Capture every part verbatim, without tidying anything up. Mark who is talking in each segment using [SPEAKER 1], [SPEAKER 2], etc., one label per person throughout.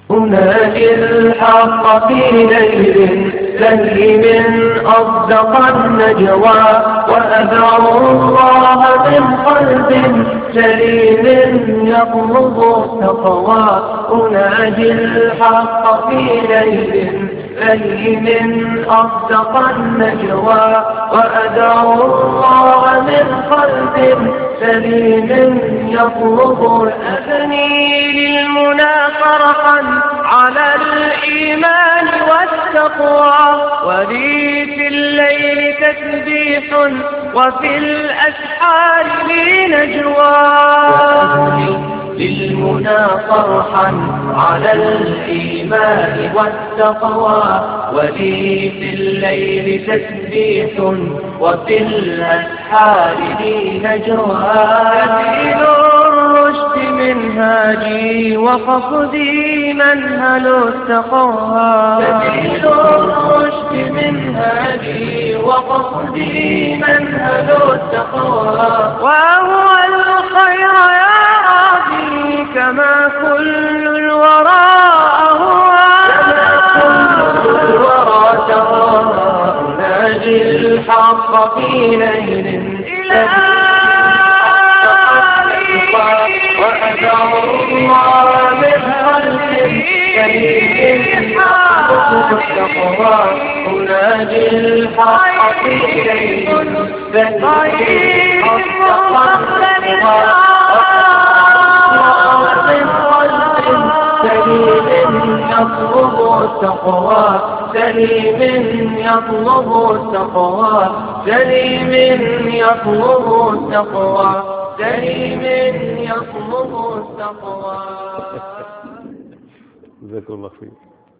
[SPEAKER 1] أناجي الحق في ليل سلم أصدق النجوى وأدعو الله من قلب سليم يطلب التقوى. أناجي الحق في ليل سلم أصدق النجوى وأدعو الله من قلب سليم يطلب أثني للمنى فرحا على الإيمان والتقوى. ولي في الليل تسبيح وفي الأسحار لي نجوى. للمنى فرحا على الإيمان والتقوى ولي في الليل تسبيح وفي الأسحار لي نجوى. سبيل الرشد منهاجي وقصدي منهل التقوى. سبيل الرشد منهاجي وقصدي منهل التقوى. وهو الخير يا ربي كما كل الورى أهوى. كما كل الورى تهوى. أناجي الحق في ليل إلى وأدعو الله من قلب سليم يطلب التقوى. أناجي الحق في ليل سليم أصدق النجوى سليم يطلب التقوى. سليم يطلب التقوى. سليم يطلب التقوى. سليم يطلب التقوى.
[SPEAKER 2] جزاكم الله خير.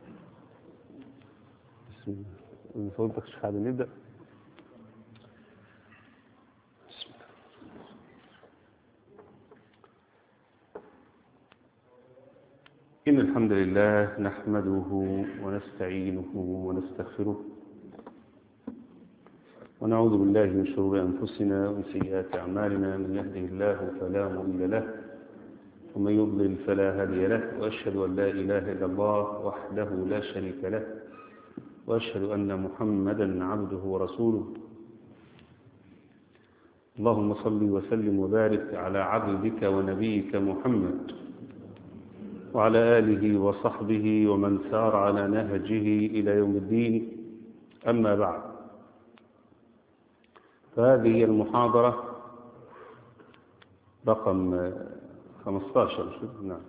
[SPEAKER 2] بسم الله. من فضلك شحال نبدأ. إن الحمد لله نحمده ونستعينه ونستغفره ونعوذ بالله من شرور أنفسنا ومن سيئات أعمالنا. من يهده الله فلا مضل له ومن يضلل فلا هادي له. وأشهد أن لا إله إلا الله وحده لا شريك له وأشهد أن محمدا عبده ورسوله. اللهم صل وسلم وبارك على عبدك ونبيك محمد وعلى آله وصحبه ومن سار على نهجه إلى يوم الدين. أما بعد، فهذه هي المحاضرة رقم خمسة عشر. نعم،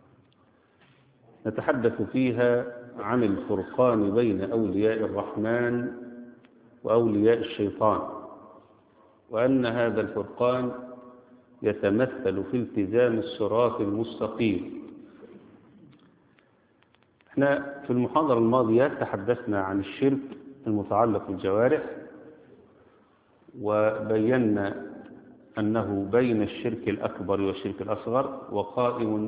[SPEAKER 2] نتحدث فيها عن الفرقان بين أولياء الرحمن وأولياء الشيطان، وأن هذا الفرقان يتمثل في التزام الصراط المستقيم. احنا في المحاضرة الماضية تحدثنا عن الشرك المتعلق بالجوارح، وبينا أنه بين الشرك الأكبر والشرك الأصغر، وقائم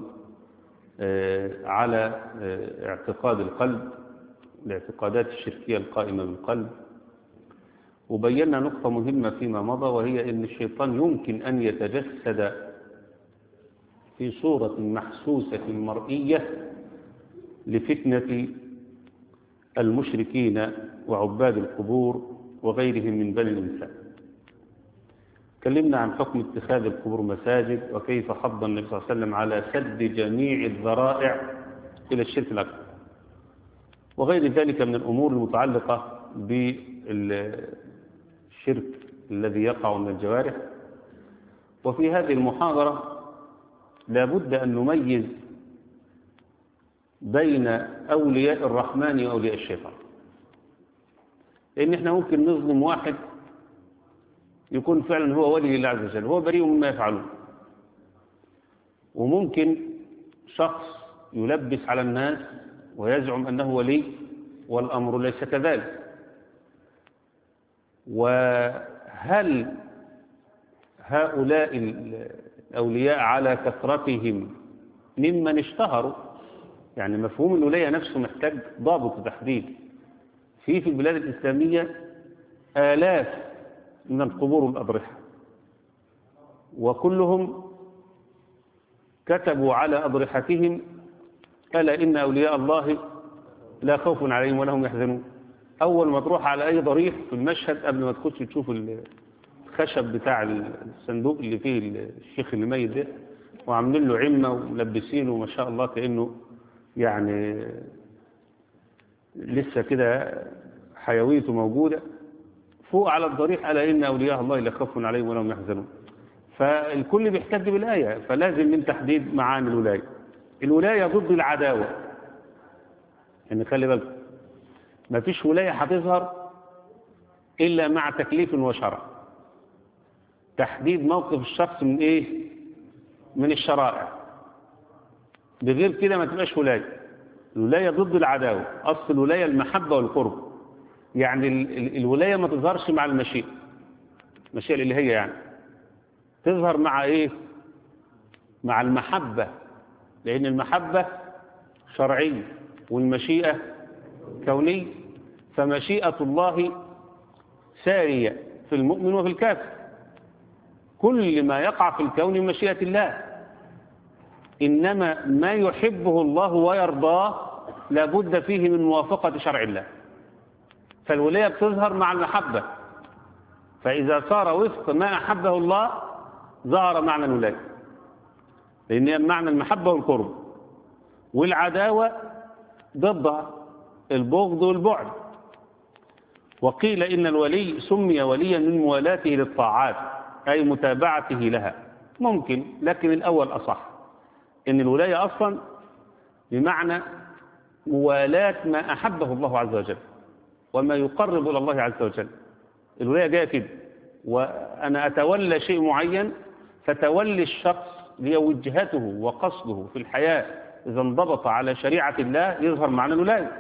[SPEAKER 2] على اعتقاد القلب، الاعتقادات الشركية القائمة بالقلب. وبينا نقطة مهمة فيما مضى، وهي أن الشيطان يمكن أن يتجسد في صورة محسوسة مرئية لفتنة المشركين وعباد القبور وغيرهم من بني الإنسان. تكلمنا عن حكم اتخاذ القبور مساجد، وكيف حض النبي صلى الله عليه وسلم على سد جميع الذرائع إلى الشرك الأكبر وغير ذلك من الأمور المتعلقة بالشرك الذي يقع من الجوارح. وفي هذه المحاضرة لا بد أن نميز بين أولياء الرحمن وأولياء الشيطان، لأن احنا ممكن نظلم واحد يكون فعلا هو ولي الله عز وجل، هو بريء مما يفعلون، وممكن شخص يلبس على الناس ويزعم أنه ولي والأمر ليس كذلك. وهل هؤلاء الأولياء على كثرتهم ممن اشتهروا؟ يعني مفهوم الولاية نفسه محتاج ضابط وتحديد. في في البلاد الإسلامية آلاف من القبور والأضرحة، وكلهم كتبوا على أضرحتهم ألا إن أولياء الله لا خوف عليهم ولا هم يحزنون. أول ما تروح على أي ضريح في المشهد قبل ما تخش تشوف الخشب بتاع الصندوق اللي فيه الشيخ اللي ميت ده وعاملين له عمة وملبسينه ما شاء الله كأنه يعني لسه كده حيويته موجودة، فوق على الضريح ألا إن أولياء الله لا خوف عليهم ولا هم يحزنون. فالكل بيحتج بالآية، فلازم من تحديد معاني الولاية. الولاية ضد العداوة، يعني خلي بالكم ما فيش ولاية هتظهر إلا مع تكليف وشرع، تحديد موقف الشخص من إيه؟ من الشرائع. بغير كده ما تبقاش ولاية. الولاية ضد العداوة، أصل الولاية المحبة والقرب. يعني الولاية ما تظهرش مع المشيئة، المشيئة اللي هي يعني تظهر مع إيه؟ مع المحبة، لأن المحبة شرعية والمشيئة كونية. فمشيئة الله سارية في المؤمن وفي الكافر. كل ما يقع في الكون من مشيئة الله، إنما ما يحبه الله ويرضاه لابد فيه من موافقة شرع الله. فالولاية بتظهر مع المحبة، فإذا صار وفق ما أحبه الله ظهر معنى الولاية، لأن معنى المحبة والقرب. والعداوة ضدها البغض والبعد. وقيل إن الولي سمي وليا من موالاته للطاعات، أي متابعته لها. ممكن، لكن الأول أصح، إن الولاية أصلا بمعنى موالاة ما أحبه الله عز وجل وما يقرب إلى الله عز وجل. الولاية جاية كده، وأنا أتولى شيء معين، فتولي الشخص هي وجهته وقصده في الحياة إذا انضبط على شريعة الله يظهر معنى الولاية.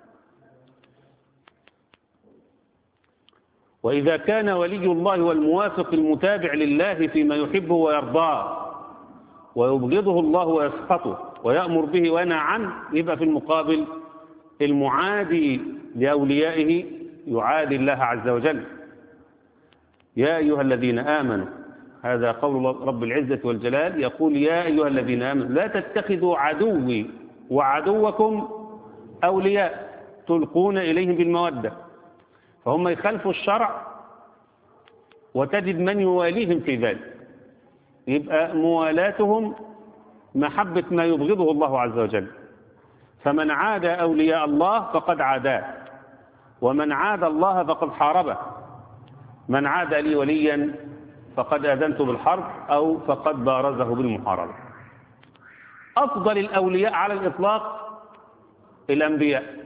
[SPEAKER 2] وإذا كان ولي الله والموافق المتابع لله فيما يحبه ويرضاه ويبغضه الله ويسخطه ويأمر به وينهى عنه، يبقى في المقابل المعادي لأوليائه يعادي الله عز وجل. يا أيها الذين آمنوا، هذا قول رب العزة والجلال، يقول يا أيها الذين آمنوا لا تتخذوا عدوي وعدوكم أولياء تلقون إليهم بالمودة. فهم يخالفوا الشرع وتجد من يواليهم في ذلك، يبقى موالاتهم محبة ما يبغضه الله عز وجل. فمن عاد أولياء الله فقد عاداه، ومن عاد الله فقد حاربه. من عاد لي وليا فقد آذنت بالحرب أو فقد بارزه بالمحاربة. أفضل الأولياء على الإطلاق الأنبياء،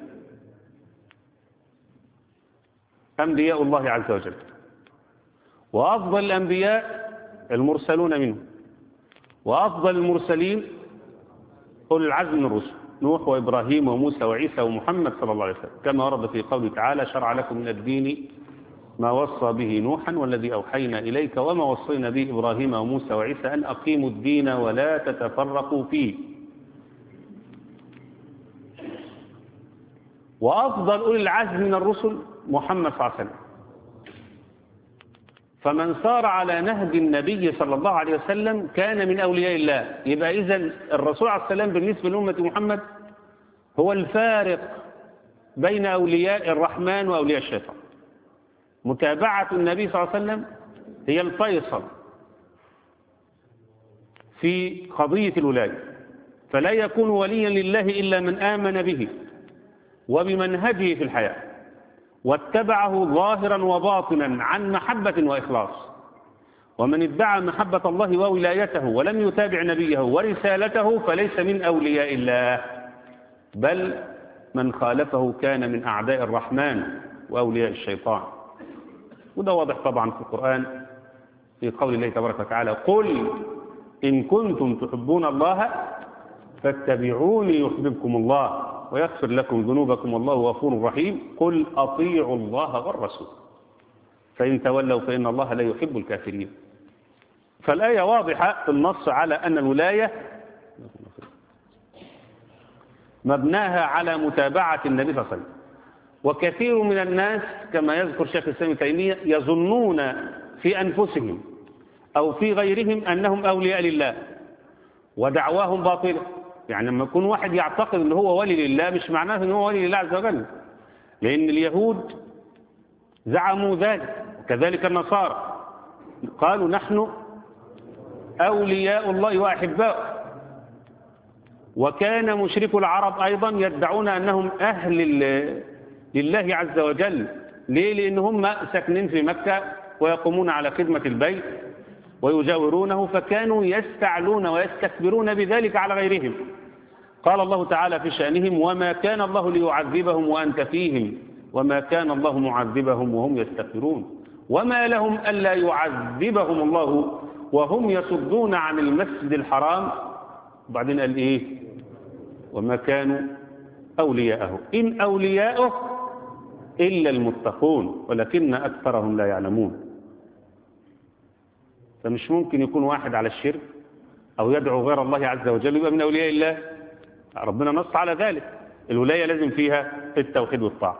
[SPEAKER 2] أنبياء الله عز وجل. وأفضل الأنبياء المرسلون منه، وأفضل المرسلين أولي العزم من الرسل، نوح وإبراهيم وموسى وعيسى ومحمد صلى الله عليه وسلم، كما ورد في قوله تعالى شرع لكم من الدين ما وصى به نوحا والذي أوحينا إليك وما وصينا به إبراهيم وموسى وعيسى أن أقيموا الدين ولا تتفرقوا فيه. وأفضل أولي العزم من الرسل محمد صلى الله عليه وسلم. فمن صار على نهج النبي صلى الله عليه وسلم كان من أولياء الله. يبقى إذن الرسول عليه السلام بالنسبة لأمة محمد هو الفارق بين أولياء الرحمن وأولياء الشيطان. متابعة النبي صلى الله عليه وسلم هي الفيصل في قضية الولاية. فلا يكون وليا لله إلا من آمن به وبمنهجه في الحياة واتبعه ظاهرا وباطنا عن محبة وإخلاص. ومن ادعى محبة الله وولايته ولم يتابع نبيه ورسالته فليس من أولياء الله، بل من خالفه كان من أعداء الرحمن وأولياء الشيطان. وده واضح طبعا في القرآن في قول الله تبارك وتعالى قل إن كنتم تحبون الله فاتبعوني يحببكم الله ويغفر لكم ذنوبكم والله غفور رحيم قل أطيعوا الله والرسول فإن تولوا فإن الله لا يحب الكافرين. فالآية واضحة في النص على أن الولاية مبناها على متابعة النبي صلى الله عليه وسلم. وكثير من الناس كما يذكر شيخ الإسلام ابن تيمية يظنون في أنفسهم أو في غيرهم أنهم أولياء لله ودعواهم باطلة، يعني لما يكون واحد يعتقد ان هو ولي لله مش معناه ان هو ولي لله عز وجل، لأن اليهود زعموا ذلك وكذلك النصارى قالوا نحن أولياء الله وأحباؤه. وكان مشركو العرب أيضا يدعون أنهم أهل لله عز وجل. ليه؟ لأن هم ساكنين في مكة ويقومون على خدمة البيت ويجاورونه، فكانوا يستعلون ويستكبرون بذلك على غيرهم. قال الله تعالى في شأنهم: وما كان الله ليعذبهم وأنت فيهم وما كان الله معذبهم وهم يستغفرون وما لهم ألا يعذبهم الله وهم يصدون عن المسجد الحرام. وبعدين قال إيه؟ وما كانوا أولياءه إن أولياءه إلا المتقون ولكن أكثرهم لا يعلمون. فمش ممكن يكون واحد على الشرك أو يدعو غير الله عز وجل يبقى من أولياء الله. ربنا نص على ذلك. الولاية لازم فيها التوحيد والطاعة.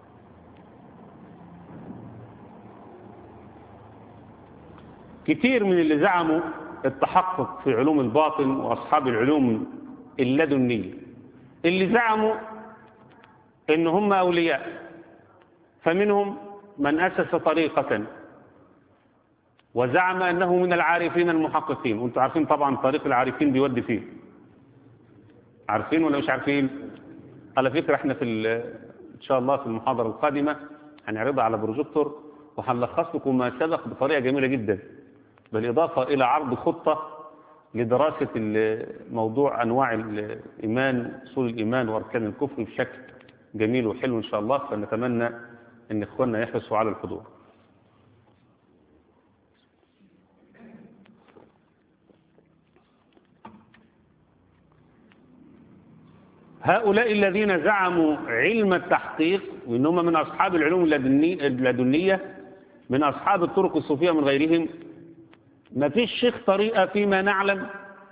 [SPEAKER 2] كتير من اللي زعموا التحقق في علوم الباطن وأصحاب العلوم اللدنية اللي زعموا إن هم أولياء، فمنهم من أسس طريقة وزعم أنه من العارفين المحققين. وانتم عارفين طبعا طريق العارفين بيودي فيه، عارفين ولا مش عارفين؟ على فكرة احنا في إن شاء الله في المحاضرة القادمة هنعرضها على بروجيكتور وهنلخص لكم ما سبق بطريقة جميلة جدا، بالإضافة إلى عرض خطة لدراسة موضوع أنواع الإيمان، أصول الإيمان وأركان الكفر بشكل جميل وحلو إن شاء الله. فنتمنى أن إخواننا يحرصوا على الحضور. هؤلاء الذين زعموا علم التحقيق وإنهم من أصحاب العلوم اللدنية من أصحاب الطرق الصوفية من غيرهم، ما فيش شيخ طريقة فيما نعلم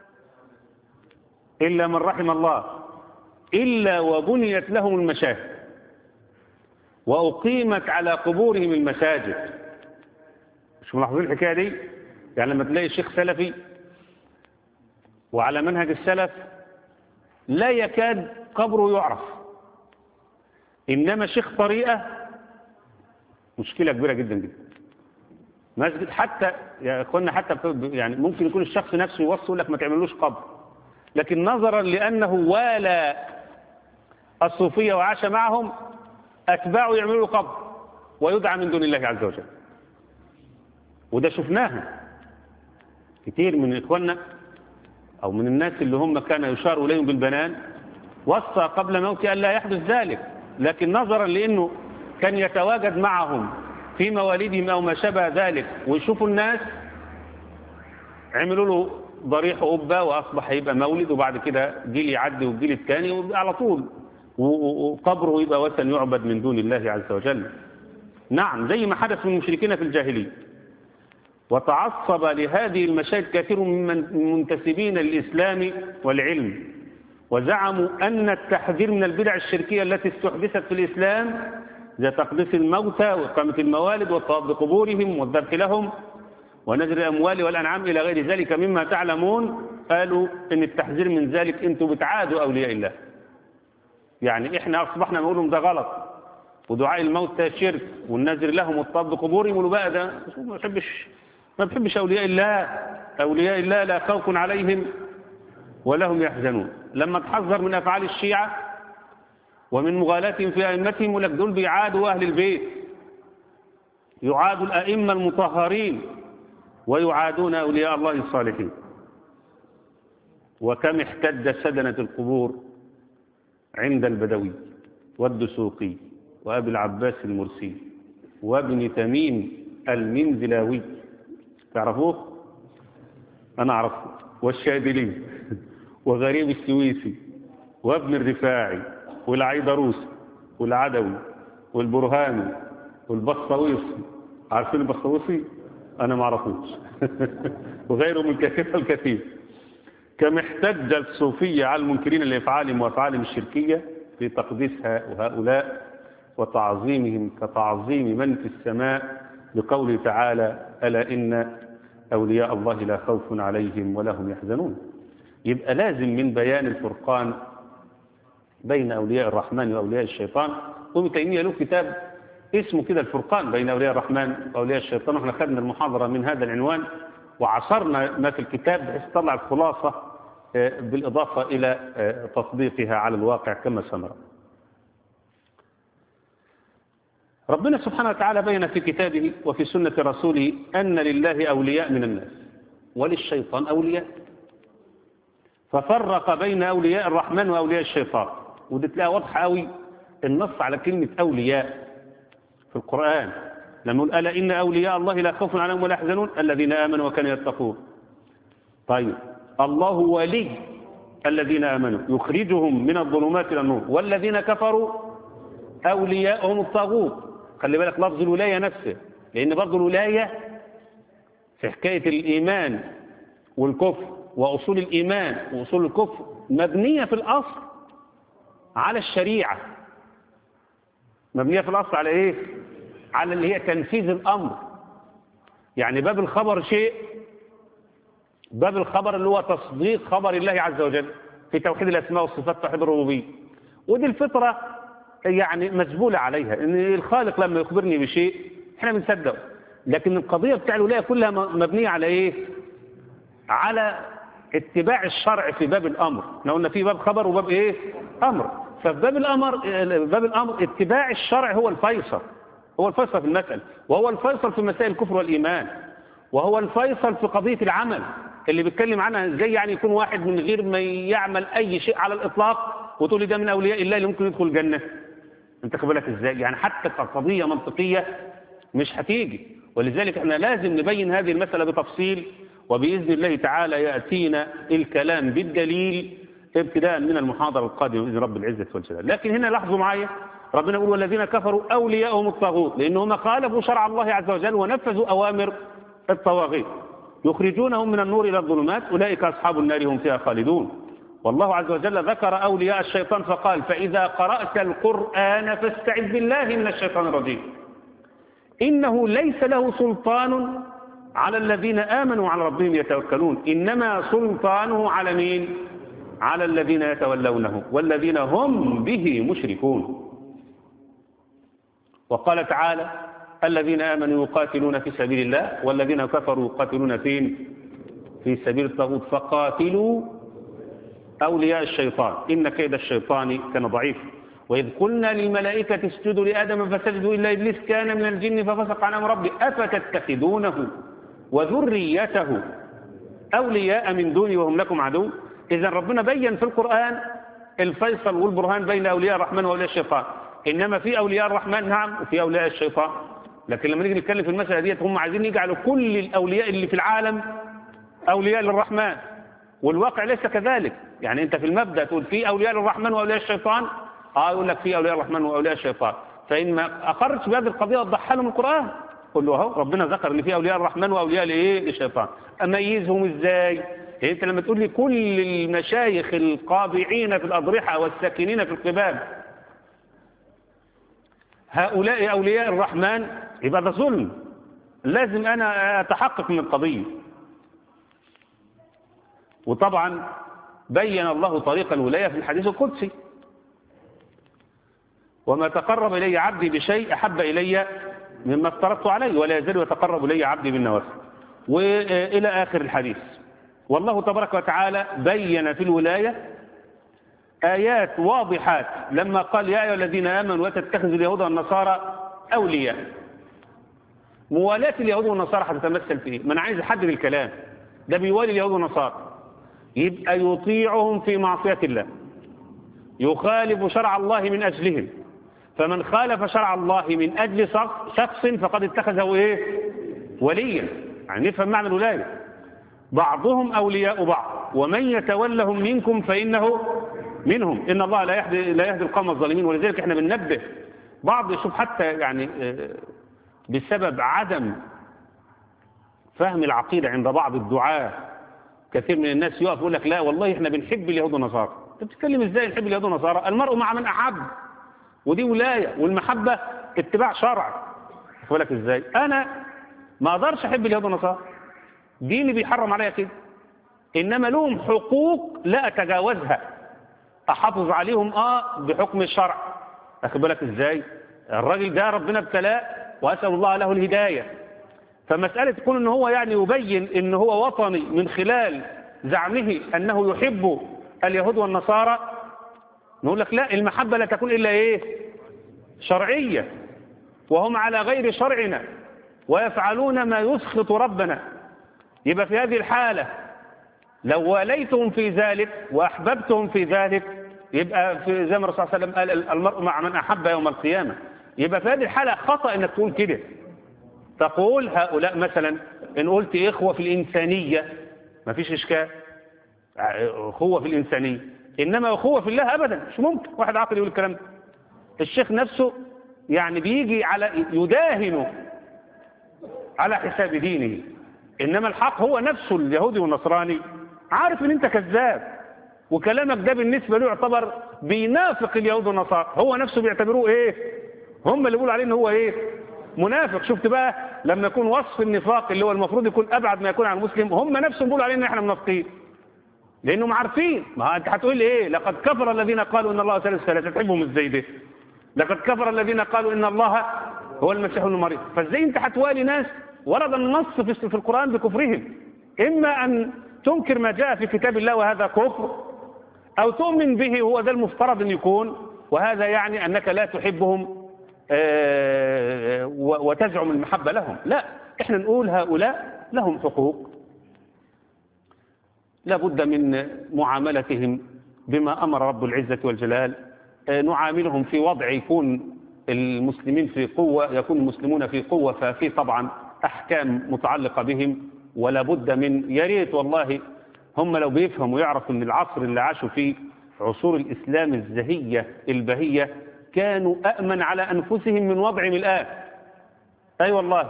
[SPEAKER 2] إلا من رحم الله إلا وبنيت لهم المشاهد وأقيمت على قبورهم المساجد. مش ملاحظين الحكاية دي؟ يعني لما تلاقي شيخ سلفي وعلى منهج السلف لا يكاد قبره يعرف، إنما شيخ طريقة مشكلة كبيرة جدا جدا. مسجد حتى يا اخوانا حتى يعني ممكن يكون الشخص نفسه يوصي يقول لك ما تعملوش قبر، لكن نظرا لأنه والى الصوفية وعاش معهم أتباعه يعملوا له قبر ويدعى من دون الله عز وجل. وده شفناها كتير من إخواننا أو من الناس اللي هم كان يشار إليهم بالبنان وصى قبل موته أن لا يحدث ذلك، لكن نظرا لأنه كان يتواجد معهم في مواليدهم أو ما شابه ذلك ويشوفوا الناس عملوا له ضريح قبة وأصبح يبقى مولد، وبعد كده جيل يعدي والجيل الثاني على طول وقبره يبقى وثن يعبد من دون الله عز وجل. نعم زي ما حدث من المشركين في الجاهلية. وتعصب لهذه المشاهد كثير من منتسبين للإسلام والعلم وزعموا أن التحذير من البدع الشركية التي استحدثت في الإسلام زي تقديس الموتى وإقامة الموالد والطواف بقبورهم والذبح لهم ونذر الأموال والأنعام إلى غير ذلك مما تعلمون، قالوا إن التحذير من ذلك أنتم بتعادوا أولياء الله. يعني إحنا أصبحنا نقولهم ده غلط ودعاء الموتى شرك والنذر لهم والطواف بقبورهم، يقولوا بقى ده ما بحبش ما بحبش أولياء الله. أولياء الله لا خوف عليهم ولا هم يحزنون. لما تحذر من أفعال الشيعة ومن مغالاتهم في أئمتهم ولك دول بيعادوا أهل البيت، يعادوا الأئمة المطهرين ويعادون أولياء الله الصالحين. وكم احتد سدنة القبور عند البدوي والدسوقي وأبي العباس المرسي وابن تميم المنزلاوي، تعرفوه؟ أنا أعرفه، والشاذلي وغريب السويسي وابن الرفاعي والعيدروسي والعدوي والبرهاني والبسطويسي. عارفين البسطويسي؟ أنا ما أعرفوش وغيره من كثير الكثير. كما احتج الصوفية على المنكرين لأفعالهم وأفعالهم الشركية في تقديسها وهؤلاء وتعظيمهم كتعظيم من في السماء بقوله تعالى: ألا إن أولياء الله لا خوف عليهم ولا هم يحزنون. يبقى لازم من بيان الفرقان بين أولياء الرحمن وأولياء الشيطان. وابن تيمية له كتاب اسمه كده الفرقان بين أولياء الرحمن وأولياء الشيطان، واحنا خدنا المحاضرة من هذا العنوان وعصرنا ما في الكتاب بحيث تطلع الخلاصة بالإضافة إلى تطبيقها على الواقع كما سنرى. ربنا سبحانه وتعالى بين في كتابه وفي سنة رسوله أن لله أولياء من الناس وللشيطان أولياء، ففرق بين أولياء الرحمن وأولياء الشيطان. ودي تلاقيها واضحة قوي النص على كلمة أولياء في القرآن لما يقول ألا إن أولياء الله لا خوف عليهم ولا يحزنون الذين آمنوا وكانوا يتقون. طيب الله ولي الذين آمنوا يخرجهم من الظلمات إلى النور والذين كفروا أولياءهم الطاغوت. خلي بالك لفظ الولاية نفسه، لأن برضه الولاية في حكاية الإيمان والكفر وأصول الإيمان وأصول الكفر مبنية في الأصل على الشريعة. مبنية في الأصل على إيه؟ على اللي هي تنفيذ الأمر. يعني باب الخبر شيء، باب الخبر اللي هو تصديق خبر الله عز وجل في توحيد الأسماء والصفات توحيد الربوبية. ودي الفطرة يعني مجبولة عليها، إن الخالق لما يخبرني بشيء إحنا بنصدقه. لكن القضية بتاع الولاية كلها مبنية على إيه؟ على اتباع الشرع في باب الأمر. احنا قلنا في باب خبر وباب إيه؟ أمر. ففي باب الأمر باب الأمر اتباع الشرع هو الفيصل، هو الفيصل في المسألة، وهو الفيصل في مسائل الكفر والإيمان، وهو الفيصل في قضية العمل اللي بيتكلم عنها ازاي يعني يكون واحد من غير ما يعمل أي شيء على الإطلاق وتقول لي ده من أولياء الله اللي ممكن يدخل الجنة. انت خد بالك ازاي؟ يعني حتى كقضية منطقية مش هتيجي. ولذلك احنا لازم نبين هذه المسألة بتفصيل، وبإذن الله تعالى يأتينا الكلام بالدليل ابتداء من المحاضرة القادمة بإذن رب العزة والجلال. لكن هنا لاحظوا معايا ربنا يقول والذين كفروا أولياءهم الطاغوت، لأنهم خالفوا شرع الله عز وجل ونفذوا أوامر الطواغيت يخرجونهم من النور إلى الظلمات أولئك أصحاب النار هم فيها خالدون. والله عز وجل ذكر أولياء الشيطان فقال فإذا قرأت القرآن فاستعذ بالله من الشيطان الرجيم إنه ليس له سلطان على الذين آمنوا على ربهم يتوكلون إنما سلطانه على مين؟ على الذين يتولونه والذين هم به مشركون. وقال تعالى الذين آمنوا يقاتلون في سبيل الله والذين كفروا يقاتلون فين؟ في سبيل الطاغوت فقاتلوا أولياء الشيطان إن كيد الشيطان كان ضعيف. وإذ قلنا للملائكة اسجدوا لآدم فسجدوا إلا إبليس كان من الجن ففسق عن أمر ربه أفتتخذونه وذريته أولياء من دوني وهم لكم عدو. إذا ربنا بين في القرآن الفيصل والبرهان بين أولياء الرحمن وأولياء الشيطان. إنما في أولياء الرحمن نعم وفي أولياء الشيطان. لكن لما نيجي نتكلم في المسألة ديت هم عايزين يجعلوا كل الأولياء اللي في العالم أولياء للرحمن، والواقع ليس كذلك. يعني أنت في المبدأ تقول في أولياء للرحمن وأولياء الشيطان، آه يقول لك في أولياء الرحمن وأولياء الشيطان. فإن ما أقرتش بهذه القضية وضحها لهم القرآن قل له اهو ربنا ذكر ان في أولياء الرحمن وأولياء لإيه؟ للشيطان. أميزهم إزاي؟ يعني أنت لما تقول لي كل المشايخ القابعين في الأضرحة والساكنين في القباب هؤلاء أولياء الرحمن يبقى ده ظلم. لازم أنا أتحقق من القضية. وطبعا بين الله طريق الولاية في الحديث القدسي وما تقرب إلي عبدي بشيء أحب إلي مما افترضت عليه ولا يزال يتقرب إلي عبدي بالنوافل وإلى آخر الحديث. والله تبارك وتعالى بين في الولاية آيات واضحات لما قال يا أيها الذين آمنوا وتتخذوا اليهود والنصارى أولياء. موالاة اليهود والنصارى هتتمثل في إيه؟ من عايز يحدد الكلام ده بيوالي اليهود والنصارى يبقى يطيعهم في معصية الله يخالف شرع الله من أجلهم. فمن خالف شرع الله من أجل شخص فقد اتخذه إيه؟ وليا. يعني نفهم معنى الولاية. بعضهم أولياء بعض ومن يتولهم منكم فإنه منهم إن الله لا يهدي لا يهدي القوم الظالمين. ولذلك احنا بننبه بعض يشوف حتى يعني بسبب عدم فهم العقيدة عند بعض الدعاة كثير من الناس يقف يقول لك لا والله احنا بنحب اليهود والنصارى. انت بتتكلم ازاي نحب اليهود والنصارى؟ المرء مع من احب ودي ولاية والمحبة اتباع شرع. اقول لك ازاي انا ما اقدرش احب اليهود والنصارى ديني بيحرم عليا كده إنما لهم حقوق لا أتجاوزها، أحافظ عليهم آه بحكم الشرع. أخذ بالك إزاي؟ الراجل ده ربنا ابتلاه وأسأل الله له الهداية، فمسألة تكون إن هو يعني يبين إن هو وطني من خلال زعمه أنه يحب اليهود والنصارى، نقول لك لا، المحبة لا تكون إلا إيه؟ شرعية، وهم على غير شرعنا ويفعلون ما يسخط ربنا. يبقى في هذه الحالة لو واليتهم في ذلك وأحببتهم في ذلك، يبقى في زي ما الرسول صلى الله عليه وسلم قال المرء مع من أحب يوم القيامة. يبقى في هذه الحالة خطأ إنك تقول كده، تقول هؤلاء مثلا إن قلت إخوة في الإنسانية ما فيش إشكال، أخوة في الإنسانية، إنما أخوة في الله أبدا مش ممكن واحد عاقل يقول الكلام ده. الشيخ نفسه يعني بيجي على يداهن على حساب دينه، إنما الحق هو نفسه اليهودي والنصراني عارف إن أنت كذاب، وكلامك ده بالنسبة له يعتبر بينافق اليهود والنصارى، هو نفسه بيعتبروه إيه؟ هم اللي بيقولوا عليه إن هو إيه؟ منافق. شفت بقى لما يكون وصف النفاق اللي هو المفروض يكون أبعد ما يكون عن المسلم، هم نفسهم بيقولوا عليه إن إحنا منافقين، لأنهم عارفين. ما أنت هتقول لي إيه؟ لقد كفر الذين قالوا إن الله ثالث ثلاثة، تحبهم إزاي ده؟ لقد كفر الذين قالوا إن الله هو المسيح ابن مريم، فإزاي أنت هتوالي ناس ورد النص في القرآن بكفرهم؟ إما أن تنكر ما جاء في كتاب الله وهذا كفر، أو تؤمن به هو ذا المفترض أن يكون، وهذا يعني أنك لا تحبهم وتزعم المحبة لهم. لا، إحنا نقول هؤلاء لهم حقوق لا بد من معاملتهم بما أمر رب العزة والجلال. نعاملهم في وضع يكون المسلمين في قوة، يكون المسلمون في قوة، ففي طبعا أحكام متعلقة بهم ولا بد من، يا ريت والله هم لو بيفهموا ويعرفوا ان العصر اللي عاشوا فيه عصور الإسلام الزهية البهية كانوا أأمن على أنفسهم من وضعهم الآن. أي أيوة والله،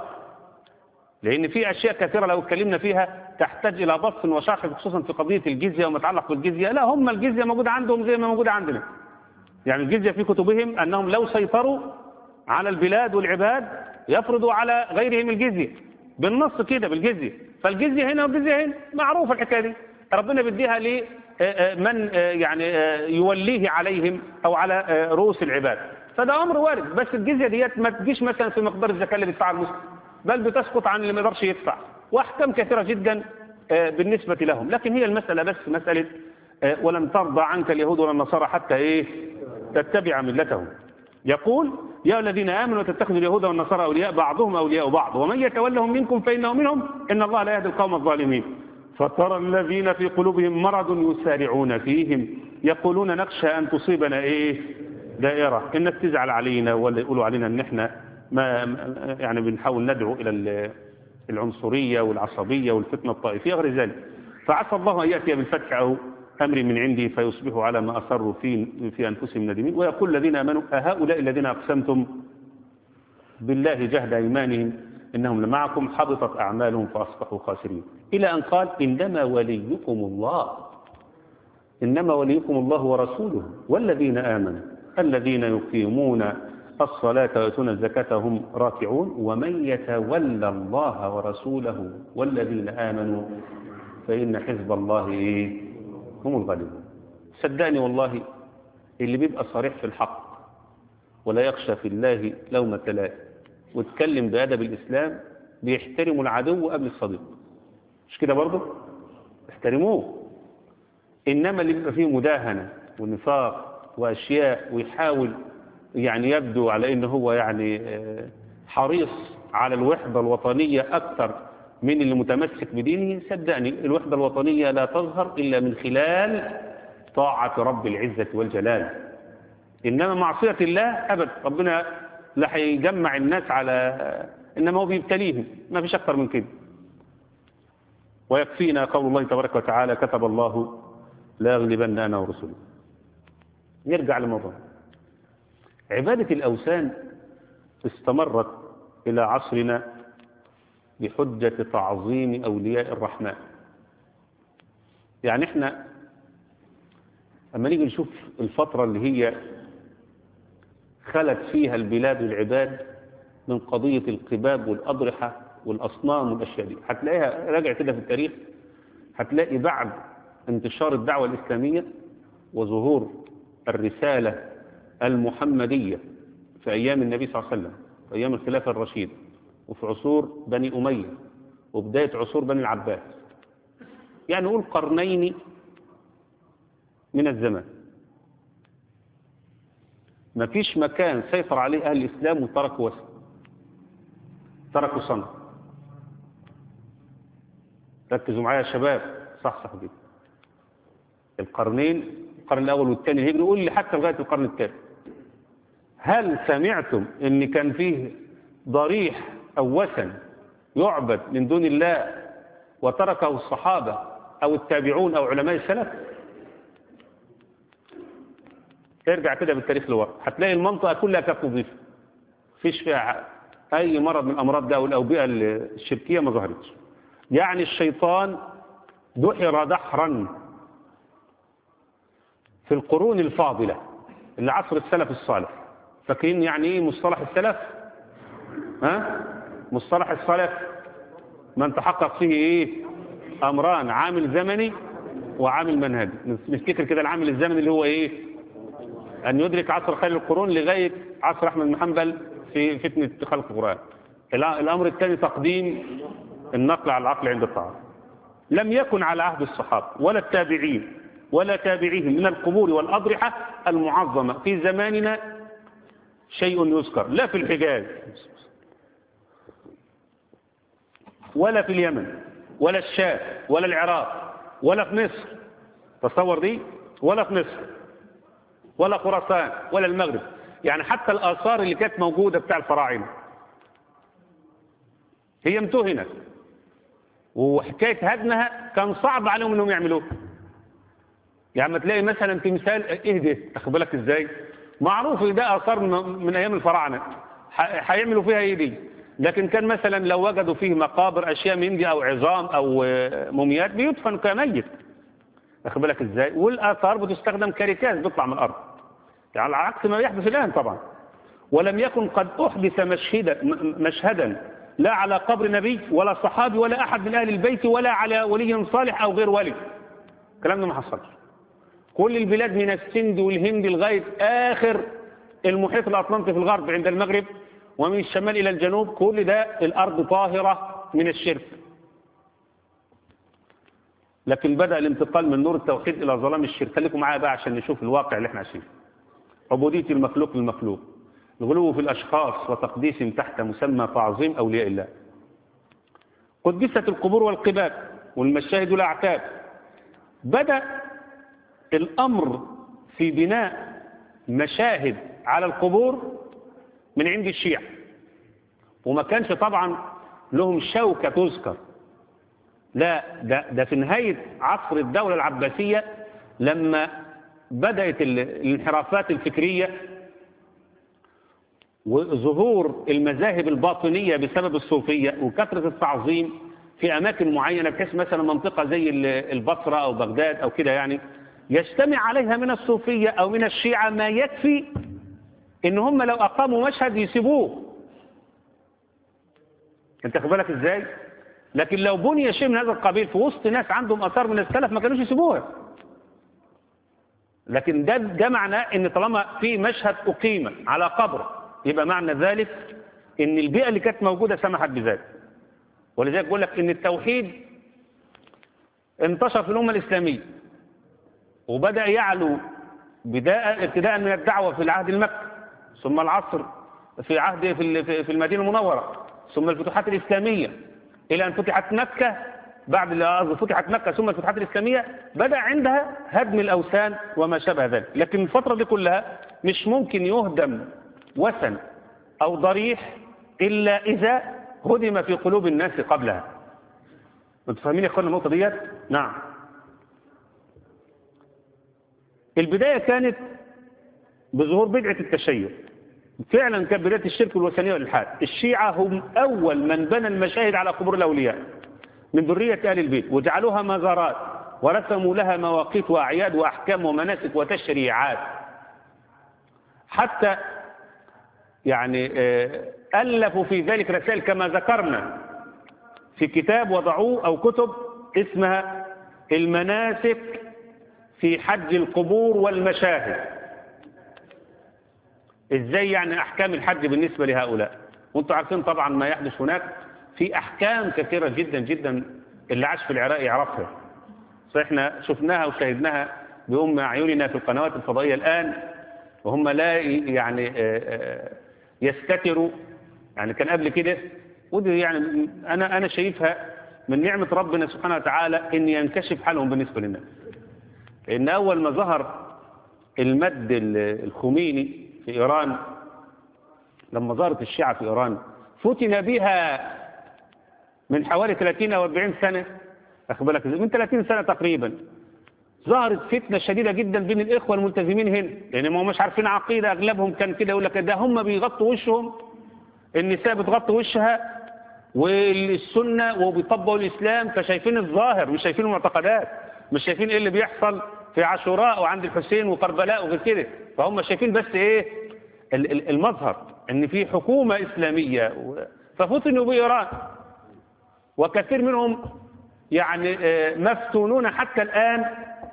[SPEAKER 2] لأن في أشياء كثيرة لو اتكلمنا فيها تحتاج إلى بسط وشرح، خصوصا في قضية الجزية وما يتعلق بالجزية. لا، هم الجزية موجودة عندهم زي ما موجودة عندنا، يعني الجزية في كتبهم أنهم لو سيطروا على البلاد والعباد يفرضوا على غيرهم الجزية بالنص كده بالجزية، فالجزية هنا والجزية هنا معروفة الحكاية دي، ربنا بيديها لمن يعني يوليه عليهم أو على رؤوس العباد، فده أمر وارد. بس الجزية ديت ما تجيش مثلا في مقدار الزكاة اللي بيدفعها المسلم، بل بتسقط عن اللي ما يقدرش يدفع، وأحكام كثيرة جدا بالنسبة لهم. لكن هي المسألة بس مسألة ولن ترضى عنك اليهود ولا النصارى حتى إيه تتبع ملتهم. يقول يا الذين آمنوا تتخذوا اليهود والنصارى أولياء بعضهم أولياء بعض ومن يتولهم منكم فإنه منهم إن الله لا يهدي القوم الظالمين. فترى الذين في قلوبهم مرض يسارعون فيهم يقولون نخشى أن تصيبنا إيه دائرة، الناس تزعل علينا ولا يقولوا علينا إن إحنا ما يعني بنحاول ندعو إلى العنصرية والعصبية والفتنة الطائفية غير ذلك. فعسى الله أن يأتي بالفتح أو أمر من عندي فيصبحوا على ما أصروا في في أنفسهم ندمين. ويقول الذين آمنوا أهؤلاء الذين أقسمتم بالله جهد أيمانهم إنهم لمعكم حبطت أعمالهم فأصبحوا خاسرين، إلى أن قال إنما وليكم الله إنما وليكم الله ورسوله والذين آمنوا الذين يقيمون الصلاة ويؤتون الزكاة هم راكعون ومن يتولى الله ورسوله والذين آمنوا فإن حزب الله هم الغالبون. صدقني والله اللي بيبقى صريح في الحق ولا يخشى في الله لومة لائم واتكلم بأدب الإسلام بيحترموا العدو قبل الصديق، مش كده برضه؟ احترموه. إنما اللي بيبقى فيه مداهنة ونفاق وأشياء ويحاول يعني يبدو على إنه هو يعني حريص على الوحدة الوطنية أكثر من اللي متمسك بدينه، صدقني الوحدة الوطنية لا تظهر إلا من خلال طاعة رب العزة والجلال. إنما معصية الله أبد، ربنا لا هيجمع الناس على، إنما هو بيبتليهم، ما فيش أكثر من كده. ويكفينا قول الله تبارك وتعالى كتب الله لا أغلبن أنا ورسلي. نرجع لموضوع عبادة الأوثان استمرت إلى عصرنا بحجة تعظيم أولياء الرحمن. يعني احنا أما نيجي نشوف الفترة اللي هي خلت فيها البلاد والعباد من قضية القباب والأضرحة والأصنام والأشياء دي، هتلاقيها راجع كده في التاريخ هتلاقي بعد انتشار الدعوة الإسلامية وظهور الرسالة المحمدية في أيام النبي صلى الله عليه وسلم، في أيام الخلافة الرشيدة، وفي عصور بني أمية، وبداية عصور بني العباس، يعني نقول قرنين من الزمان، ما فيش مكان سيطر عليه أهل الإسلام وتركوا وسط، تركوا صنع. ركزوا معايا يا شباب، صح صح دي القرنين، القرن الأول والثاني الهجري، نقول لي حتى لغاية القرن الثالث، هل سمعتم ان كان فيه ضريح او وثن يعبد من دون الله وتركه الصحابة او التابعون او علماء السلف؟ ارجع كده بالتاريخ لورا هتلاقي المنطقة كلها كانت نظيفة، فيش فيها اي مرض من الامراض ده او الاوبئة الشركية ما ظهرتش. يعني الشيطان دحر دحرا في القرون الفاضلة اللي عصر السلف الصالح. فاكرين يعني ايه مصطلح السلف؟ ها؟ مصطلح السلف من تحقق فيه ايه؟ امران، عامل زمني وعامل منهجي. نفتكر كده العامل الزمني اللي هو ايه؟ ان يدرك عصر خير القرون لغاية عصر احمد بن حنبل في فتنة خلق القرآن. الامر الثاني تقديم النقل على العقل عند الطعام. لم يكن على عهد الصحابة ولا التابعين ولا تابعيهم من القبور والأضرحة المعظمة في زماننا شيء يذكر، لا في الحجاز ولا في اليمن ولا الشام ولا العراق ولا في مصر، تصور دي، ولا في مصر ولا خراسان ولا المغرب. يعني حتى الآثار اللي كانت موجودة بتاع الفراعنة هي امتهنت، وحكاية هدمها كان صعب عليهم انهم يعملوها. يعني ما تلاقي مثلا تمثال ايه ده، تاخد بالك ازاي؟ معروف ده اثار من ايام الفراعنه، هيعملوا فيها ايه دي؟ لكن كان مثلا لو وجدوا فيه مقابر اشياء من دي او عظام او موميات بيدفن كميت، تاخد بالك ازاي؟ والاثار بتستخدم كركاز بيطلع من الارض، يعني على عكس ما يحدث الان طبعا. ولم يكن قد احدث مشهدا مشهدا لا على قبر نبي ولا صحابي ولا احد من اهل البيت ولا على ولي صالح او غير ولي. الكلام ده ما حصلش. كل البلاد من السند والهند لغاية آخر المحيط الأطلنطي في الغرب عند المغرب، ومن الشمال إلى الجنوب، كل ده الأرض طاهرة من الشرك. لكن بدأ الانتقال من نور التوحيد إلى ظلام الشرك. خليكم معايا بقى عشان نشوف الواقع اللي احنا عايشينه. عبودية المخلوق للمخلوق، الغلو في الأشخاص وتقديسهم تحت مسمى تعظيم أولياء الله، قدست القبور والقباب والمشاهد والأعتاب. بدأ الأمر في بناء مشاهد على القبور من عند الشيعة، وما كانش طبعا لهم شوكة تذكر، لا ده, ده في نهاية عصر الدولة العباسية لما بدأت الانحرافات الفكرية وظهور المذاهب الباطنية بسبب الصوفية وكثرة التعظيم في أماكن معينة، بحيث مثلا منطقة زي البصرة أو بغداد أو كده، يعني يجتمع عليها من الصوفية أو من الشيعة ما يكفي إن هم لو أقاموا مشهد يسيبوه. أنت خد بالك إزاي؟ لكن لو بني شيء من هذا القبيل في وسط ناس عندهم آثار من السلف ما كانوش يسيبوها. لكن ده ده معناه إن طالما في مشهد أقيم على قبر يبقى معنى ذلك إن البيئة اللي كانت موجودة سمحت بذلك. ولذلك بقول لك إن التوحيد انتشر في الأمة الإسلامية وبدأ يعلو بداية ابتداء من الدعوة في العهد المكي، ثم العصر في عهد في في المدينة المنورة، ثم الفتوحات الإسلامية إلى أن فتحت مكة. بعد قصدي فتحت مكة ثم الفتوحات الإسلامية بدأ عندها هدم الأوثان وما شابه ذلك. لكن الفترة دي كلها مش ممكن يهدم وثن أو ضريح إلا إذا هدم في قلوب الناس قبلها. انتوا فاهمين يا اخوانا النقطة ديت؟ نعم. البداية كانت بظهور بدعة التشيع. فعلا كانت بداية الشرك والوثنية والإلحاد. الشيعة هم أول من بنى المشاهد على قبور الأولياء من ذرية آل البيت، وجعلوها مزارات ورسموا لها مواقيت وأعياد وأحكام ومناسك وتشريعات، حتى يعني ألفوا في ذلك رسائل كما ذكرنا في كتاب وضعوه أو كتب اسمها المناسك في حج القبور والمشاهد. ازاي يعني احكام الحج بالنسبة لهؤلاء؟ وانتم عارفين طبعا ما يحدث هناك في احكام كثيرة جدا جدا، اللي عاش في العراق يعرفها. فاحنا شفناها وشاهدناها بأم أعيننا في القنوات الفضائية الآن، وهم لا يعني يستتروا. يعني كان قبل كده، ودي يعني أنا أنا شايفها من نعمة ربنا سبحانه وتعالى إن ينكشف حالهم بالنسبة للناس. لأن أول ما ظهر المد الخميني في إيران، لما ظهرت الشيعة في إيران فتن بها من حوالي ثلاثين أو أربعين سنة، أخذ بالك من ثلاثين سنة تقريبا، ظهرت فتنة شديدة جدا بين الإخوة الملتزمين هنا، لأن ما هم مش عارفين عقيدة. أغلبهم كان كده يقول لك ده هم بيغطوا وشهم، النساء بتغطي وشها والسنة وبيطبقوا الإسلام، فشايفين الظاهر مش شايفين المعتقدات، مش شايفين إيه اللي بيحصل في عاشوراء وعند الحسين وكربلاء وغير كده. فهم شايفين بس إيه المظهر، إن في حكومة إسلامية، ففتنوا بإيران. وكثير منهم يعني مفتونون حتى الآن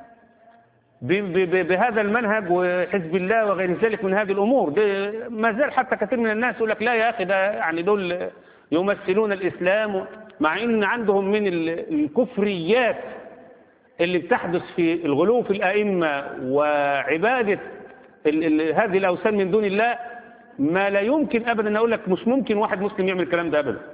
[SPEAKER 2] بهذا المنهج وحزب الله وغير ذلك من هذه الأمور. ما زال حتى كثير من الناس يقول لك لا يا أخي ده يعني دول يمثلون الإسلام، مع إن عندهم من الكفريات اللي بتحدث في الغلو في الأئمة وعبادة هذه الأوثان من دون الله ما لا يمكن أبدا. أقول لك مش ممكن واحد مسلم يعمل الكلام ده أبدا.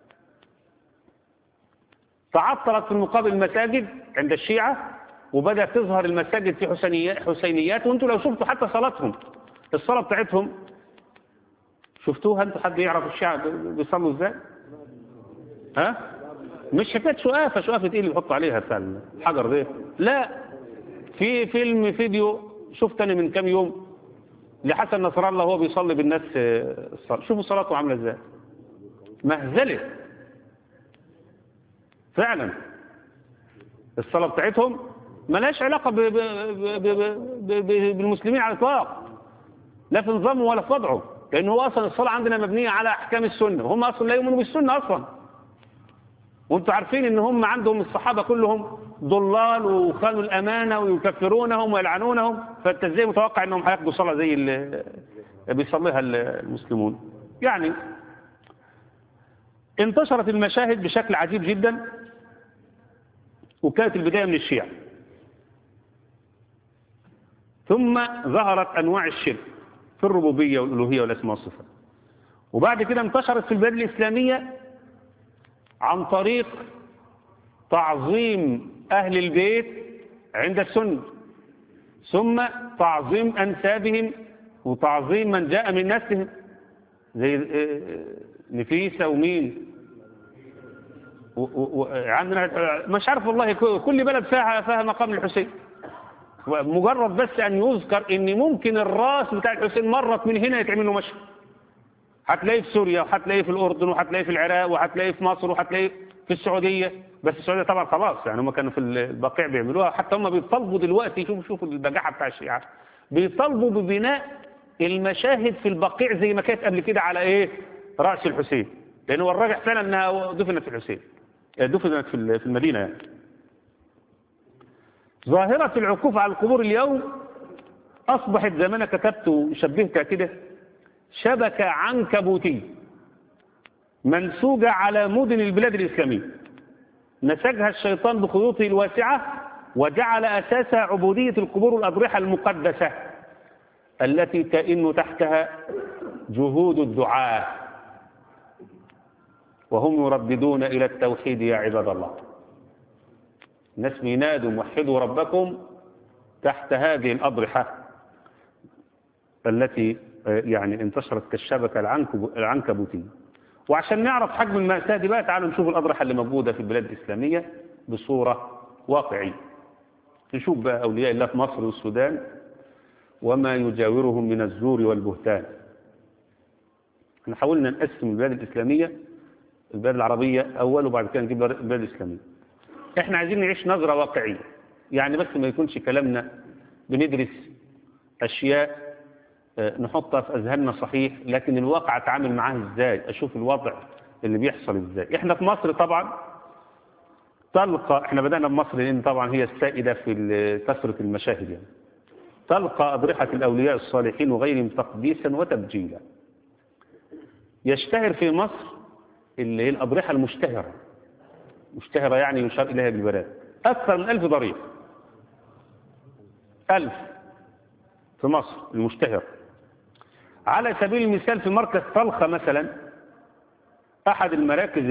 [SPEAKER 2] تعطلت في المقابل المساجد عند الشيعة، وبدأت تظهر المساجد في حسينيات, حسينيات وانتوا لو شفتوا حتى صلاتهم، الصلاة بتاعتهم شفتوها انتوا؟ حد يعرف الشيعة بيصلوا ازاي؟ ها؟ مش حكاية شقافة، شقافة ايه اللي بيحطوا عليها بتاع الحجر ده؟ لا، في فيلم فيديو شفت انا من كام يوم لحسن نصر الله وهو بيصلي بالناس الصلاة، شوفوا صلاته عاملة ازاي، مهزلة فعلا. الصلاة بتاعتهم ملاش علاقة ب ب ب ب ب بالمسلمين على الإطلاق، لا في نظامه ولا في وضعه، لأن هو أصلا الصلاة عندنا مبنية على أحكام السنة، وهم أصلا لا يؤمنوا بالسنة أصلا. وانتوا عارفين إن هم عندهم الصحابة كلهم ضلال وخانوا الأمانة ويكفرونهم ويلعنونهم، فأنت إزاي متوقع إنهم هياخدوا صلاة زي اللي بيصليها المسلمون؟ يعني انتشرت المشاهد بشكل عجيب جدا، وكانت البداية من الشيعة، ثم ظهرت أنواع الشرك في الربوبية والألوهية والأسماء والصفات، وبعد كده انتشرت في البلاد الإسلامية عن طريق تعظيم أهل البيت عند السنة، ثم تعظيم أنسابهم وتعظيم من جاء من نسلهم زي نفيسة ومين وعندنا مش عارف والله، كل بلد فيها فيها مقام الحسين. مجرد بس أن يذكر إن ممكن الراس بتاع الحسين مرت من هنا يتعمل له مشهد، هتلاقيه في سوريا وهتلاقيه في الأردن وهتلاقيه في العراق وهتلاقيه في مصر وهتلاقيه في السعودية. بس السعودية طبعا خلاص، يعني هم كانوا في البقيع بيعملوها، حتى هم بيطالبوا دلوقتي، شوفوا شوفوا البجاحة بتاع الشيعة، بيطالبوا ببناء المشاهد في البقيع زي ما كانت قبل كده على إيه رأس الحسين، لأنه الراجح فعلا أنها دفنت في الحسين، دفنت في المدينة. يعني ظاهرة العكوف على القبور اليوم أصبحت زي ما أنا كتبت وشبهتها كده شبكة عنكبوتية منسوجة على مدن البلاد الإسلامية، نسجها الشيطان بخيوطه الواسعة وجعل أساسها عبودية القبور والأضرحة المقدسة التي تئن تحتها جهود الدعاة، وهم يرددون إلى التوحيد يا عباد الله. الناس بينادوا وحدوا ربكم تحت هذه الأضرحة التي يعني انتشرت كالشبكة العنكبوتية. وعشان نعرف حجم المأساة دي بقى، تعالوا نشوف الأضرحة اللي موجودة في البلاد الإسلامية بصورة واقعية. نشوف بقى أولياء الله في مصر والسودان وما يجاورهم من الزور والبهتان. احنا حاولنا نقسم البلاد الإسلامية البلاد العربية أول، وبعد كده نجيب البلاد الإسلامية. احنا عايزين نعيش نظرة واقعية، يعني بس ما يكونش كلامنا بندرس أشياء نحطها في أذهاننا صحيح، لكن الواقع أتعامل معاه إزاي، أشوف الوضع اللي بيحصل إزاي. إحنا في مصر طبعا تلقى، احنا بدأنا بمصر لأن طبعا هي السائدة في كثرة المشاهد يعني. تلقى أضرحة الأولياء الصالحين وغيرهم تقديسا وتبجيلا. يشتهر في مصر اللي هي الأضرحة المشتهرة، مشتهرة يعني يشار إليها بالبلاد، أكثر من ألف ضريح، ألف في مصر المشتهر. على سبيل المثال في مركز طلخة مثلا، أحد المراكز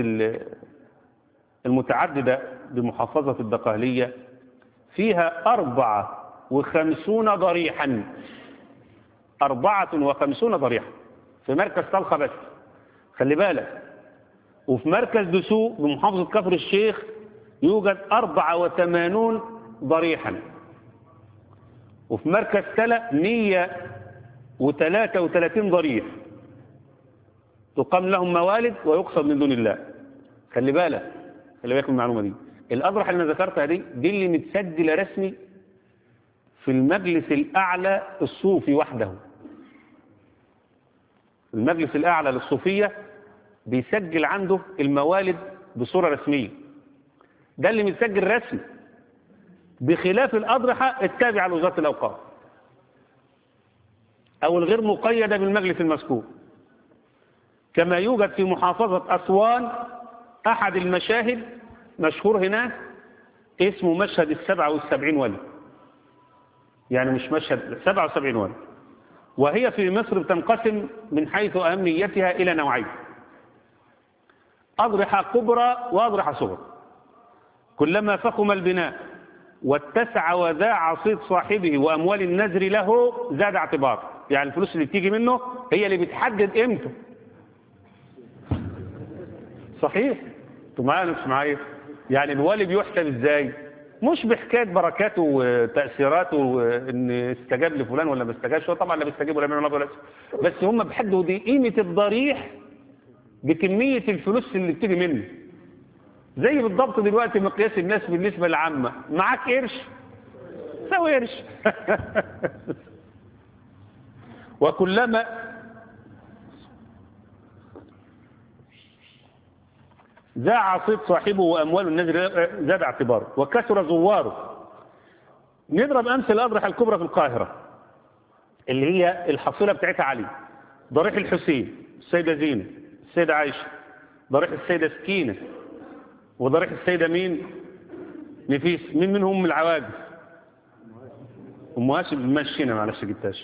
[SPEAKER 2] المتعددة بمحافظة الدقهلية، فيها أربعة وخمسون ضريحا، أربعة وخمسون ضريحا في مركز طلخة بس، خلي بالك. وفي مركز دسوق بمحافظة كفر الشيخ يوجد أربعة وثمانون ضريحا. وفي مركز تلا مية وثلاثة وثلاثين ضريح تقام لهم موالد ويقصد من دون الله. خلي بالك، خلي بالك من المعلومة دي. الأضرحة اللي أنا ذكرتها دي دي اللي متسجلة رسمي في المجلس الأعلى الصوفي وحده. المجلس الأعلى للصوفية بيسجل عنده الموالد بصورة رسمية، ده اللي متسجل رسمي، بخلاف الأضرحة التابعة لوزارة الأوقاف أو الغير مقيدة بالمجلس المذكور. كما يوجد في محافظة أسوان أحد المشاهد مشهور هناك اسمه مشهد السبعة والسبعين ولي، يعني مش مشهد سبعة وسبعين ولي. وهي في مصر بتنقسم من حيث أهميتها إلى نوعين: أضرحة كبرى وأضرحة صغرى. كلما فخم البناء واتسع وذاع صيت صاحبه وأموال النذر له زاد اعتبار، يعني الفلوس اللي بتيجي منه هي اللي بتحدد قيمته. صحيح؟ انتوا معايا مش معايا؟ يعني الوالي بيحسب ازاي؟ مش بحكايه بركاته وتاثيراته وان استجاب لفلان ولا ما استجابش، هو طبعا لا بيستجيب ولا بيعمل ولا، بس هم بيحددوا دي قيمه الضريح بكميه الفلوس اللي بتيجي منه. زي بالضبط دلوقتي مقياس الناس بالنسبه للعامه، معاك قرش سوي قرش. وكلما ذاع صيت صاحبه وأموال النذر زاد اعتباره وكثر زواره. نضرب أمثل الأضرحة الكبرى في القاهرة اللي هي الحصيلة بتاعتها علي: ضريح الحسين، السيدة زينة، السيدة عائشة، ضريح السيدة سكينة، وضريح السيدة مين؟ نفيس. مين منهم أم العواجز؟ أم هاشم مشينا معلش جبتاش.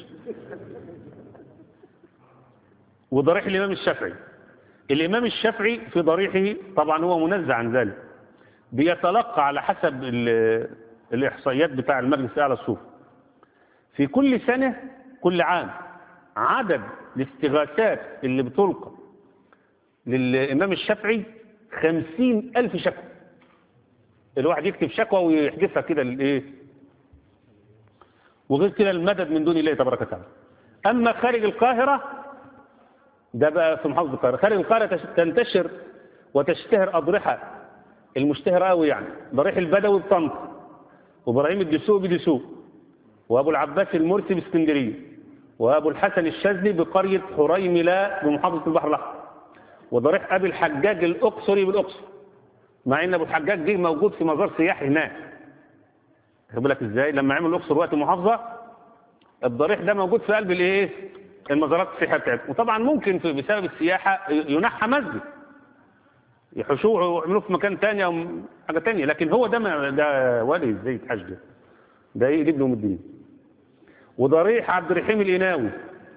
[SPEAKER 2] وضريح الإمام الشافعي. الإمام الشافعي في ضريحه طبعا هو منزه عن ذلك، بيتلقى على حسب الإحصائيات بتاع المجلس الأعلى الصوفي في كل سنة كل عام عدد الاستغاثات اللي بتلقى للإمام الشافعي خمسين ألف شكوى. الواحد يكتب شكوى ويحدثها كده للإيه، وغير كده المدد من دون الله تبارك وتعالى. أما خارج القاهرة، ده بقى في محافظة القاهرة، خارج القاهرة تنتشر وتشتهر أضرحة المشتهرة قوي، يعني ضريح البدوي بطنطا، وإبراهيم الدسوق بدسوق، وأبو العباس المرسي باسكندرية، وأبو الحسن الشاذلي بقرية حريملة بمحافظة البحر الأحمر، وضريح أبي الحجاج الأقصري بالأقصر، مع إن أبو الحجاج دي موجود في مزار سياحي هناك. خد بالك إزاي لما عملوا الأقصر وقت محافظة، الضريح ده موجود في قلب الإيه؟ المزارات السياحية بتاعتهم. وطبعا ممكن في بسبب السياحة ينحى مسجد يحشوه ويعملوه في مكان تاني أو حاجة تانية، لكن هو ده ما ده والي ازاي يتحش ده ده يقلب لهم الدين. وضريح عبد الرحيم الإناوي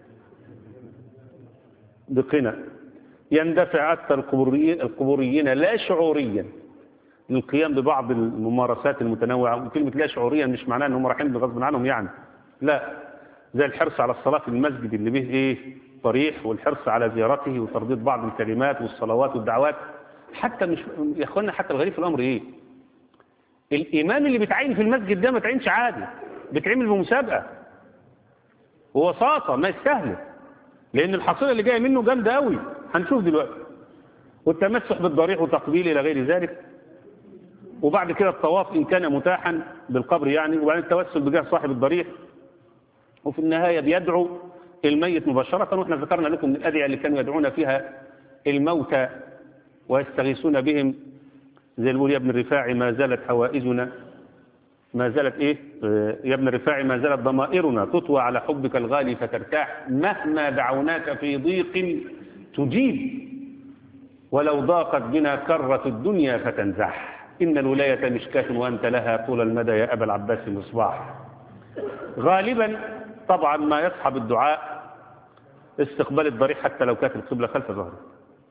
[SPEAKER 2] بقنا يندفع أكثر القبوريين القبوريين لا شعوريا للقيام ببعض الممارسات المتنوعة. وكلمة لا شعوريا مش معناها أنهم رايحين بغصب عنهم، يعني لا، زي الحرص على الصلاة في المسجد اللي به إيه طريح، والحرص على زيارته وترديد بعض الكلمات والصلوات والدعوات. حتى مش يا اخوانا، حتى الغريب في الأمر إيه، الإمام اللي بيتعين في المسجد ده ما تعينش عادي، بيتعمل بمسابقة ووساطة، ما يستاهل، لأن الحصيلة اللي جاية منه جامدة قوي، هنشوف دلوقتي. والتمسح بالضريح وتقبيل إلى غير ذلك، وبعد كده الطواف إن كان متاحا بالقبر يعني، وبعدين التوسل بجاه صاحب الضريح، وفي النهاية بيدعو الميت مباشرة. وإحنا ذكرنا لكم من الأدعية اللي كانوا يدعون فيها الموتى ويستغيثون بهم زي اللي بيقول يا ابن الرفاعي ما زالت حوائجنا ما زالت إيه يا ابن الرفاعي ما زالت ضمائرنا تطوى على حبك الغالي فترتاح مهما دعوناك في ضيق تجيب ولو ضاقت بنا كرة الدنيا فتنزح إن الولاية مشكاة وأنت لها طول المدى يا أبا العباس مصباح. غالبا طبعا ما يصحب الدعاء استقبال الضريح حتى لو كانت القبلة خلف ظهره.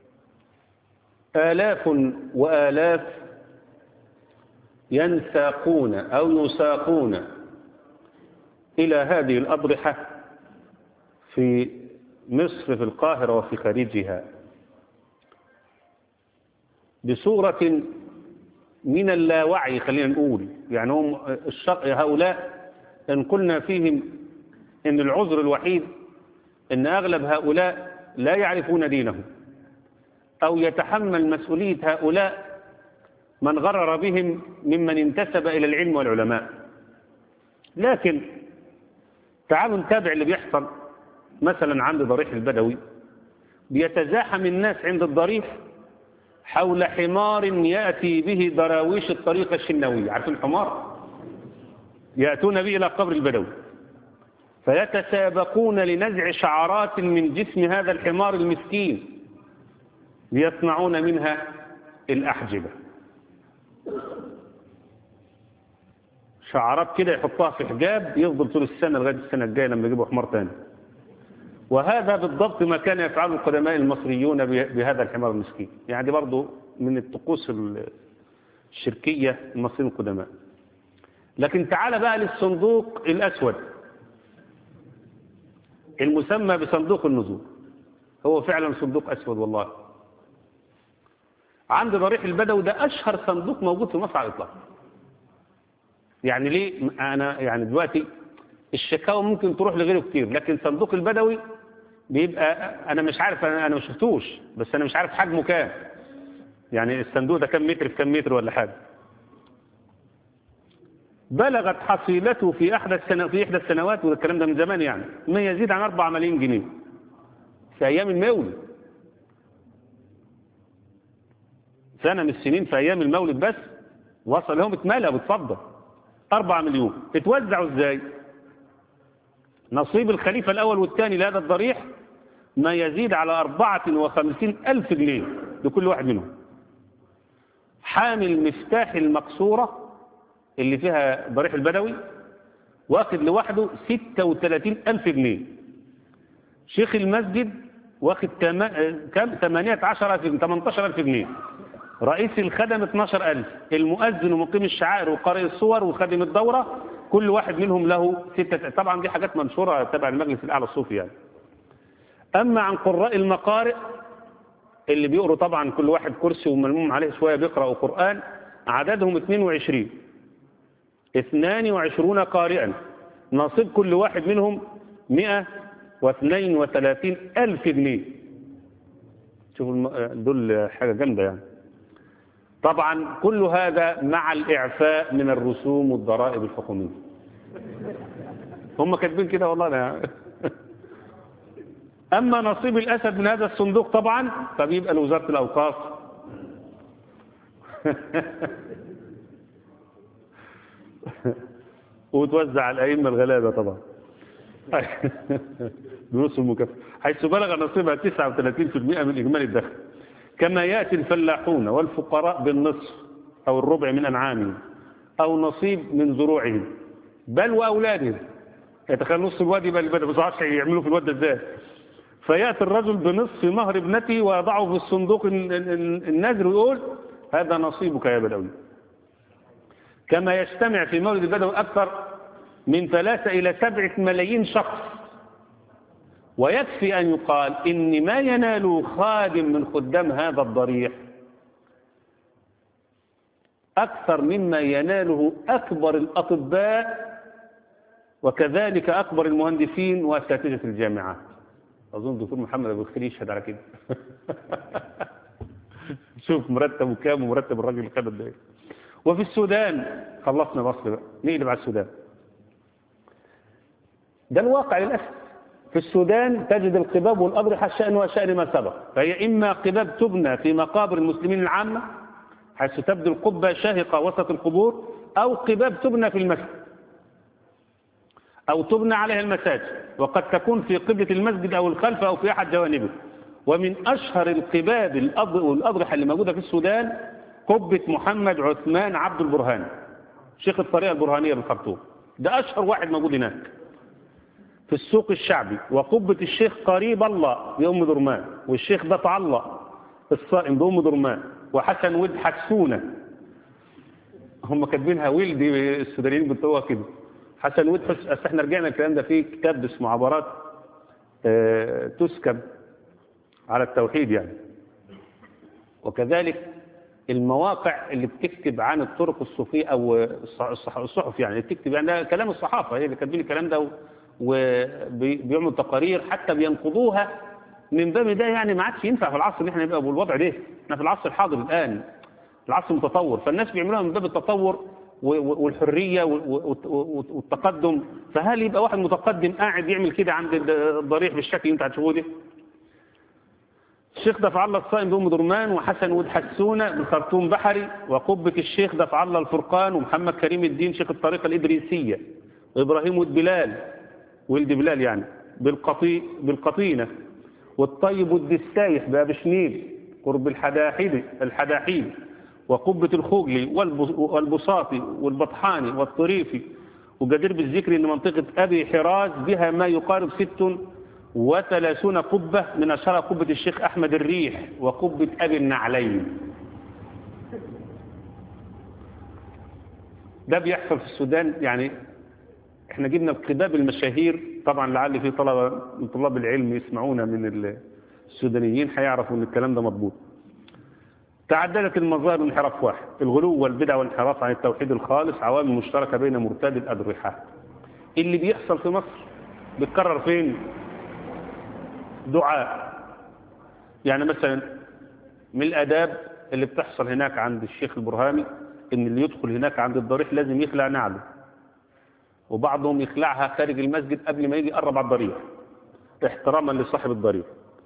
[SPEAKER 2] آلاف وآلاف ينساقون أو يساقون إلى هذه الأضرحة في مصر في القاهرة وفي خارجها بصورة من اللاوعي. خلينا نقول يعني هم هؤلاء إن قلنا فيهم إن العذر الوحيد إن أغلب هؤلاء لا يعرفون دينهم أو يتحمل مسؤولية هؤلاء من غرر بهم ممن انتسب إلى العلم والعلماء. لكن تعالوا نتابع اللي بيحصل مثلا عند ضريح البدوي. بيتزاحم الناس عند الضريح حول حمار يأتي به دراويش الطريقة الشناوية. عارفين الحمار؟ يأتون به إلى قبر البدوي فيتسابقون لنزع شعرات من جسم هذا الحمار المسكين ليصنعون منها الأحجبة. شعرات كده يحطها في حجاب يفضل طول السنة لغاية السنة الجاية لما يجيبوا حمار تاني. وهذا بالضبط ما كان يفعله القدماء المصريون بهذا الحمار المسكين. يعني دي برضو من الطقوس الشركية المصريين القدماء. لكن تعال بقى للصندوق الأسود المسمى بصندوق النذور. هو فعلا صندوق أسود والله. عند ضريح البدوي ده أشهر صندوق موجود في مصر على الإطلاق. يعني ليه أنا يعني دلوقتي الشكاوى ممكن تروح لغيره كتير لكن صندوق البدوي بيبقى أنا مش عارف أنا أنا ما شفتوش بس أنا مش عارف حجمه كام. يعني الصندوق ده كم متر في كم متر ولا حاجة. بلغت حصيلته في أحدى السنوات في إحدى السنوات والكلام ده من زمان يعني ما يزيد عن أربعة ملايين جنيه في أيام المولد. سنة من السنين في أيام المولد بس وصل لهم اتملى واتفضل أربعة مليون. اتوزعوا ازاي؟ نصيب الخليفة الأول والثاني لهذا الضريح ما يزيد على أربعة وخمسين ألف جنيه لكل واحد منهم. حامل مفتاح المقصورة اللي فيها ضريح البدوي واخد لوحده ستة وثلاثين ألف جنيه. شيخ المسجد واخد كم ثمانية عشر ألف ثمانية عشر ألف جنيه. رئيس الخدم اثناشر ألف. المؤذن ومقيم الشعائر وقارئ الصور وخادم الدورة كل واحد منهم له ستة. طبعا دي حاجات منشورة تبع المجلس الأعلى الصوفي يعني. أما عن قراء المقارئ اللي بيقروا طبعا كل واحد كرسي وملموم عليه شوية بيقرأوا قرآن عددهم اثنين وعشرين اثنان وعشرون قارئا. نصيب كل واحد منهم مئة واثنين وثلاثين ألف جنيه. شوفوا دول حاجة جامدة يعني. طبعا كل هذا مع الإعفاء من الرسوم والضرائب الحكومية. هم كاتبين كده والله أنا. أما نصيب الأسد من هذا الصندوق طبعا فبيبقى لوزارة الأوقاف. وتوزع على الأئمة الغلابة طبعا دروس المكافأة حيث بلغ نصيبها تسعة وثلاثين بالمئة من إجمالي الدخل. كما يأتي الفلاحون والفقراء بالنصف أو الربع من أنعامهم أو نصيب من زروعهم بل وأولادهم. يتخيل نص الواد يبقى اللي بدأ بصعش يعملوا في الواد ده ازاي. فيأتي الرجل بنصف مهر ابنته ويضعه في الصندوق النذر ويقول هذا نصيبك يا بدوي. كما يجتمع في مولد البدوي أكثر من ثلاثة إلى سبعة ملايين شخص. ويكفي أن يقال إن ما ينال خادم من خدام هذا الضريح أكثر مما يناله أكبر الأطباء وكذلك أكبر المهندسين وأساتذة الجامعات. أظن دكتور محمد أبو الخير يشهد على كده. شوف مرتب وكام ومرتب الراجل اللي خد ده. وفي السودان خلصنا مصر بقى نقلب على السودان. ده الواقع للأسف. في السودان تجد القباب والأضرحة شأن وشأن ما سبق. فهي إما قباب تبنى في مقابر المسلمين العامة حيث تبدو القبة شاهقة وسط القبور، أو قباب تبنى في المسجد أو تبنى عليها المساجد، وقد تكون في قبلة المسجد أو الخلف أو في أحد جوانبه. ومن أشهر القباب والأضرحة اللي موجودة في السودان قبة محمد عثمان عبد البرهان، شيخ الطريقة البرهانية بالخرطوم، ده أشهر واحد موجود هناك في السوق الشعبي. وقبة الشيخ قريب الله بأم درمان، والشيخ دفع الله الصائم بأم درمان، وحسن ولد حسونة، هم كاتبينها ولد السودانيين بتوع كده، حسن ولد حس. أصل احنا رجعنا الكلام ده في كتاب اسمه عبارات اه تسكب على التوحيد يعني. وكذلك المواقع اللي بتكتب عن الطرق الصوفية أو الصحف يعني بتكتب يعني كلام الصحافة هي اللي كاتبين الكلام ده، وبيعملوا تقارير حتى بينقضوها من باب ده. يعني ما عادش ينفع في العصر اللي احنا نبقى بالوضع ده، احنا في العصر الحاضر الآن، العصر المتطور، فالناس بيعملوها من باب التطور والحرية والتقدم. فهل يبقى واحد متقدم قاعد يعمل كده عند الضريح بالشكل اللي انت هتشوفه ده؟ الشيخ دفع الله الصائم بأم درمان، وحسن ولد حسونة بالخرطوم بحري، وقبة الشيخ دفع الله الفرقان، ومحمد كريم الدين شيخ الطريقة الإدريسية، وإبراهيم ولد بلال ولد بلال يعني بالقطي بالقطينة، والطيب ولد السايح باب شنيل قرب الحداحيل الحداحيل، وقبة الخوجلي والبساطي والبطحاني والطريفي. وجدير بالذكر ان منطقة ابي حراز بها ما يقارب ست وثلاثون قبة، من اشهرها قبة الشيخ احمد الريح وقبة ابي النعلين. ده بيحصل في السودان. يعني احنا جبنا قباب المشاهير، طبعا لعل في طلبة من طلاب العلم يسمعونا من السودانيين هيعرفوا ان الكلام ده مضبوط. تعددت المظاهر انحراف واحد، الغلو والبدع والانحراف عن التوحيد الخالص، عوامل مشتركة بين مرتاد الأضرحة. اللي بيحصل في مصر بيتكرر فين؟ دعاء. يعني مثلا من الآداب اللي بتحصل هناك عند الشيخ البرهاني ان اللي يدخل هناك عند الضريح لازم يخلع نعله، وبعضهم يخلعها خارج المسجد قبل ما يجي يقرب على الضريح احتراما لصاحب الضريح،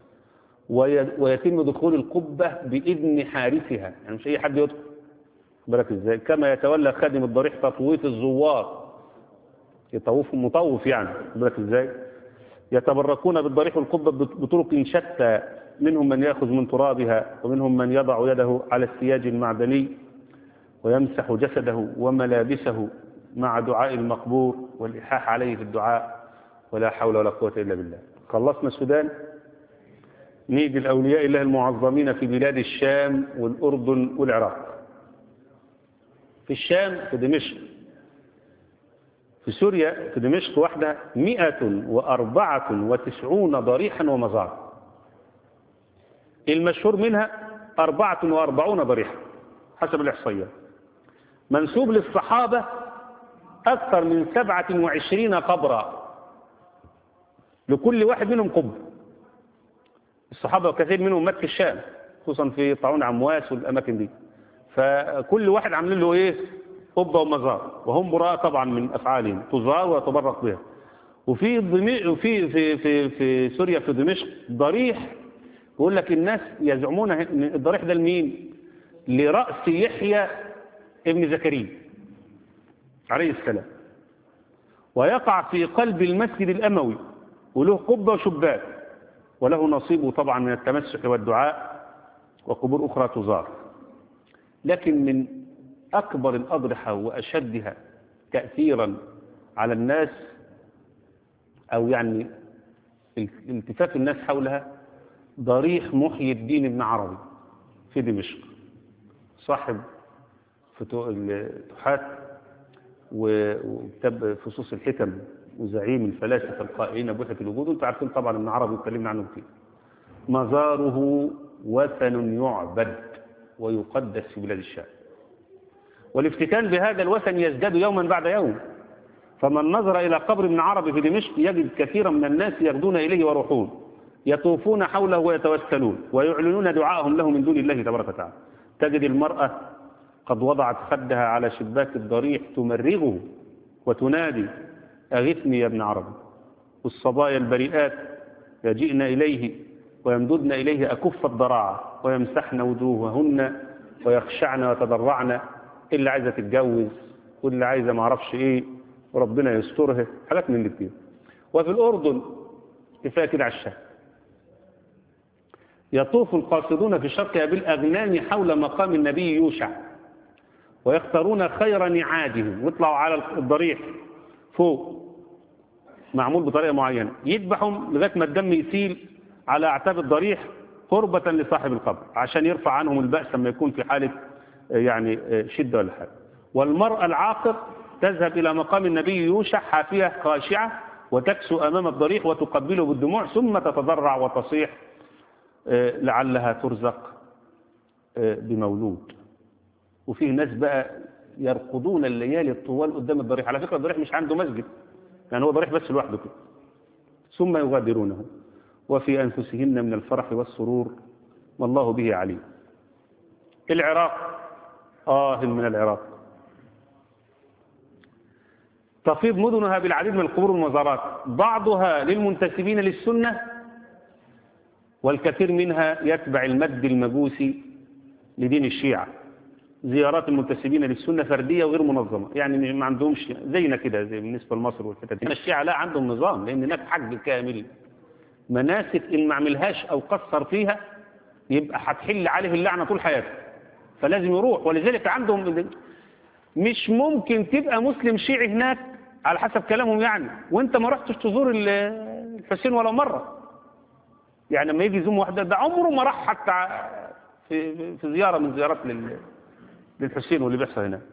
[SPEAKER 2] ويتم دخول القبة بإذن حارسها، يعني مش أي حد يدخل. بالك إزاي؟ كما يتولى خادم الضريح تطويف الزوار، يطوف مطوف يعني. بالك إزاي؟ يتبركون بالضريح والقبة بطرق شتى، منهم من يأخذ من ترابها، ومنهم من يضع يده على السياج المعدني ويمسح جسده وملابسه مع دعاء المقبور والإلحاح عليه في الدعاء، ولا حول ولا قوة إلا بالله. خلصنا السودان، نيجي الأولياء الله المعظمين في بلاد الشام والأردن والعراق. في الشام في دمشق، في سوريا في دمشق واحدة مئة وأربعة وتسعون ضريحا ومزار، المشهور منها أربعة وأربعون ضريحا حسب الإحصائيات، منسوب للصحابة أكثر من سبعة وعشرين قبرا، لكل واحد منهم قبة. الصحابة كثير منهم مات في الشام، خصوصا في طاعون عمواس والأماكن دي، فكل واحد عاملين له إيه؟ قبة ومزار، وهم براء طبعا من أفعالهم، تزار وتبرق بها. وفي وفي في في في سوريا في دمشق ضريح يقول لك الناس يزعمون ان الضريح ده لمين؟ لرأس يحيى ابن زكريا عليه السلام، ويقع في قلب المسجد الأموي، وله قبة وشباك، وله نصيبه طبعا من التمسح والدعاء، وقبور أخرى تزار. لكن من أكبر الأضرحة وأشدها تأثيرا على الناس، أو يعني التفاف الناس حولها، ضريح محيي الدين ابن عربي في دمشق، صاحب فتوحات وكتاب فصوص الحكم وزعيم الفلاسفة القائلين بوحدة الوجود. انتم عارفين طبعا ابن عربي اتكلمنا عنه كتير. مزاره وثن يعبد ويقدس في بلاد الشام، والافتتان بهذا الوثن يزداد يوما بعد يوم. فمن نظر إلى قبر ابن عربي في دمشق يجد كثيرا من الناس يغدون إليه ويروحون، يطوفون حوله ويتوسلون ويعلنون دعاءهم له من دون الله تبارك وتعالى. تجد المرأة قد وضعت خدها على شباك الضريح تمرغه وتنادي أغثني يا ابن عربي، والصبايا البريئات يجئن إليه ويمددن إليه أكف الضراعة ويمسحن وجوههن ويخشعن ويتضرعن، اللي عايزة تتجوز واللي عايزة ما اعرفش ايه وربنا يسترها، حاجات من الاثنين. وفي الأردن كفاية كده على الشهر يطوف القاصدون في شرقها بالأغنام حول مقام النبي يوشع، ويختارون خير نعاجهم ويطلعوا على الضريح فوق معمول بطريقة معينة، يذبحهم لغاية ما الدم يسيل على أعتاب الضريح قربة لصاحب القبر عشان يرفع عنهم البأس لما يكون في حالة يعني شدة ولا حاجة. والمرأة العاقر تذهب إلى مقام النبي يوشع حافية خاشعة وتكسو أمام الضريح وتقبله بالدموع ثم تتضرع وتصيح لعلها ترزق بمولود. وفيه ناس بقى يرقضون الليالي الطوال قدام الضريح. على فكرة الضريح مش عنده مسجد، يعني هو ضريح بس لوحده كده. ثم يغادرونه وفي أنفسهن من الفرح والسرور والله به عليم. العراق آه من العراق تفيض مدنها بالعديد من القبور والمزارات، بعضها للمنتسبين للسنة والكثير منها يتبع المد المجوسي لدين الشيعة. زيارات المنتسبين للسنة فردية وغير منظمة، يعني ما عندهمش زينا كده زي بالنسبة لمصر والحتت دي. الشيعة لا عندهم نظام، لأن هناك حج كامل، مناسك إن ما عملهاش أو قصر فيها يبقى هتحل عليه اللعنة طول حياته، فلازم يروح. ولذلك عندهم مش ممكن تبقى مسلم شيعي هناك على حسب كلامهم يعني وانت ما رحتش تزور الحسين ولا مرة. يعني لما يجي يزوم واحدة ده عمره ما راح حتى في, في زيارة من زيارات للحسين واللي بيحصل هناك.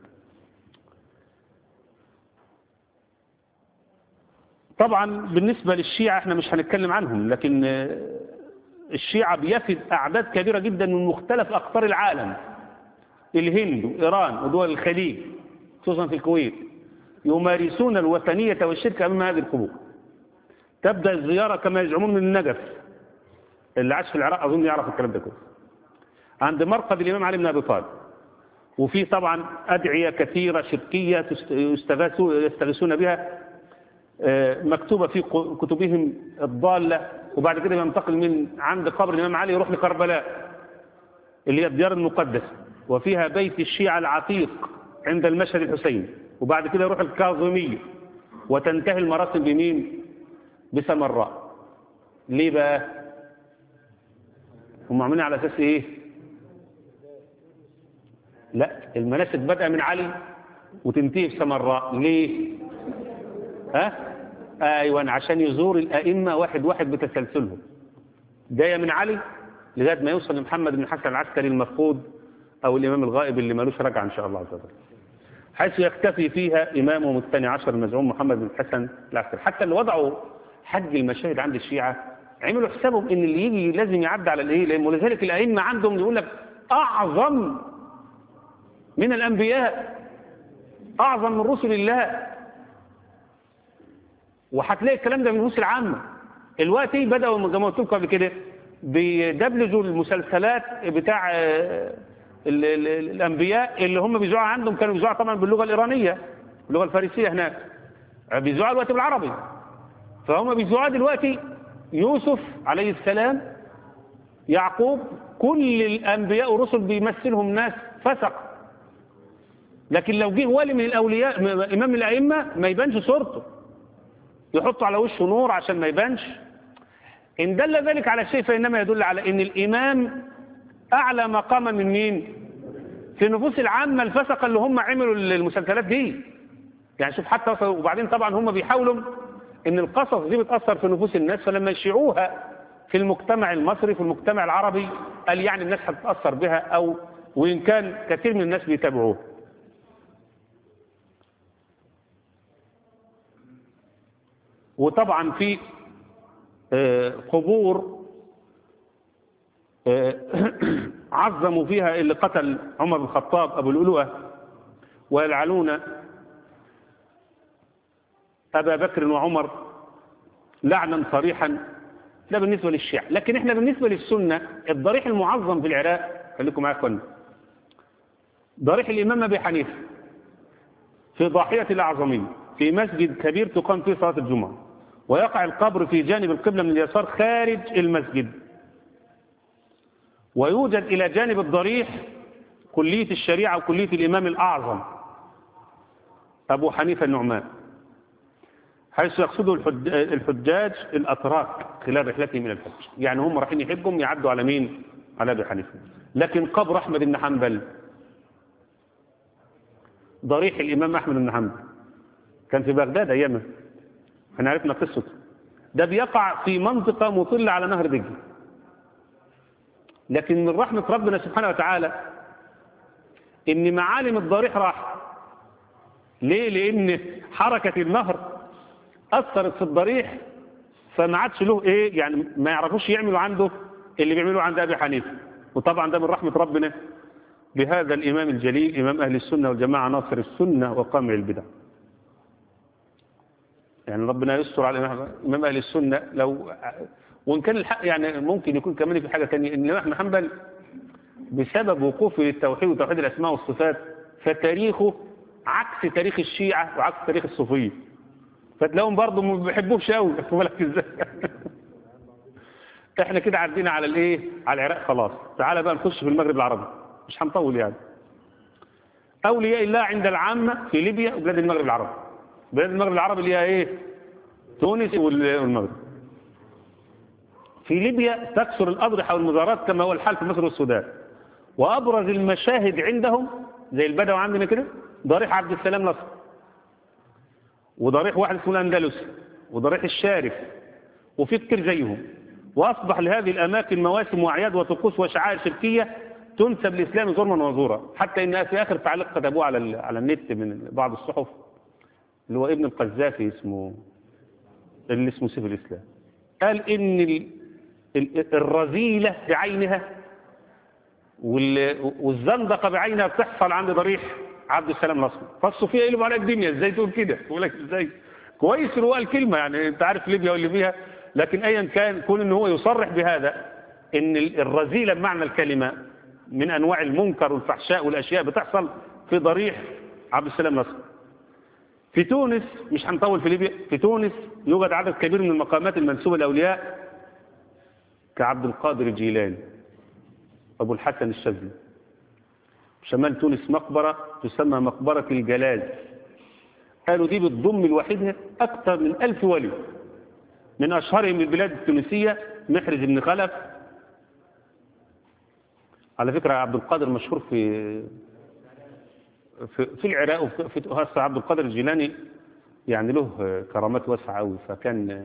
[SPEAKER 2] طبعا بالنسبة للشيعة احنا مش هنتكلم عنهم، لكن الشيعة بيفد أعداد كبيرة جدا من مختلف أقطار العالم، الهند وإيران ودول الخليج خصوصا في الكويت، يمارسون الوثنية والشرك أمام هذه القبور. تبدأ الزيارة كما يزعمون من النجف، اللي عاش في العراق أظن يعرف الكلام ده كله، عند مرقد الإمام علي بن أبي طالب. وفي طبعا أدعية كثيرة شركية يستغيثون بها مكتوبة في كتبهم الضالة. وبعد كده ينتقل من عند قبر الإمام علي يروح لكربلاء اللي هي الديار المقدسة، وفيها بيت الشيعة العتيق عند المشهد الحسيني، وبعد كده يروح الكاظمية وتنتهي المراسم بمين؟ بسمراء. ليه بقى؟ هم عاملين على أساس إيه؟ لا، المناسك بدأ من علي وتنتهي في سمراء. ليه؟ ها؟ أيوة، عشان يزور الأئمة واحد واحد بتسلسلهم، جاية من علي لغاية ما يوصل لمحمد بن حسن العسكري المفقود أو الإمام الغائب اللي مالوش رجعة إن شاء الله عز وجل، حيث يختفي فيها إمامهم الثاني عشر المزعوم محمد بن حسن العسكري. حتى اللي وضعوا حج المشاهد عند الشيعة عملوا حسابهم إن اللي يجي لازم يعدي على الإيه، لأن ولذلك الأئمة عندهم يقول لك أعظم من الأنبياء، أعظم من رسل الله. وهتلاقي الكلام ده من النصوص العامة. دلوقتي بدأوا زي ما قلت لكم قبل كده بيدبلجوا المسلسلات بتاع ال ال الأنبياء اللي هم بيذاعوا عندهم، كانوا بيذاعوا طبعا باللغة الإيرانية اللغة الفارسية، هناك بيذاعوا دلوقتي بالعربي. فهم بيذاعوا دلوقتي يوسف عليه السلام، يعقوب، كل الأنبياء والرسل بيمثلهم ناس فسق. لكن لو جه ولي من الأولياء إمام الأئمة ما يبانش صورته، يحطوا على وشه نور عشان ما يبانش. إن دل ذلك على شيء فإنما يدل على إن الإمام أعلى مقاما من مين؟ في النفوس العامة الفسقة اللي هم عملوا المسلسلات دي. يعني شوف حتى، وبعدين طبعا هم بيحاولوا إن القصص دي بتأثر في نفوس الناس، فلما يشيعوها في المجتمع المصري في المجتمع العربي قال يعني الناس هتتأثر بها، أو وإن كان كثير من الناس بيتابعوه. وطبعا في قبور عظموا فيها اللي قتل عمر بن الخطاب أبو اللؤلؤة، ويلعنون أبا بكر وعمر لعنا صريحا. ده بالنسبة للشيعة. لكن احنا بالنسبة للسنة الضريح المعظم في العراق، خليكم معايا كنا، ضريح الإمام أبي حنيفة في ضاحية الأعظمية في مسجد كبير تقام فيه صلاة الجمعة، ويقع القبر في جانب القبلة من اليسار خارج المسجد، ويوجد إلى جانب الضريح كلية الشريعة وكلية الإمام الأعظم أبو حنيفة النعمان، حيث يقصده الحجاج الأتراك خلال رحلتهم إلى الحج. يعني هم رايحين يحجهم يعدوا على مين؟ على أبي حنيفة. لكن قبر أحمد بن حنبل، ضريح الإمام أحمد بن حنبل، كان في بغداد أيامها، احنا عرفنا قصته. ده بيقع في منطقة مطلة على نهر دجلة. لكن من رحمة ربنا سبحانه وتعالى إن معالم الضريح راح. ليه؟ لأن حركة النهر أثرت في الضريح، فما عادش له إيه، يعني ما يعرفوش يعملوا عنده اللي بيعملوا عند أبي حنيفة. وطبعا ده من رحمة ربنا بهذا الإمام الجليل، إمام أهل السنة والجماعة، ناصر السنة وقامع البدع. يعني ربنا يستر على إمام أهل السنة. لو وإن كان الحق يعني ممكن يكون كمان في حاجة ثانية، إن الإمام أحمد حنبل بسبب وقوفه للتوحيد وتوحيد الأسماء والصفات فتاريخه عكس تاريخ الشيعة وعكس تاريخ الصوفية، فتلاقيهم برضه ما بيحبوش قوي. خد بالك ازاي؟ احنا كده عدينا على الايه؟ على العراق خلاص. تعالى بقى نخش في المغرب العربي، مش هنطول يعني. اولياء الله عند العامة في ليبيا وبلاد المغرب العربي. بلاد المغرب العربي اللي هي ايه؟ تونس والمغرب. في ليبيا تكثر الأضرحة والمظاهرات كما هو الحال في مصر والسودان. وأبرز المشاهد عندهم زي البدو عندنا كده ضريح عبد السلام نصر، وضريح واحد اسمه الأندلس، وضريح الشارف، وفي كتير زيهم. وأصبح لهذه الأماكن مواسم وأعياد وطقوس وشعائر شركية تنسب للإسلام ظلما وزورا، حتى إن في آخر تعليق كتبوه على على النت من بعض الصحف اللي هو ابن القذافي اسمه اللي اسمه سيف الإسلام، قال إن الرذيلة بعينها والزندقة بعينها بتحصل عند ضريح عبد السلام نصر. فالصوفية يقلبوا على الدنيا ازاي تقول كده؟ يقول لك ازاي؟ كويس ان هو قال كلمة، يعني انت عارف ليبيا واللي فيها، لكن ايا كان كون ان هو يصرح بهذا ان الرذيلة بمعنى الكلمة من انواع المنكر والفحشاء والاشياء بتحصل في ضريح عبد السلام نصر. في تونس، مش هنطول في ليبيا، في تونس يوجد عدد كبير من المقامات المنسوبة للأولياء كعبد القادر الجيلاني، أبو الحسن الشاذلي. شمال تونس مقبرة تسمى مقبرة الجلاز، قالوا دي بتضم لوحدها أكثر من ألف ولي، من أشهرهم البلاد التونسية محرز بن خلف. على فكرة عبد القادر مشهور في في, في العراق وفي هسه عبد القادر الجيلاني يعني له كرامات واسعة قوي، فكان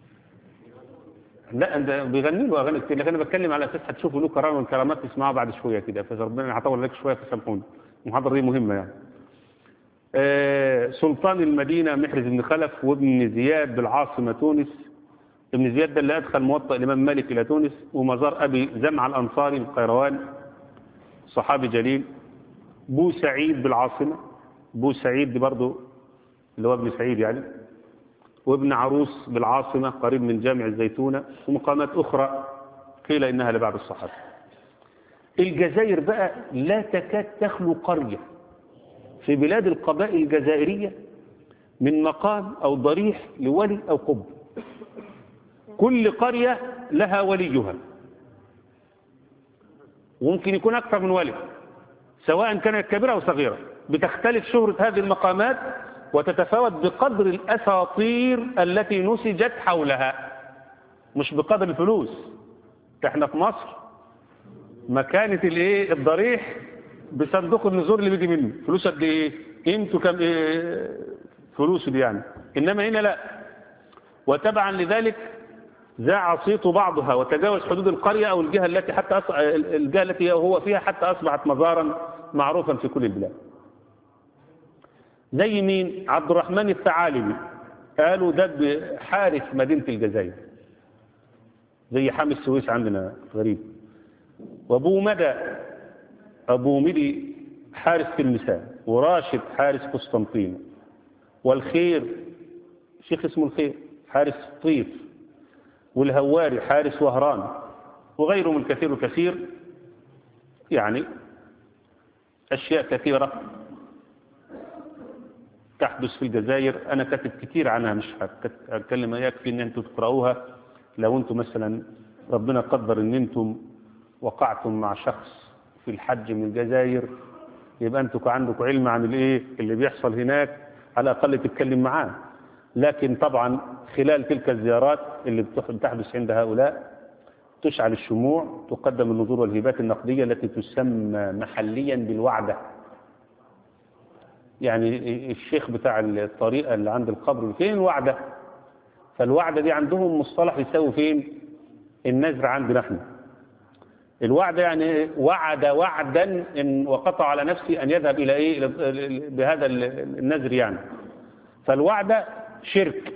[SPEAKER 2] لا ده بيغني له اغاني كتير، لكن انا بتكلم على اساس هتشوفوا له كرامه من كرامات تسمعها بعد شويه كده، فربنا هطول عليك شويه فسامحوني، المحاضره دي مهمه يعني. آه سلطان المدينه محرز بن خلف، وابن زياد بالعاصمه تونس. ابن زياد ده اللي ادخل موطأ الامام مالك الى تونس. ومزار ابي زمع الانصاري القيروان، صحابي جليل. بو سعيد بالعاصمه، بو سعيد دي برضه اللي هو ابن سعيد يعني. وابن عروس بالعاصمة قريب من جامع الزيتونة. ومقامات أخرى قيل إنها لبعض الصحابة. الجزائر بقى لا تكاد تخلو قرية في بلاد القبائل الجزائرية من مقام أو ضريح لولي أو قب. كل قرية لها وليها، وممكن يكون أكثر من ولي سواء كانت كبيرة أو صغيرة. بتختلف شهرة هذه المقامات وتتفاوت بقدر الأساطير التي نسجت حولها، مش بقدر الفلوس. احنا في مصر مكانة الايه الضريح بصندوق النزور اللي بيجي منه فلوس قد ايه، قيمته كم ايه فلوسه دي يعني. انما هنا لا. وتبعا لذلك ذاع صيت بعضها وتجاوز حدود القرية او الجهة التي حتى أص... الجهة التي هو فيها حتى اصبحت مزارا معروفا في كل البلاد. زي مين؟ عبد الرحمن الثعالبي، قالوا ده حارس مدينة الجزائر، زي حامي السويس عندنا غريب. وابو مدى ابو مدي حارس تلمسان، وراشد حارس قسطنطين، والخير شيخ اسمه الخير حارس طيف، والهواري حارس وهران، وغيرهم الكثير وكثير. يعني أشياء كثيرة تحدث في الجزائر، أنا كاتب كتير عنها مش هتكلم، يكفي أن أنتم تقرأوها. لو أنتم مثلا ربنا قدر أن أنتم وقعتم مع شخص في الحج من الجزائر، يبقى انتوا عندكم علم عن الايه اللي بيحصل هناك، على الاقل تتكلم معاه. لكن طبعا خلال تلك الزيارات اللي بتحدث عند هؤلاء تشعل الشموع، تقدم النذور والهبات النقدية التي تسمى محليا بالوعدة. يعني الشيخ بتاع الطريقة اللي عند القبر فين الوعدة؟ فالوعدة دي عندهم مصطلح يساوي فين النذر عندنا احنا. الوعدة يعني وعد وعدا إن وقطع على نفسه أن يذهب إلى إيه بهذا النذر يعني. فالوعدة شرك،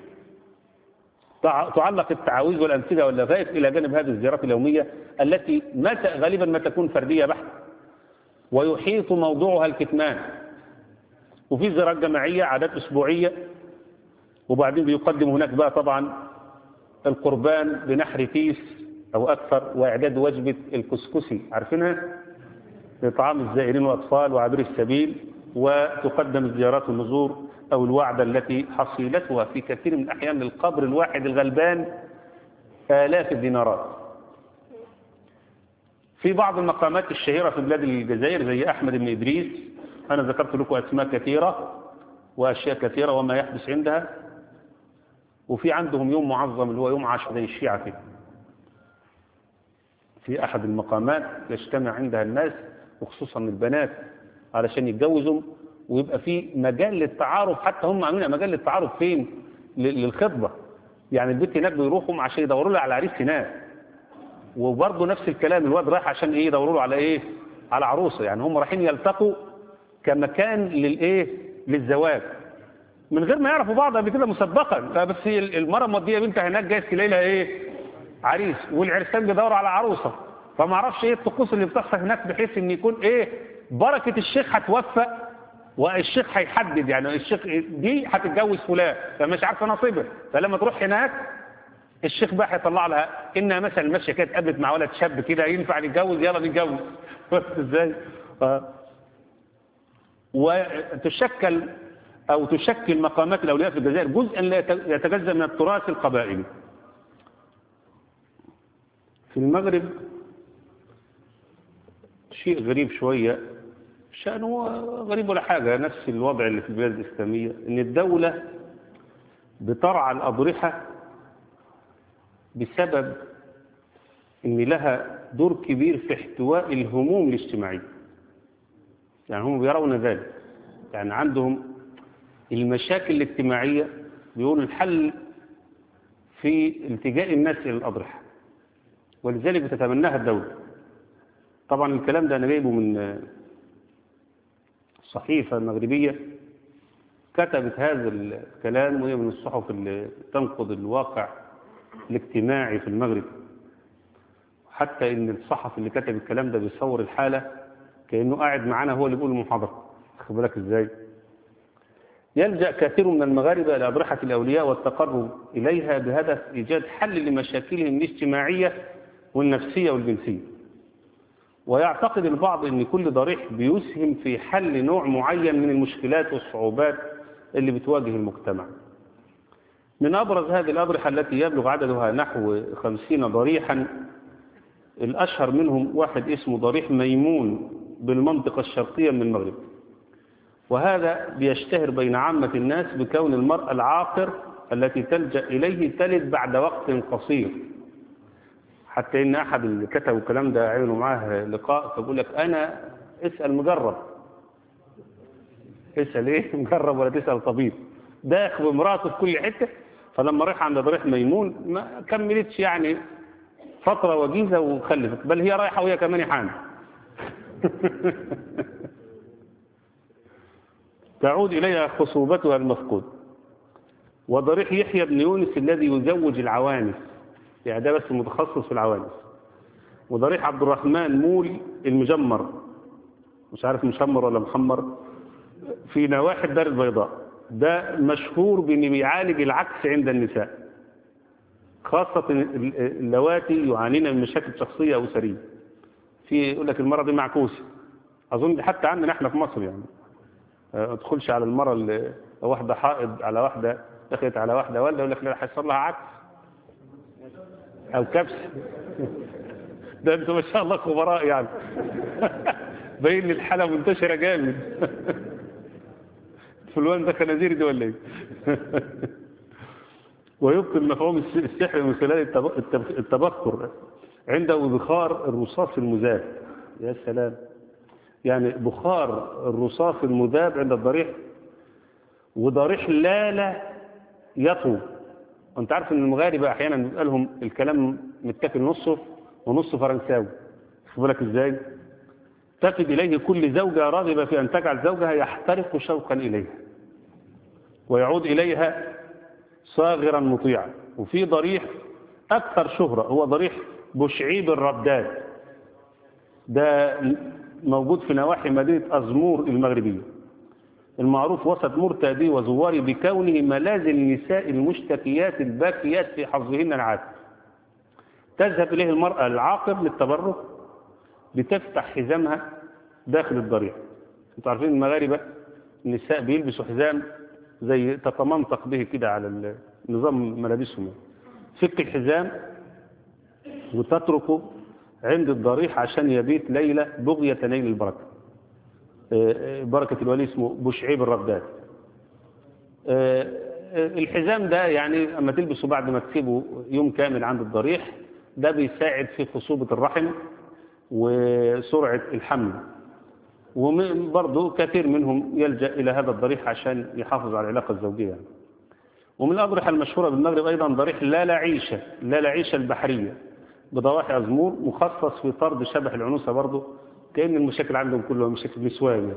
[SPEAKER 2] تعلق التعاويذ والأمثلة واللفائف إلى جانب هذه الزيارات اليومية التي غالبا ما تكون فردية بحت، ويحيط موضوعها الكتمان. وفي زيارات جماعية عادات أسبوعية، وبعدين بيقدم هناك بقى طبعا القربان بنحر تيس أو أكثر، وإعداد وجبة الكسكسي عارفينها لطعام الزائرين والأطفال وعابر السبيل. وتقدم الزيارات والنذور أو الوعدة التي حصيلتها في كثير من الأحيان للقبر الواحد الغلبان آلاف الدينارات. في بعض المقامات الشهيرة في بلاد الجزائر زي أحمد بن إدريس، أنا ذكرت لكم أسماء كثيرة وأشياء كثيرة وما يحدث عندها. وفي عندهم يوم معظم اللي هو يوم عاشوراء زي الشيعة كده، في أحد المقامات يجتمع عندها الناس وخصوصا البنات علشان يتجوزوا، ويبقى في مجال للتعارف. حتى هم عاملين مجال للتعارف فين؟ للخطبة. يعني البيت هناك بيروحوا عشان يدوروا له على عريس هناك، وبرضه نفس الكلام الواد رايح عشان ايه يدوروا له على ايه؟ على عروسه. يعني هم رايحين يلتقوا كمكان للايه؟ للزواج من غير ما يعرفوا بعض قبل كده مسبقا. بس المرأة مودية بنتها هناك جايز تلاقي لها ايه؟ عريس، والعرسان بيدوروا على عروسه. فما اعرفش ايه الطقوس اللي بتحصل هناك بحيث ان يكون ايه؟ بركة الشيخ هتوفق والشيخ هيحدد، يعني الشيخ دي هتتجوز فلان فمش عارفه نصيبها، فلما تروح هناك الشيخ بقى هيطلع لها انها مثلا ماشيه كده اتقابلت مع ولد شاب كده ينفع نتجوز يلا نتجوز. ازاي؟ وتشكل او تشكل مقامات الاولياء في الجزائر جزءا لا يتجزا من التراث القبائلي. في المغرب شيء غريب شويه، شأنه غريب ولا حاجة، نفس الوضع اللي في البلاد الإسلامية، إن الدولة بترعى الأضرحة بسبب إن لها دور كبير في احتواء الهموم الاجتماعية. يعني هم بيرون ذلك، يعني عندهم المشاكل الاجتماعية بيقولوا الحل في التجاء الناس إلى الأضرحة، ولذلك بتتبناها الدولة. طبعا الكلام ده أنا جايبه من صحيفة مغربية كتبت هذا الكلام، وهي من الصحف اللي تنقض الواقع الاجتماعي في المغرب. حتى ان الصحفي اللي كتب الكلام ده بيصور الحالة كأنه قاعد معانا هو اللي بيقول المحاضرة. خد بالك ازاي؟ يلجأ كثير من المغاربة إلى أضرحة الأولياء والتقرب إليها بهدف إيجاد حل لمشاكلهم الاجتماعية والنفسية والجنسية. ويعتقد البعض أن كل ضريح بيسهم في حل نوع معين من المشكلات والصعوبات اللي بتواجه المجتمع. من أبرز هذه الأضرحة التي يبلغ عددها نحو خمسين ضريحا، الأشهر منهم واحد اسمه ضريح ميمون بالمنطقة الشرقية من المغرب. وهذا بيشتهر بين عامة الناس بكون المرأة العاقر التي تلجأ إليه تلد بعد وقت قصير. حتى إن أحد اللي كتبوا الكلام ده عينوا معاه لقاء فبقول لك أنا اسأل مجرب، اسأل إيه مجرب ولا تسأل طبيب. داخل بمراته في كل حتة. فلما راح عند ضريح ميمون ما كملتش يعني فترة وجيزة وخلفت، بل هي رايحة وهي كمان يحامل. تعود إليها خصوبتها المفقود. وضريح يحيى بن يونس الذي يزوج العوانس، يعني ده بس متخصص في العوانس. وضريح عبد الرحمن مول المجمر، مش عارف مشمر ولا محمر، في نواحي الدار البيضاء. ده مشهور بأنه بيعالج العكس عند النساء، خاصة اللواتي يعانين من مشاكل شخصية أو أسرية. في يقول لك المرة دي معكوسة، أظن حتى عندنا احنا في مصر يعني ما تدخلش على المرة اللي واحدة حائض على واحدة دخلت على واحدة ولا يقول لك لا هيحصل لها عكس أو كبس. ده انتوا ما شاء الله خبراء يعني. باين لي الحالة منتشرة جامد. فلوان ده خنازير دي ولا ايه؟ ويبطل مفهوم السحر من خلال التبخر عنده بخار الرصاص المذاب. يا سلام، يعني بخار الرصاص المذاب عند الضريح، وضريح لا لا يطوب. وانت عارف ان المغاربة احيانا بيبقى لهم الكلام متاكل نصه ونصه فرنساوي، خد بالك ازاي؟ تفد اليه كل زوجة راغبة في ان تجعل زوجها يحترق شوقا اليها ويعود اليها صاغرا مطيعا. وفي ضريح اكثر شهرة هو ضريح بشعيب الرداد، ده موجود في نواحي مدينة أزمور المغربية، المعروف وسط مرتدي وزواري بكونه ملاذ النساء المشتكيات الباكيات في حظهن العادي. تذهب إليه المرأة العاقر للتبرك، بتفتح حزامها داخل الضريح. انتوا عارفين المغاربة النساء بيلبسوا حزام زي تتمنطق به كده على نظام ملابسهم. فك الحزام وتتركه عند الضريح عشان يبيت ليلة بغية نيل البركة. بركة الولي اسمه بشعيب الرداد. الحزام ده يعني اما تلبسه بعد ما تسيبه يوم كامل عند الضريح، ده بيساعد في خصوبة الرحم وسرعة الحمل. وبرضه كثير منهم يلجأ إلى هذا الضريح عشان يحافظ على العلاقة الزوجية يعني. ومن الأضرحة المشهورة بالمغرب أيضا ضريح لا لا عيشة لا لا عيشة البحرية بضواحي أزمور، مخصص في طرد شبح العنوسة. برضه كأن المشاكل عندهم كلها مشاكل نسوان.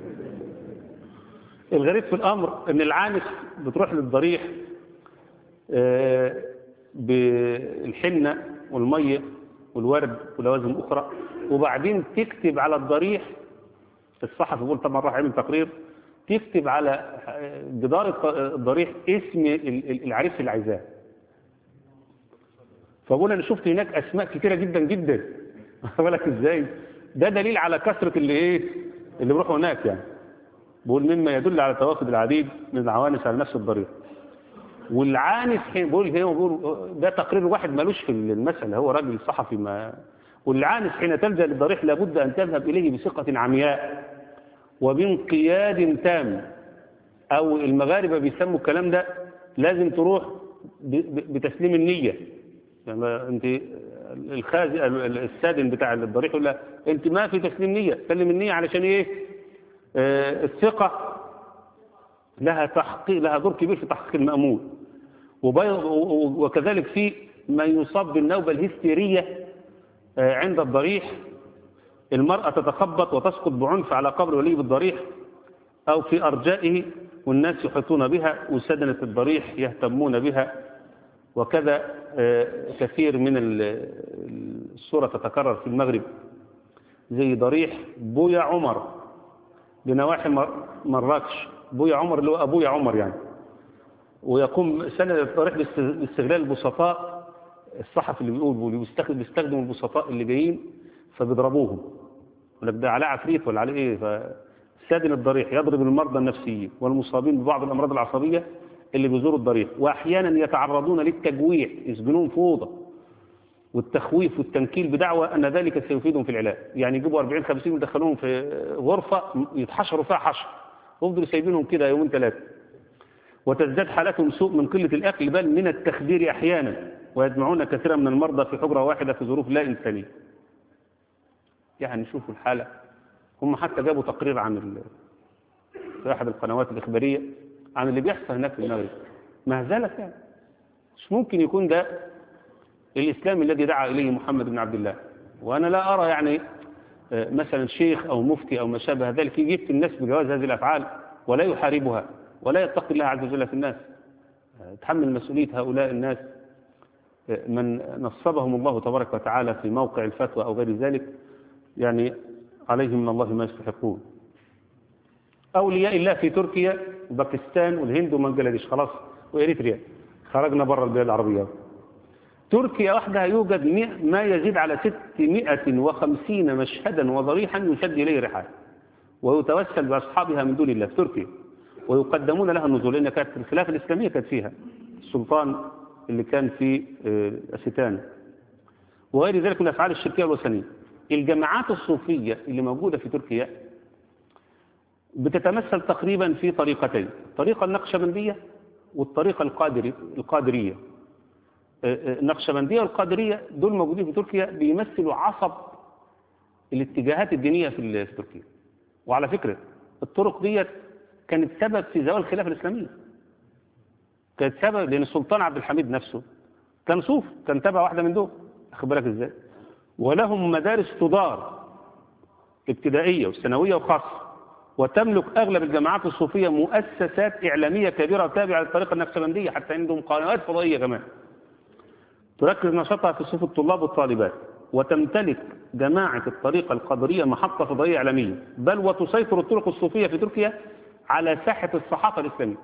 [SPEAKER 2] الغريب في الأمر أن العانس بتروح للضريح بالحنة والمية والورد ولوازم أخرى، وبعدين تكتب على الضريح. الصحفي بيقول طبعا راح يعمل تقرير، تكتب على جدار الضريح اسم العريس اللي عايزاه. فبقول انا شفت هناك اسماء كتيره جدا جدا. بالك ازاي؟ ده دليل على كثره اللي ايه اللي بيروحوا هناك يعني. بقول مما يدل على توافد العديد من العوانس على نفس الضريح. والعانس حين بقول هنا بقول ده تقرير واحد مالوش في المساله، هو راجل صحفي. ما والعانس حين تلجأ للضريح لابد ان تذهب اليه بثقه عمياء وبانقياد تام، او المغاربه بيسموا الكلام ده لازم تروح بتسليم النيه. يعني انت الخازن السادن بتاع الضريح يقول لها انت ما في تسليم نيه، سلم النيه علشان ايه؟ آه الثقه لها تحقيق، لها دور كبير في تحقيق المأمول. وكذلك في ما يصاب بالنوبه الهستيريه آه عند الضريح، المرأة تتخبط وتسقط بعنف على قبر ولي بالضريح أو في أرجائه، والناس يحيطون بها وسدنة الضريح يهتمون بها. وكذا كثير من الصورة تتكرر في المغرب، زي ضريح بويا عمر بنواحي مراكش. بويا عمر اللي هو أبويا عمر يعني. ويقوم سند الضريح باستغلال البسطاء. الصحفي اللي بيقول بيستخدم البسطاء اللي جايين فبيضربوهم، ولا ده عليه عفريت ولا عليه ايه. فسادن الضريح يضرب المرضى النفسيين والمصابين ببعض الامراض العصبيه اللي بيزوروا الضريح، واحيانا يتعرضون للتجويع، يسجنون في اوضه، والتخويف والتنكيل بدعوى ان ذلك سيفيدهم في العلاج. يعني يجيبوا أربعين خمسين ويدخلوهم في غرفه يتحشروا فيها حشر، ويفضلوا سايبينهم كده يومين ثلاثه، وتزداد حالاتهم سوء من قله الاكل بل من التخدير احيانا، ويجمعون كثيرا من المرضى في حجره واحده في ظروف لا انسانيه. يعني شوفوا الحالة. هم حتى جابوا تقرير عن ال... في أحد القنوات الإخبارية عن اللي بيحصل هناك في المغرب. مهزلة يعني. مش ممكن يكون ده الإسلام الذي دعا إليه محمد بن عبد الله. وأنا لا أرى يعني مثلا شيخ أو مفتي أو ما شابه ذلك يجيب الناس بجواز هذه الأفعال ولا يحاربها ولا يتقي الله عز وجل في الناس. تحمل مسؤولية هؤلاء الناس من نصبهم الله تبارك وتعالى في موقع الفتوى أو غير ذلك، يعني عليهم من الله ما يستحقون. أولياء الله في تركيا وباكستان والهند وبنجلاديش خلاص وإريتريا، خرجنا بره البلاد العربية. تركيا وحدها يوجد ما يزيد على ستمائة وخمسين مشهدا وضريحا يشد إليه رحال ويتوسل بأصحابها من دون الله في تركيا، ويقدمون لها النزول، لأن كانت الخلافة الإسلامية كانت فيها السلطان اللي كان في أستان وغير ذلك من الأفعال الشركية والوثنية. الجماعات الصوفية اللي موجودة في تركيا بتتمثل تقريبا في طريقتين، الطريقة النقشبندية والطريقة القادري القادرية. النقشبندية والقادرية دول موجودين في تركيا، بيمثلوا عصب الاتجاهات الدينية في تركيا. وعلى فكرة الطرق دي كانت سبب في زوال الخلافة الإسلامية، كانت سبب لأن السلطان عبد الحميد نفسه كان صوف، كان تبع واحدة من دول، أخد بالك إزاي؟ ولهم مدارس تدار ابتدائية وثانوية وخاصة، وتملك أغلب الجامعات الصوفية مؤسسات إعلامية كبيرة تابعة للطريقة النقشبندية، حتى عندهم قنوات فضائية كمان تركز نشاطها في صفوف الطلاب والطالبات. وتمتلك جماعة الطريقة القادرية محطة فضائية إعلامية، بل وتسيطر الطرق الصوفية في تركيا على ساحة الصحافة الإسلامية،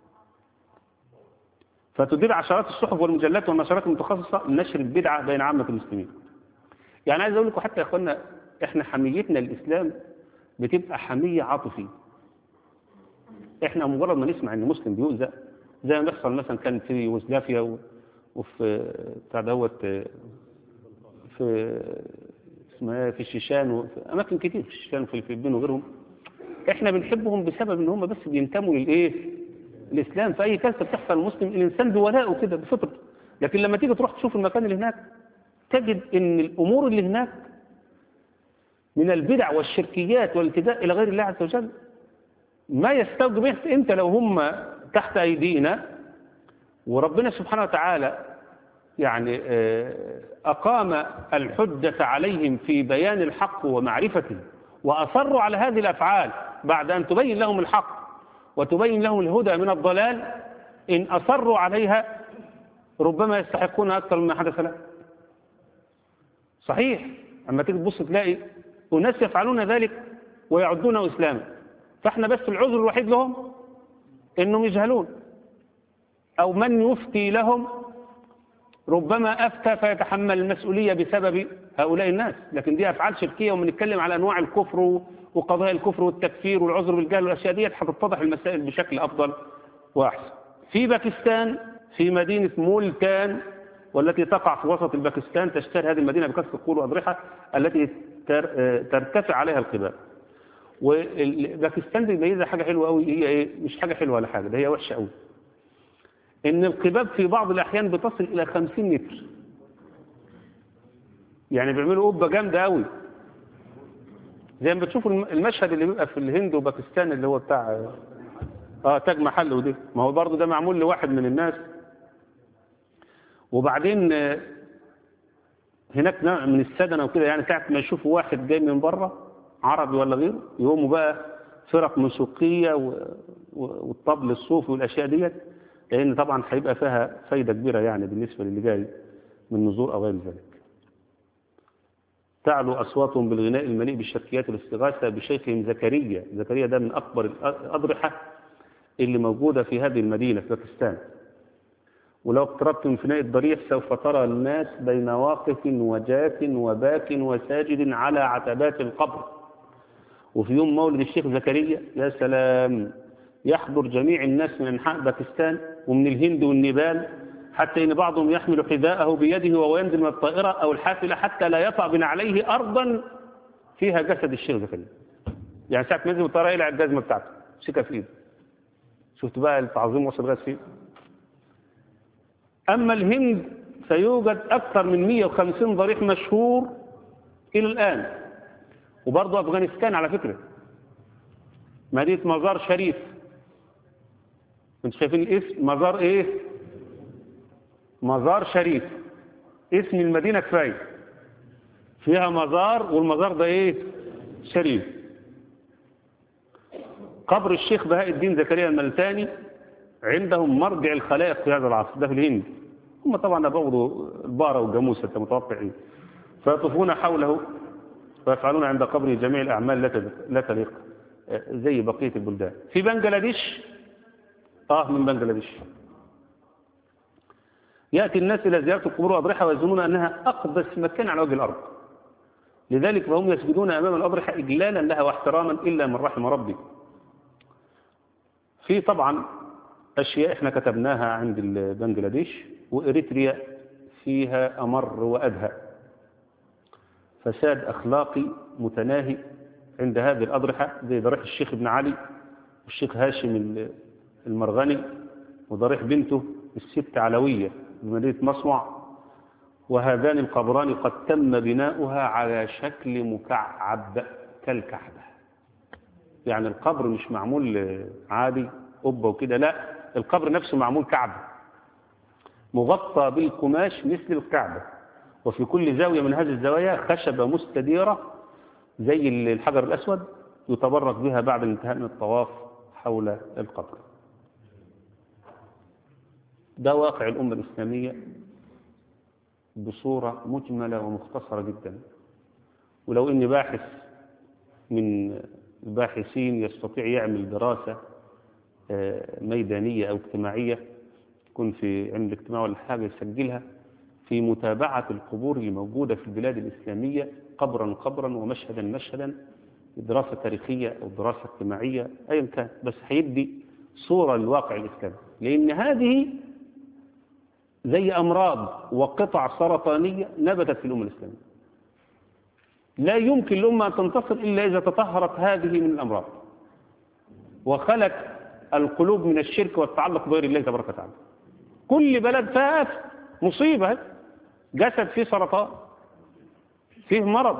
[SPEAKER 2] فتدير عشرات الصحف والمجلات والنشرات المتخصصة لنشر البدعة بين عامة المسلمين. يعني عايز أقول لكم حتى يا إخوانا، إحنا حميتنا الإسلام بتبقى حمية عاطفية. إحنا مجرد ما نسمع إن مسلم بيؤذى، زي ما بيحصل مثلا كان في يوغوسلافيا وفي بتاع دوت في اسمها في الشيشان وفي أماكن كتير، في الشيشان وفي الفلبين وغيرهم، إحنا بنحبهم بسبب إن هم بس بينتموا للإيه؟ الإسلام. في أي كارثة بتحصل المسلم الإنسان بولاءه كده بفطرته. لكن لما تيجي تروح تشوف المكان اللي هناك تجد إن الأمور اللي هناك من البدع والشركيات والالتجاء إلى غير الله عز وجل ما يستوجب. أنت لو هم تحت أيدينا وربنا سبحانه وتعالى يعني أقام الحجة عليهم في بيان الحق ومعرفته، وأصروا على هذه الأفعال بعد أن تبين لهم الحق وتبين لهم الهدى من الضلال، إن أصروا عليها ربما يستحقون أكثر مما حدث لهم. صحيح، أما تيجي تبص تلاقي وناس يفعلون ذلك ويعدونه إسلاما، فإحنا بس العذر الوحيد لهم إنهم يجهلون، أو من يفتي لهم ربما أفتى فيتحمل المسؤولية بسبب هؤلاء الناس. لكن دي أفعال شركية، وبنتكلم على أنواع الكفر وقضايا الكفر والتكفير والعذر بالجهل والأشياء دي هتتضح المسائل بشكل أفضل وأحسن. في باكستان في مدينة مولتان، والتي تقع في وسط الباكستان، تشتهر هذه المدينة بكثرة القول والأضرحة التي ترتفع عليها القباب. والباكستان دي بيميزها حاجة حلوة قوي، هي إيه؟ مش حاجة حلوة ولا حاجة، ده هي وحشة قوي. إن القباب في بعض الأحيان بتصل إلى خمسين متر، يعني بيعملوا قبة جامدة قوي، زي ما بتشوفوا المشهد اللي بيبقى في الهند وباكستان اللي هو بتاع اه تاج محل، ودي ما هو برضه ده معمول لواحد من الناس. وبعدين هناك نوع من السدنه وكده، يعني ساعه ما يشوفوا واحد جاي من بره عربي ولا غيره يقوموا بقى فرق موسيقيه والطبل الصوفي والاشياء ديت، لان طبعا هيبقى فيها فايده كبيره يعني بالنسبه للي جاي من نزور او غير ذلك. تعلو أصواتهم بالغناء المليء بالشركيات والاستغاثة بشيخهم زكريا. زكريا ده من أكبر الأضرحة اللي موجودة في هذه المدينة في باكستان. ولو اقتربت من فناء الضريح سوف ترى الناس بين واقف وجاث وباك وساجد على عتبات القبر. وفي يوم مولد الشيخ زكريا يا سلام يحضر جميع الناس من أنحاء باكستان ومن الهند والنيبال، حتى إن بعضهم يحمل حذاءه بيده وهو ينزل من الطائرة أو الحافلة حتى لا يطأ بنعليه أرضا فيها جسد الشيخ زكريا. يعني ساعة ما ينزل من الطائرة يلعب الجزمة بتاعته شيكها في إيده. شفت بقى التعظيم وصل لغاية فين؟ أما الهند سيوجد أكثر من مئة وخمسين ضريح مشهور إلى الآن. وبرضه أفغانستان على فكرة مدينة مزار شريف، انتوا شايفين الاسم مزار ايه؟ مزار شريف، اسم المدينة كفاية، فيها مزار والمزار ده ايه؟ شريف. قبر الشيخ بهاء الدين زكريا الملتاني عندهم مرجع الخلائق في هذا العصر، ده في الهند. هم طبعا بغضوا البقرة والجاموسة، انت متوقع ايه؟ فيطوفون حوله ويفعلون عند قبره جميع الأعمال لا تليق زي بقية البلدان. في بنجلاديش، آه من بنجلاديش يأتي الناس إلى زيارة القبور والأضرحة ويظنون أنها أقدس مكان على وجه الأرض، لذلك فهم يسجدون أمام الأضرحة إجلالا لها واحتراما إلا من رحم ربي. في طبعا أشياء إحنا كتبناها عند بنجلاديش، وإريتريا فيها أمر وأدهى. فساد أخلاقي متناهي عند هذه الأضرحة، زي ضريح الشيخ ابن علي والشيخ هاشم المرغني وضريح بنته الست علوية بمدينة مصوع. وهذان القبران قد تم بناؤها على شكل مكعب كالكعبة، يعني القبر مش معمول عادي قبة وكده، لا، القبر نفسه معمول كعبة مغطى بالقماش مثل الكعبة، وفي كل زاوية من هذه الزوايا خشبة مستديرة زي الحجر الأسود يتبرك بها بعد الانتهاء من الطواف حول القبر. ده واقع الأمة الإسلامية بصورة مجملة ومختصرة جدا. ولو إن باحث من الباحثين يستطيع يعمل دراسة ميدانية أو اجتماعية، يكون في علم الاجتماع ولا حاجة، يسجلها في متابعة القبور اللي موجودة في البلاد الإسلامية قبرا قبرا ومشهدا مشهدا، دراسة تاريخية أو دراسة اجتماعية أيا كان، بس هيدي صورة للواقع الإسلامي. لأن هذه زي أمراض وقطع سرطانية نبتت في الأمة الإسلامية، لا يمكن الأمة أن تنتصر إلا إذا تطهرت هذه من الأمراض وخلت القلوب من الشرك والتعلق بغير الله تبارك وتعالى. كل بلد فات مصيبة، جسد فيه سرطان، فيه مرض،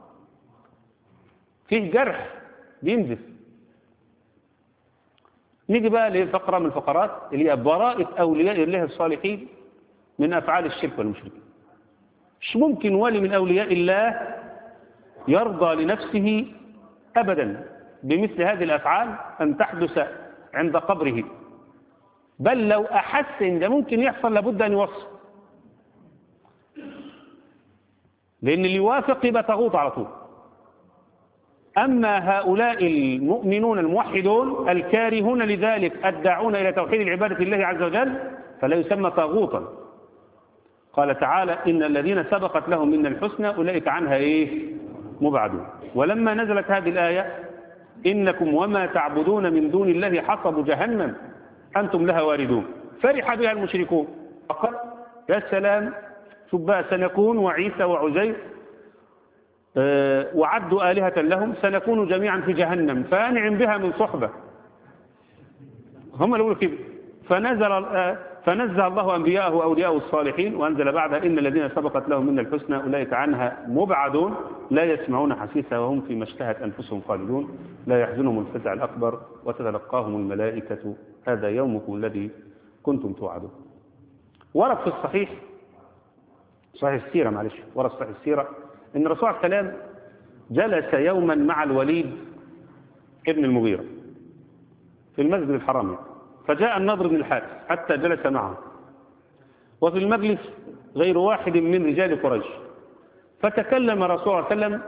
[SPEAKER 2] فيه جرح بينزف. نيجي بقى لفقرة من الفقرات اللي هي براءة أولياء الله الصالحين من أفعال الشرك والمشركين. مش ممكن ولي من أولياء الله يرضى لنفسه أبدا بمثل هذه الأفعال أن تحدث عند قبره، بل لو أحس إن ده ممكن يحصل لابد أن يوصل، لأن اللي يوافق يبقى طاغوت على طول. أما هؤلاء المؤمنون الموحدون الكارهون لذلك الداعون إلى توحيد العبادة لله عز وجل فلا يسمى طاغوتا. قال تعالى: إن الذين سبقت لهم من الحسنى أولئك عنها إيه؟ مبعدون. ولما نزلت هذه الآية: إنكم وما تعبدون من دون الله حصب جهنم أنتم لها واردون، فرح بها المشركون فقال: يا سلام، شوف بقى، سنكون وعيسى وعزير أه وعدوا آلهة لهم، سنكون جميعا في جهنم فأنعم بها من صحبة. هم اللي يقولوا كده. فنزل فنزه الله أنبياءه وأولياءه الصالحين وأنزل بعدها: إن الذين سبقت لهم من الحسنى أولئك عنها مبعدون لا يسمعون حسيسها وهم فيما اشتهت أنفسهم خالدون لا يحزنهم الفزع الأكبر وتتلقاهم الملائكة هذا يومكم الذي كنتم توعدون. ورد في الصحيح صحيح السيرة معلش ورد صحيح السيرة إن الرسول عليه السلام جلس يوما مع الوليد ابن المغيرة في المسجد الحرام يعني. فجاء النضر بن الحارث حتى جلس معه، وفي المجلس غير واحد من رجال قريش، فتكلم الرسول صلى الله عليه وسلم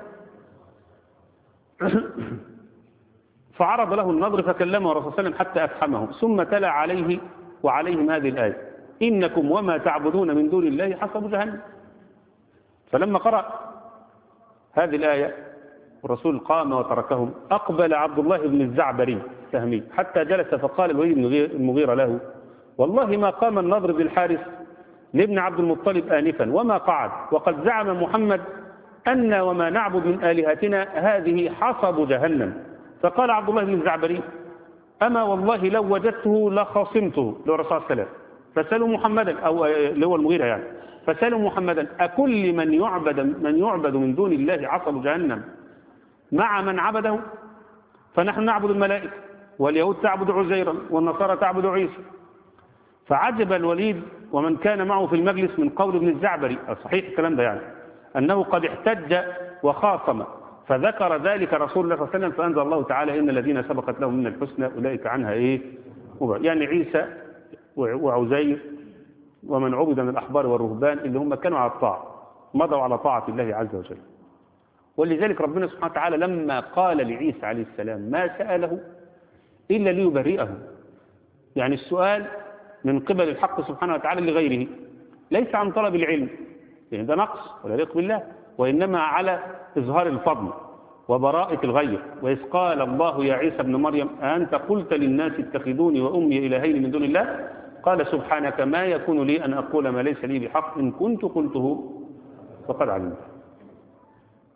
[SPEAKER 2] فعرض له النضر فكلمه الرسول صلى الله عليه وسلم حتى أفحمه، ثم تلا عليه وعليهم هذه الآية: إنكم وما تعبدون من دون الله حصب جهنم. فلما قرأ هذه الآية الرسول قام وتركهم، أقبل عبد الله بن الزعبري السهمي حتى جلس فقال الوليد المغيرة له: والله ما قام النضر بن الحارث لابن عبد المطلب آنفا وما قعد، وقد زعم محمد أن وما نعبد من آلهتنا هذه حصب جهنم. فقال عبد الله بن الزعبري: أما والله لو وجدته لخصمته للرسول صلى الله عليه وسلم، فسألوا محمدا، أو اللي هو المغيرة يعني، فسألوا محمدا: أكل من يعبد من يعبد من دون الله حصب جهنم مع من عبده؟ فنحن نعبد الملائكة، واليهود تعبد عزيرا، والنصارى تعبد عيسى. فعجب الوليد ومن كان معه في المجلس من قول ابن الزعبري، صحيح الكلام ده يعني، أنه قد احتج وخاصم، فذكر ذلك رسول الله صلى الله عليه وسلم فأنزل الله تعالى: إن الذين سبقت لهم من الحسنى أولئك عنها إيه؟ يعني عيسى وعزير ومن عبد من الأحبار والرهبان اللي هم كانوا على الطاعة، مضوا على طاعة الله عز وجل. ولذلك ربنا سبحانه وتعالى لما قال لعيسى عليه السلام ما سأله إلا ليبرئه، يعني السؤال من قبل الحق سبحانه وتعالى لغيره، ليس عن طلب العلم، يعني ده نقص ولا يليق بالله، وإنما على إظهار الفضل وبراءة الغير. وإذ قال الله يا عيسى ابن مريم أأنت قلت للناس اتخذوني وأمي إلهين من دون الله؟ قال سبحانك ما يكون لي أن أقول ما ليس لي بحق، إن كنت قلته فقد علمت.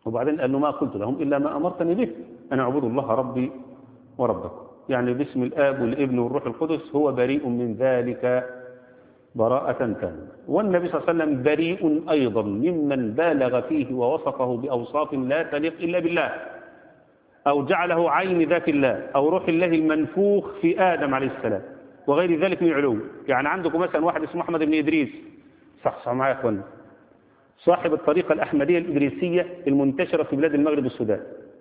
[SPEAKER 2] وبعدين قال له ما قلت لهم إلا ما أمرتني به أن أعبدوا الله ربي وربكم، يعني باسم الآب والابن والروح القدس، هو بريء من ذلك براءة تامة. والنبي صلى الله عليه وسلم بريء أيضا ممن بالغ فيه ووصفه بأوصاف لا تليق إلا بالله، أو جعله عين ذات الله أو روح الله المنفوخ في آدم عليه السلام وغير ذلك من علوم. يعني عندكم مثلا واحد اسمه أحمد بن إدريس، صح صح معايا يا أخوانا، صاحب الطريقة الأحمدية الإدريسية المنتشرة في بلاد المغرب والسودان،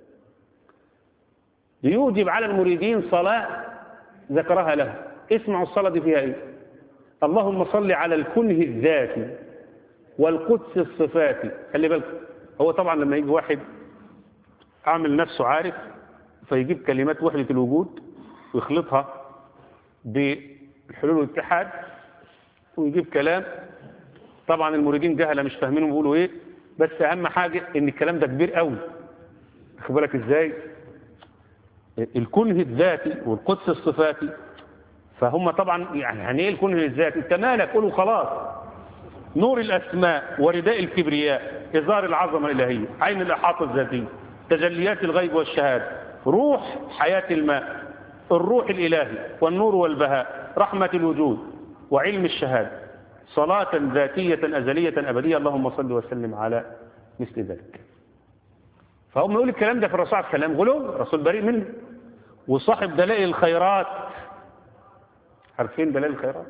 [SPEAKER 2] يوجب على المريدين صلاة ذكرها له. اسمعوا الصلاة دي فيها إيه؟ اللهم صل على الكنه الذاتي والقدس الصفاتي. خلي بالك، هو طبعا لما يجي واحد عامل نفسه عارف فيجيب كلمات وحدة الوجود ويخلطها بالحلول والاتحاد ويجيب كلام طبعا المريدين جهله مش فاهمينه بيقولوا ايه، بس اهم حاجه ان الكلام ده كبير قوي. خد بالك ازاي؟ الكنه الذاتي والقدس الصفاتي، فهم طبعا يعني يعني ايه الكنه الذاتي؟ انت مالك؟ قولوا خلاص. نور الاسماء ورداء الكبرياء، ازار العظمه الالهيه، عين الاحاطه الذاتيه، تجليات الغيب والشهاده، روح حياه الماء، الروح الالهي والنور والبهاء، رحمه الوجود وعلم الشهاده، صلاه ذاتيه ازليه ابديه، اللهم صل وسلم على مثل ذلك. فهم يقول الكلام ده في الرسول عليه السلام غلو، رسول بريء منه، وصاحب دلائل الخيرات. عارفين دلائل الخيرات؟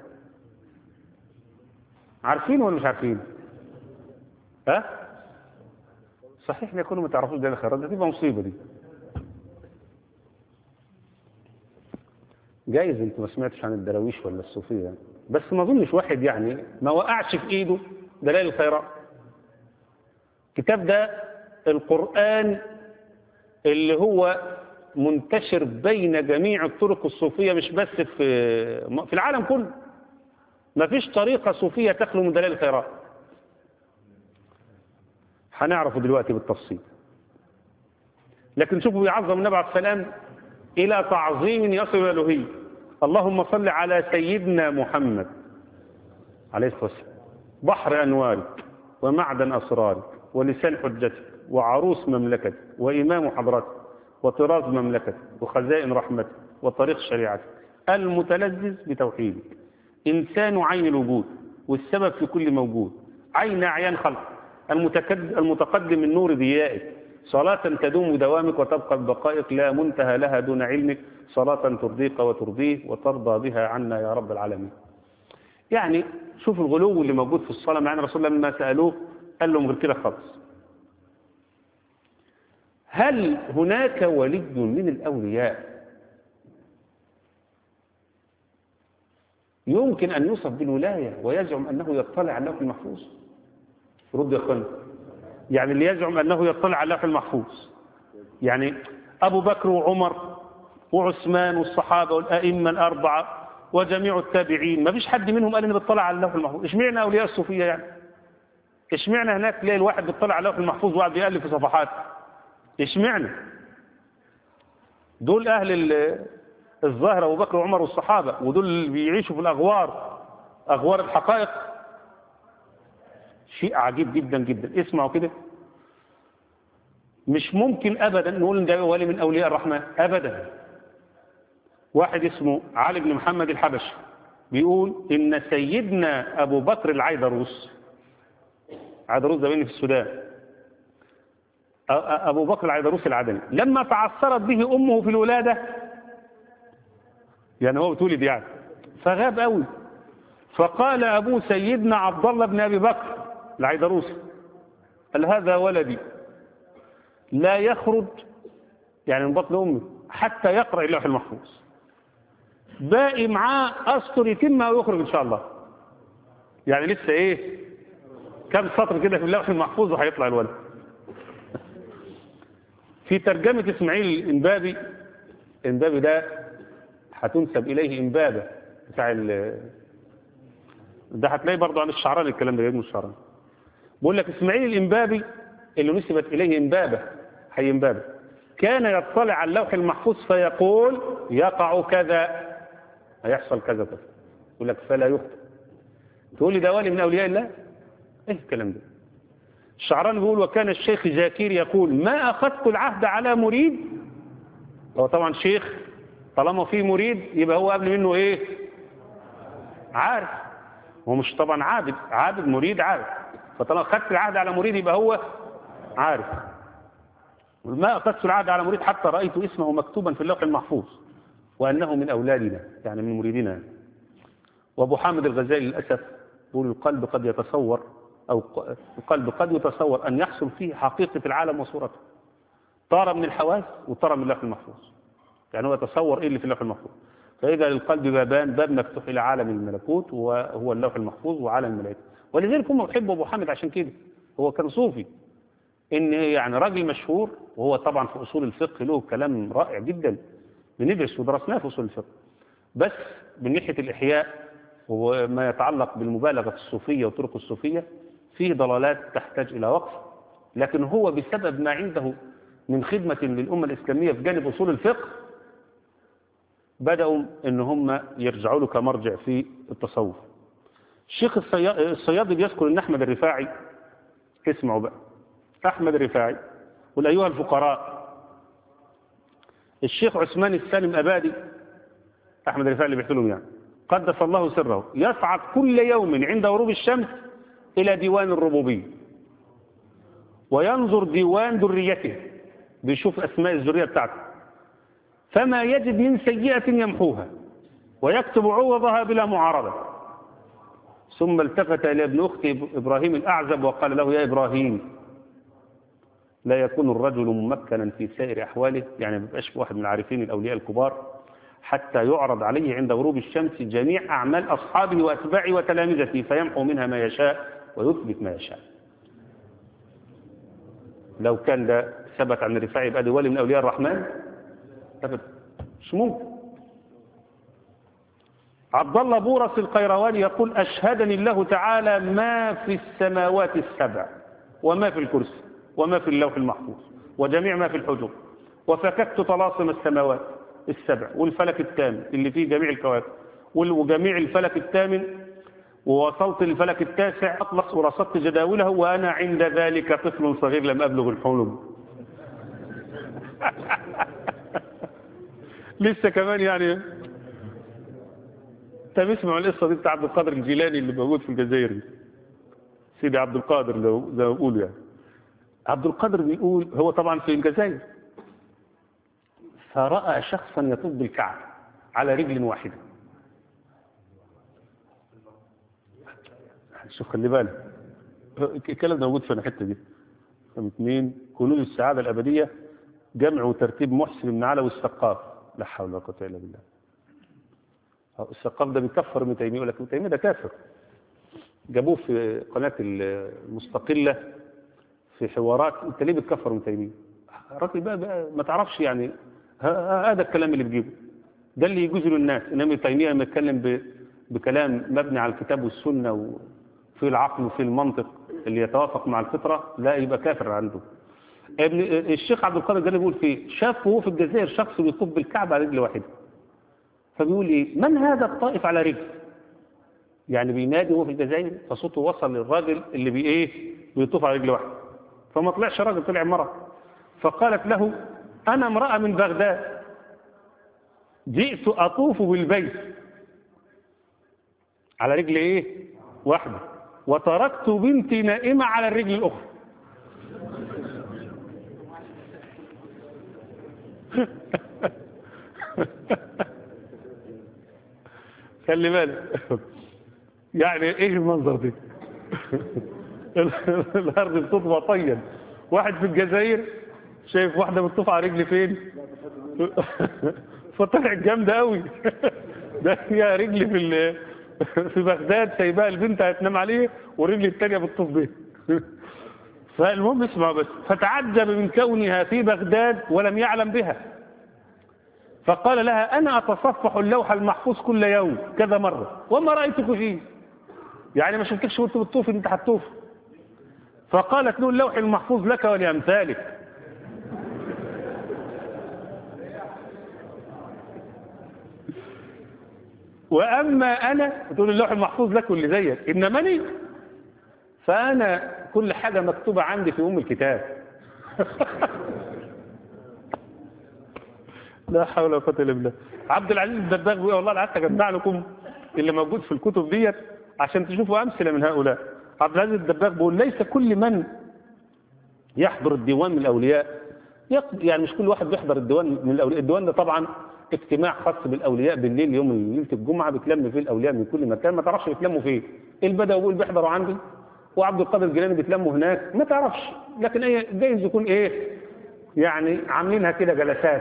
[SPEAKER 2] عارفين ولا مش عارفين؟ ها؟ صحيح لا يكونوا ما تعرفوش دلائل الخيرات، دي تبقى مصيبه دي. جايز انت ما سمعتش عن الدراويش ولا الصوفيه يعني. بس ما اظنش واحد يعني ما وقعش في ايده دلائل الخيرات. الكتاب ده القرآن اللي هو منتشر بين جميع الطرق الصوفية، مش بس في في العالم كله. ما فيش طريقة صوفية تخلو من دلائل الخيرات. هنعرفه دلوقتي بالتفصيل. لكن شوفوا بيعظم النبي عليه السلام إلى تعظيم يصل إلى الألوهية. اللهم صل على سيدنا محمد عليه الصلاة والسلام، بحر أنوارك ومعدن أسرارك ولسان حجتك وعروس مملكتك وإمام حضرتك وطراز مملكتك وخزائن رحمتك وطريق شريعتك، المتلذذ بتوحيدك، إنسان عين الوجود والسبب في كل موجود، عين أعيان خلق، المتقدم من نور ضيائك، صلاة تدوم دوامك وتبقى ببقائك لا منتهى لها دون علمك، صلاة ترضيك وترضيه وترضى بها عنا يا رب العالمين. يعني شوف الغلو اللي موجود في الصلاة. معنا رسول الله لما سألوه قال لهم غير كده خالص. هل هناك ولي من الأولياء يمكن أن يوصف بالولاية ويزعم أنه يطلع على اللوح المحفوظ؟ رد يا أخوان. يعني اللي يزعم أنه يطلع على اللوح المحفوظ، يعني أبو بكر وعمر وعثمان والصحابة والأئمة الأربعة وجميع التابعين ما فيش حد منهم قال إنه بيطلع على اللوح المحفوظ. اشمعنى أولياء الصوفية يعني؟ اشمعنى هناك تلاقي الواحد بيطلع على اللوح المحفوظ وقاعد بيألف في صفحات؟ اشمعنى؟ دول أهل الظاهر أبو بكر وعمر والصحابة، ودول اللي بيعيشوا في الأغوار، أغوار الحقائق. شيء عجيب جدا جدا. اسمعوا كده، مش ممكن أبدا نقول إن ده ولي من أولياء الرحمن أبدا. واحد اسمه علي بن محمد الحبشي بيقول إن سيدنا أبو بكر العيدروس، عيدروس ده في السودان، أبو بكر العيدروس العدني، لما تعثرت به أمه في الولادة، يعني هو بتولد يعني، فغاب قوي، فقال أبو سيدنا عبد الله بن أبي بكر العيدروس، قال هذا ولدي لا يخرج يعني من بطن أمه حتى يقرأ اللوح المحفوظ، باقي معاه أسطر يتم ويخرج إن شاء الله. يعني لسه إيه كم سطر كده في اللوح المحفوظ وهيطلع الولد. في ترجمة إسماعيل الإنبابي، الإنبابي ده هتنسب إليه إنبابة بتاع ال ده، هتلاقي برضه عن الشعراني الكلام ده جاي من الشعراني. بقول لك إسماعيل الإنبابي اللي نسبت إليه إنبابة، حي إنبابة، كان يطلع على اللوح المحفوظ فيقول يقع كذا، هيحصل كذا كذا، يقول لك فلا يخطئ. تقول لي ده ولي من أولياء الله؟ إيه الكلام ده؟ الشعراني بيقول وكان الشيخ جاكير يقول ما أخذت العهد على مريد. هو طبعا شيخ طالما فيه مريد يبقى هو قبل منه ايه؟ عارف. هو مش طبعا عابد، عابد مريد عارف، فطالما أخذت العهد على مريد يبقى هو عارف. ما أخذت العهد على مريد حتى رأيت اسمه مكتوبا في اللوح المحفوظ وأنه من أولادنا يعني من مريدنا. وأبو حامد الغزالي للأسف يقول القلب قد يتصور أو القلب قد يتصور أن يحصل فيه حقيقة العالم وصورته، طار من الحواس وطار من اللوح المحفوظ. يعني هو يتصور إيه اللي في اللوح المحفوظ. فإذا للقلب بابان، باب مفتوح إلى عالم الملكوت وهو اللوح المحفوظ وعالم الملائكة. ولذلك هم يحبوا أبو حامد عشان كده، هو كان صوفي، إن يعني راجل مشهور، وهو طبعا في أصول الفقه له كلام رائع جدا بندرس ودرسناه في أصول الفقه، بس من ناحية الإحياء وما يتعلق بالمبالغة في الصوفية وطرق الصوفية فيه ضلالات تحتاج إلى وقف. لكن هو بسبب ما عنده من خدمة للأمة الإسلامية في جانب أصول الفقه بدأوا إن هم يرجعوا له كمرجع في التصوف. الشيخ الصيادي بيذكر إن أحمد الرفاعي، اسمعوا بقى، أحمد الرفاعي قل أيها الفقراء. الشيخ عثمان السالم أبادي، أحمد الرفاعي اللي بيحكي لهم يعني، قدس الله سره، يصعد كل يوم عند غروب الشمس إلى ديوان الربوبية وينظر ديوان ذريته، بيشوف أسماء الذرية بتاعته، فما يجد من سيئة يمحوها ويكتب عوضها بلا معارضة. ثم التفت إلى ابن أخته إبراهيم الأعزب وقال له يا إبراهيم لا يكون الرجل ممكنا في سائر أحواله، يعني ما بيبقاش واحد من العارفين الأولياء الكبار حتى يعرض عليه عند غروب الشمس جميع أعمال أصحابه وأتباعه وتلامذته فيمحو منها ما يشاء ويثبت ما يشاء. لو كان ده ثبت عن الرفاعي يبقى ده ولي من أولياء الرحمن؟ أبدا، مش ممكن. عبد الله بورس القيرواني يقول أشهدني الله تعالى ما في السماوات السبع وما في الكرسي وما في اللوح المحفوظ وجميع ما في الحجر، وفككت طلاسم السماوات السبع والفلك الثامن اللي فيه جميع الكواكب وجميع الفلك الثامن، ووصلت للفلك التاسع أطلس ورصدت جداوله وأنا عند ذلك طفل صغير لم أبلغ الحلم. لسه كمان يعني. طب اسمعوا القصة دي بتاع عبد القادر الجيلاني اللي موجود في الجزائر دي. سيدي عبد القادر لو زي ما بيقولوا يعني. عبد القادر بيقول هو طبعا في الجزائر، فرأى شخصا يطوف بالكعبة على رجل واحدة. شوف خلي بالك الكلام ده موجود في الحته دي. رقم اثنين كنوز السعاده الابديه جمع وترتيب محسن بن علوي السقاف، لا حول ولا قوه الا بالله. السقاف ده بيكفر ابن تيميه، يقول لك ابن تيميه ده كافر. جابوه في قناه المستقله في حوارات، انت ليه بتكفر ابن تيميه؟ الراجل بقى, بقى ما تعرفش يعني هذا الكلام اللي بيجيبه ده اللي يجوز للناس، انما ابن تيميه لما يتكلم بكلام مبني على الكتاب والسنه وفي العقل وفي المنطق اللي يتوافق مع الفطره لا يبقى كافر عنده. ابن الشيخ عبد القادر ده بيقول فيه شاف وهو في الجزائر شخص بيطوف بالكعبه على رجل واحده، فبيقول ايه من هذا الطائف على رجل؟ يعني بينادي وهو في الجزائر فصوته وصل للراجل اللي بي ايه بيطوف على رجل واحده، فما طلعش راجل طلع مرأة، فقالت له انا امرأة من بغداد جئت اطوف بالبيت على رجل ايه واحده وتركت بنتي نائمة على الرجل الاخرى. خلي بالك يعني ايه المنظر ده؟ الارض بتطوى طيب، واحد في الجزائر شايف واحده بتطوف على رجل فين؟ فطلعت جامده قوي. ده فيها رجل في في بغداد سايباها البنت هتنام عليه والرجل الثانيه بتطوف بيه. فالمهم اسمع بس، فتعجب من كونها في بغداد ولم يعلم بها، فقال لها انا اتصفح اللوح المحفوظ كل يوم كذا مره وما رايتك فيه، يعني ما شفتكش وانت بتطوف انت هتطوف. فقالت له اللوح المحفوظ لك ولامثالك. واما انا، تقول اللوح المحفوظ لك واللي زيك، انما انا فانا كل حاجة مكتوبة عندي في أم الكتاب. لا حول ولا قوة إلا بالله. عبد العزيز الدباغ بيقول والله أنا قعدت أجمع لكم اللي موجود في الكتب ديت عشان تشوفوا أمثلة من هؤلاء. عبد العزيز الدباغ بيقول ليس كل من يحضر الديوان من الأولياء، يعني مش كل واحد بيحضر الديوان من الأولياء. الديوان ده طبعا اجتماع خاص بالأولياء بالليل، يوم ليلة الجمعة بيتلم فيه الأولياء من كل مكان، ما تعرفش بيتلموا فيه. البدوي بيقول بيحضروا عندي، وعبد القادر الجيلاني بيتلموا هناك، ما تعرفش. لكن ايه جايز يكون ايه يعني عاملينها كده جلسات.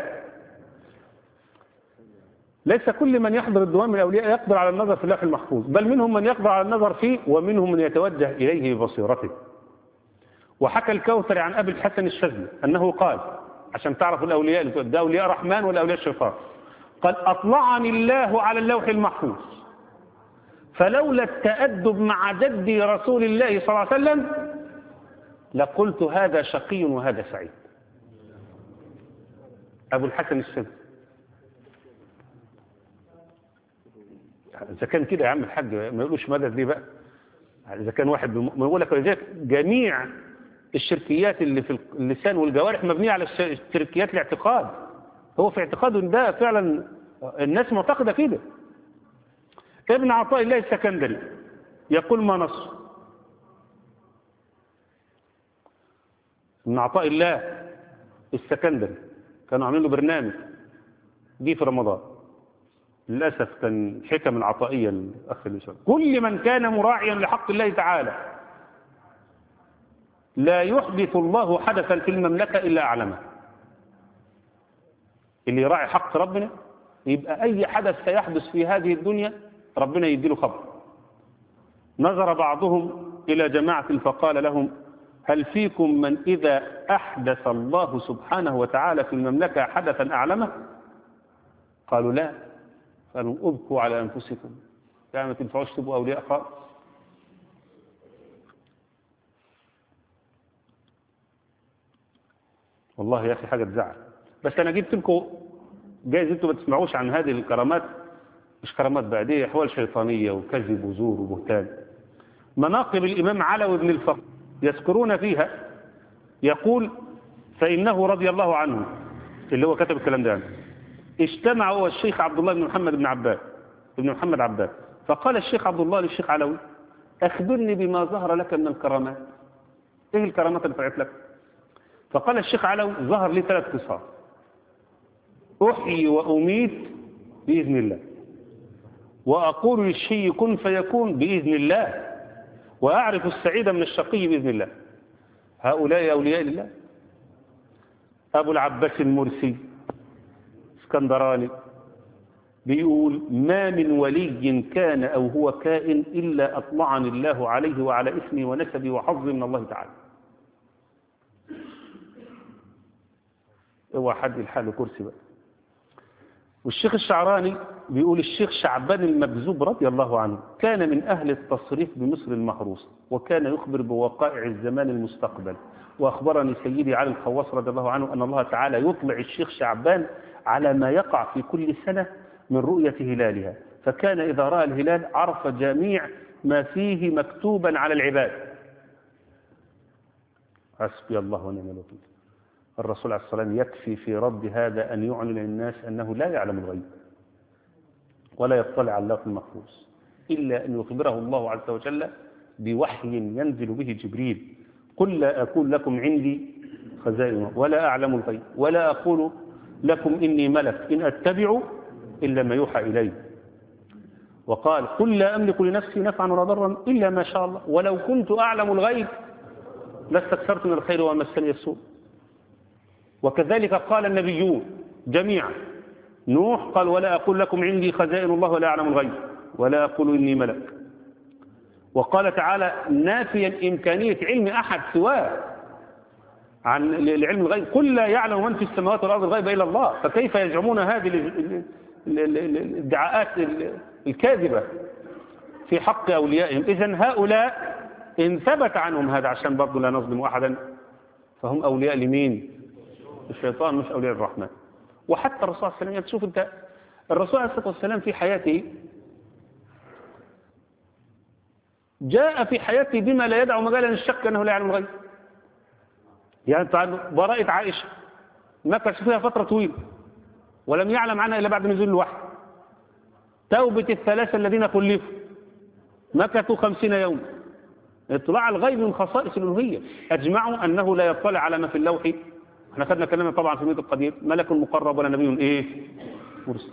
[SPEAKER 2] ليس كل من يحضر الديوان من الأولياء يقدر على النظر في اللوح المحفوظ، بل منهم من يقدر على النظر فيه ومنهم من يتوجه إليه ببصيرته. وحكى الكوثري عن أبي الحسن الشاذلي أنه قال، عشان تعرفوا الأولياء اللي ده أولياء رحمن ولا أولياء الشيطان، قال أطلعني الله على اللوح المحفوظ فلولا التأدب مع جدي رسول الله صلى الله عليه وسلم لقلت هذا شقي وهذا سعيد. أبو الحسن الشاذلي. إذا كان كده يا عم الحاج ما يقولوش مدد ليه بقى؟ إذا كان واحد ما يقول لك ولذلك جميع الشركيات اللي في اللسان والجوارح مبنية على الشركيات الاعتقاد. هو في اعتقاده ده فعلا الناس معتقدة كده. ابن عطاء الله السكندري يقول ما نص. ابن عطاء الله السكندري كانوا عاملين له برنامج دي في رمضان، للأسف كان حكم العطائية الأخ اللي شرح. كل من كان مراعيا لحق الله تعالى لا يحدث الله حدثا في المملكة إلا أعلمه. اللي يراعي حق ربنا يبقى أي حدث سيحدث في هذه الدنيا ربنا يديله خبر. نظر بعضهم إلى جماعة فقال لهم هل فيكم من إذا أحدث الله سبحانه وتعالى في المملكة حدثا أعلمه؟ قالوا لا. قالوا ابكوا على أنفسكم، يعني ما تنفعوش تبقوا أولياء خالص. والله يا أخي حاجة تزعل. بس أنا جبت لكم جايز أنتم ما تسمعوش عن هذه الكرامات، مش كرامات بقى، دي أحوال شيطانية وكذب وزور وبهتان. مناقب الإمام علوي بن الفقيه يذكرون فيها يقول فإنه رضي الله عنه اللي هو كتب الكلام ده يعني اجتمع هو الشيخ عبد الله بن محمد بن عباد ابن محمد عباد، فقال الشيخ عبد الله للشيخ علوي أخبرني بما ظهر لك من الكرامات. إيه الكرامات اللي طلعت لك؟ فقال الشيخ علوي ظهر لي ثلاث قصص، أحيي وأميت بإذن الله، وأقول للشيء كن فيكون بإذن الله، وأعرف السعيد من الشقي بإذن الله. هؤلاء أولياء الله. أبو العباس المرسي اسكندراني بيقول ما من ولي كان أو هو كائن إلا أطلعني الله عليه وعلى اسمي ونسبي وحظي من الله تعالى. هو حد الحال كرسي بقى. والشيخ الشعراني بيقول الشيخ شعبان المكذوب رضي الله عنه كان من أهل التصريف بمصر المحروسة، وكان يخبر بوقائع الزمان المستقبل. وأخبرني سيدي علي الخواص رضي الله عنه أن الله تعالى يطلع الشيخ شعبان على ما يقع في كل سنة من رؤية هلالها، فكان إذا رأى الهلال عرف جميع ما فيه مكتوبا على العباد. حسبي الله ونعم الوكيل. الرسول عليه الصلاة والسلام يكفي في رد هذا أن يعلن للناس أنه لا يعلم الغيب ولا يطلع على اللوح المحفوظ إلا أن يخبره الله عز وجل بوحي ينزل به جبريل. قل لا أقول لكم عندي خزائن ولا أعلم الغيب ولا أقول لكم إني ملك إن أتبع إلا ما يوحى إلي. وقال قل لا أملك لنفسي نفعا ولا ضرا إلا ما شاء الله ولو كنت أعلم الغيب لاستكثرت من الخير وما مسني السوء. وكذلك قال النبيون جميعا. نوح قال ولا أقول لكم عندي خزائن الله ولا أعلم الغيب ولا أقول إني ملك. وقال تعالى نافيا إمكانية علم أحد سواه عن العلم الغيب قل لا يعلم من في السماوات والأرض الغيب إلا الله. فكيف يزعمون هذه الادعاءات الكاذبة في حق أوليائهم؟ إذن هؤلاء إن ثبت عنهم هذا عشان برضو لا نظلم أحدا فهم أولياء لمين؟ الشيطان مش أولياء الرحمن. وحتى الرسول صلى الله عليه وسلم تشوف أنت الرسول عليه الصلاة والسلام في حياته جاء في حياته بما لا يدع مجالا للشك أنه لا يعلم الغيب. يعني براءة عائشة مكث فيها فترة طويلة ولم يعلم عنها إلا بعد نزول الوحي. توبة الثلاثة الذين خلفوا مكثوا خمسين يوم. اطلاع على الغيب من خصائص الألوهية. أجمعوا أنه لا يطلع على ما في اللوح. احنا خدنا كلامنا طبعا في الميت القدير، ملك مقرب ولا نبي ايه مرسل.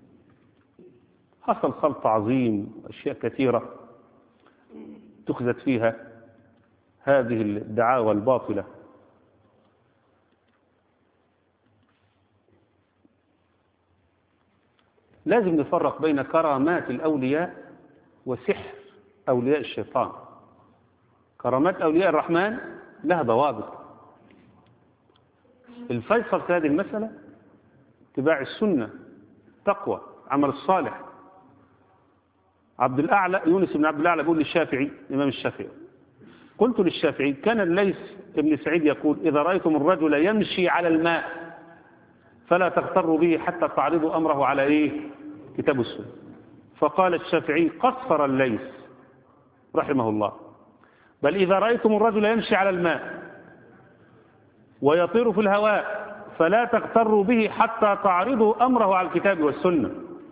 [SPEAKER 2] حصل خلط عظيم، أشياء كثيرة تخزت فيها هذه الدعاوى الباطلة. لازم نفرق بين كرامات الأولياء وسحر أولياء الشيطان. كرامات أولياء الرحمن لها ضوابط. الفيصل في هذه المسألة اتباع السنة، تقوى، عمل الصالح. عبد الأعلى يونس بن عبد الأعلى بيقول للشافعي، الإمام الشافعي، قلت للشافعي كان الليث بن سعيد يقول إذا رأيتم الرجل يمشي على الماء فلا تغتروا به حتى تعرضوا أمره على إيه؟ كتاب السنة. فقال الشافعي قصر الليث رحمه الله، بل إذا رأيتم الرجل يمشي على الماء ويطير في الهواء فلا تغتروا به حتى تعرضوا أمره على الكتاب والسنة.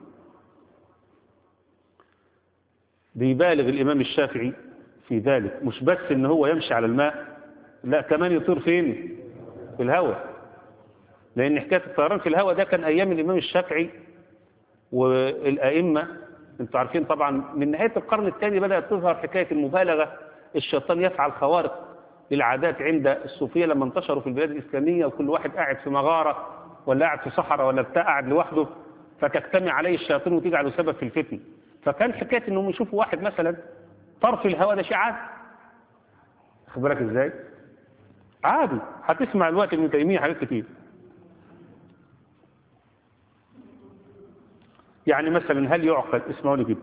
[SPEAKER 2] بيبالغ الإمام الشافعي في ذلك، مش بس إن هو يمشي على الماء، لا كمان يطير فين؟ في الهواء. لأن حكاية الطيران في الهواء ده كان أيام الإمام الشافعي والأئمة. انتوا عارفين طبعا من نهاية القرن الثاني بدأت تظهر حكاية المبالغة، الشيطان يفعل خوارق للعادات عند الصوفية لما انتشروا في البلاد الإسلامية، وكل واحد قاعد في مغارة ولا قاعد في صحراء ولا بتاع قاعد لوحده، فتجتمع عليه الشياطين وتجعله سبب في الفتن. فكان حكاية انهم يشوفوا واحد مثلا طرف الهواء ده شيء عادي. خد بالك ازاي؟ عادي. هتسمع الوقت ابن تيمية حاجات كتير. يعني مثلا هل يعقل، اسمعوا لي كده،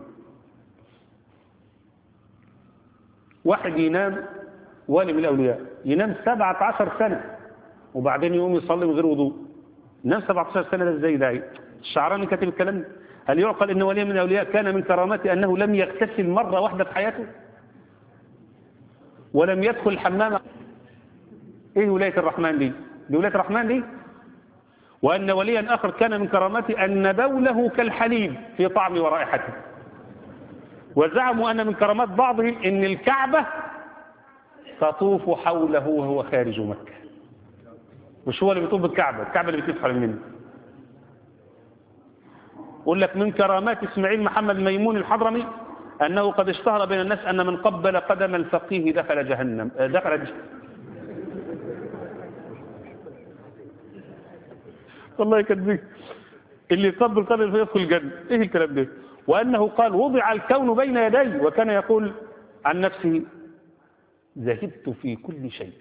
[SPEAKER 2] واحد ينام ولي من الأولياء ينام سبعة عشر سنة وبعدين يقوم يصلي من غير وضوء. ينام سبعة عشر سنة ده ازاي؟ ده الشعراني كاتب الكلام ده. هل يعقل ان ولي من الأولياء كان من كرامته أنه لم يغتسل مرة واحدة في حياته ولم يدخل الحمام؟ ايه ولاية الرحمن دي؟ دي ولاية الرحمن دي؟ وأن وليا آخر كان من كرامته أن بوله كالحليب في طعم ورائحته. وزعموا أن من كرامات بعضهم أن الكعبة تطوف حوله وهو خارج مكة. مش هو اللي بيطوف بالكعبة، الكعبة اللي بتطوف حوالين منه. يقول لك من كرامات إسماعيل محمد ميمون الحضرمي أنه قد اشتهر بين الناس أن من قبل قدم الفقيه دخل جهنم دخل جهنم. والله كذب. اللي يقبل قدم فيدخل الجنة. ايه الكلام ده؟ وأنه قال وضع الكون بين يدي، وكان يقول عن نفسه زهدت في كل شيء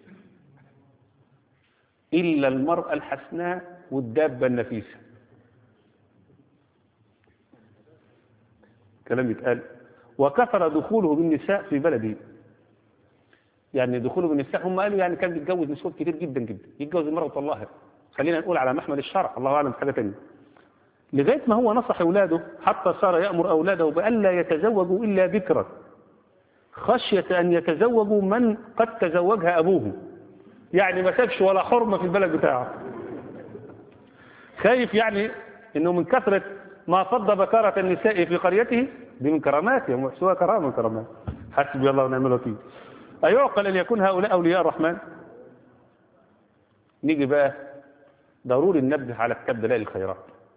[SPEAKER 2] إلا المرأة الحسناء والدابة النفيسة. كلام يتقال. وكثر دخوله بالنساء في بلده. يعني دخوله بالنساء هم قالوا يعني كان بيتجوز نسوة كتير جدا جدا، يتجوز المرأة وطلقها. خلينا نقول على محمل الشرع، الله أعلم حاجة تانية. لغاية ما هو نصح أولاده حتى صار يأمر أولاده بألا يتزوجوا إلا بكرا خشية أن يتزوجوا من قد تزوجها أبوه. يعني ما سابش ولا حرمة في البلد بتاعه. خايف يعني أنه من كثرة ما فض بكارة النساء في قريته، دي من كراماته ومحسوها كرامة من كرامات. حسبي الله ونعم الوكيل. أيعقل أن يكون هؤلاء أولياء الرحمن؟ نيجي بقى ضروري ننبه على كتاب دلائل الخيرات.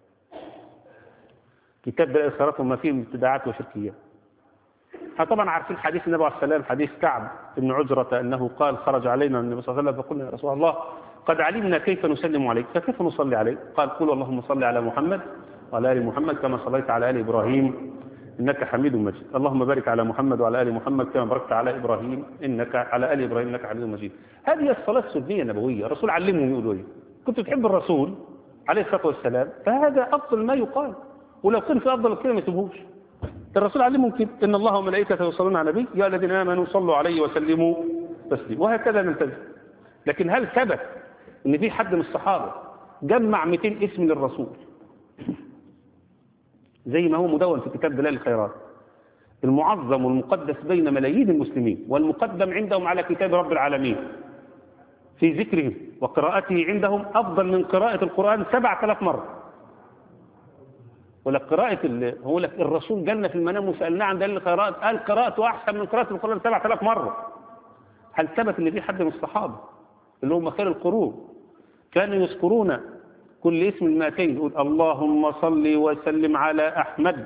[SPEAKER 2] كتاب دلائل الخيرات وما فيه ابتداعات وشركيات. احنا طبعا عارفين حديث النبي عليه السلام، حديث كعب بن عجرة أنه قال خرج علينا النبي صلى الله عليه وسلم فقلنا يا رسول الله قد علمنا كيف نسلم عليك فكيف نصلي عليك؟ قال قل اللهم صل على محمد وعلى آل محمد كما صليت على آل إبراهيم إنك حميد مجيد. اللهم بارك على محمد وعلى آل محمد كما باركت على إبراهيم إنك على آل إبراهيم إنك حميد مجيد. هذه الصلاة السنية النبوية. الرسول علمهم يقولوا ايه؟ كنت تحب الرسول عليه الصلاة والسلام فهذا أفضل ما يقال، ولو كان في أفضل كلمة ما يسيبوش. الرسول علمهم كده إن الله وملائكته يصلون على النبي يا الذين آمنوا صلوا عليه وسلموا تسليما، وهكذا نلتزم. لكن هل ثبت إن في حد من الصحابة جمع مئتين اسم للرسول زي ما هو مدون في كتاب دلائل الخيرات؟ المعظم والمقدس بين ملايين المسلمين، والمقدم عندهم على كتاب رب العالمين في ذكرهم وقراءته عندهم أفضل من قراءة القرآن سبعة آلاف مرة. ولا قراءة هو لك الرسول جالنا في المنام وسألناه عن دليل القراءة، قال قراءته أحسن من قراءة القرآن سبعة آلاف مرة. هل ثبت ان في حد من الصحابة اللي هم خير القرون كانوا يذكرون كل اسم المائتين يقول اللهم صل وسلم على أحمد،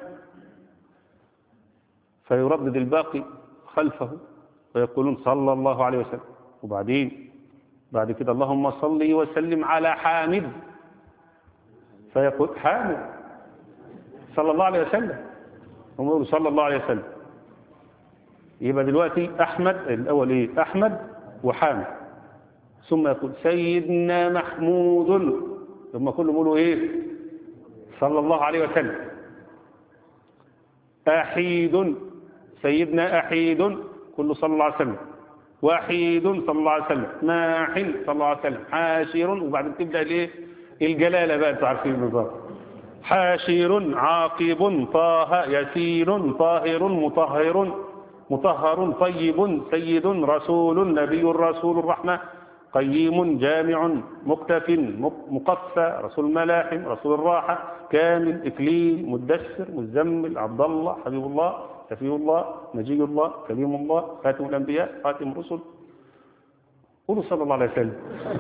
[SPEAKER 2] فيردد الباقي خلفه ويقولون صلى الله عليه وسلم، وبعدين بعد كده اللهم صل وسلم على حامد، فيقول حامد صلى الله عليه وسلم، هم يقولوا صلى الله عليه وسلم. يبقى دلوقتي أحمد الأول إيه؟ أحمد وحامد، ثم يقول سيدنا محمود، ثم كلهم يقولوا إيه؟ صلى الله عليه وسلم. أحيد سيدنا أحيد كله صلى الله عليه وسلم، وحيد صلى الله عليه وسلم، ماحل صلى الله عليه وسلم، حاشر، وبعدين تبدأ الإيه؟ الجلالة بقى أنتوا عارفين النظام، حاشر عاقب طه يسير طاهر مطهر مطهر طيب سيد رسول نبي رسول الرحمة قيم جامع مقتف مقفى رسول الملاحم رسول الراحة كامل إكليل مدثر مزمل عبد الله حبيب الله شفيع الله نجي الله كريم الله خاتم الأنبياء خاتم الرسل. قولوا صلى الله عليه وسلم.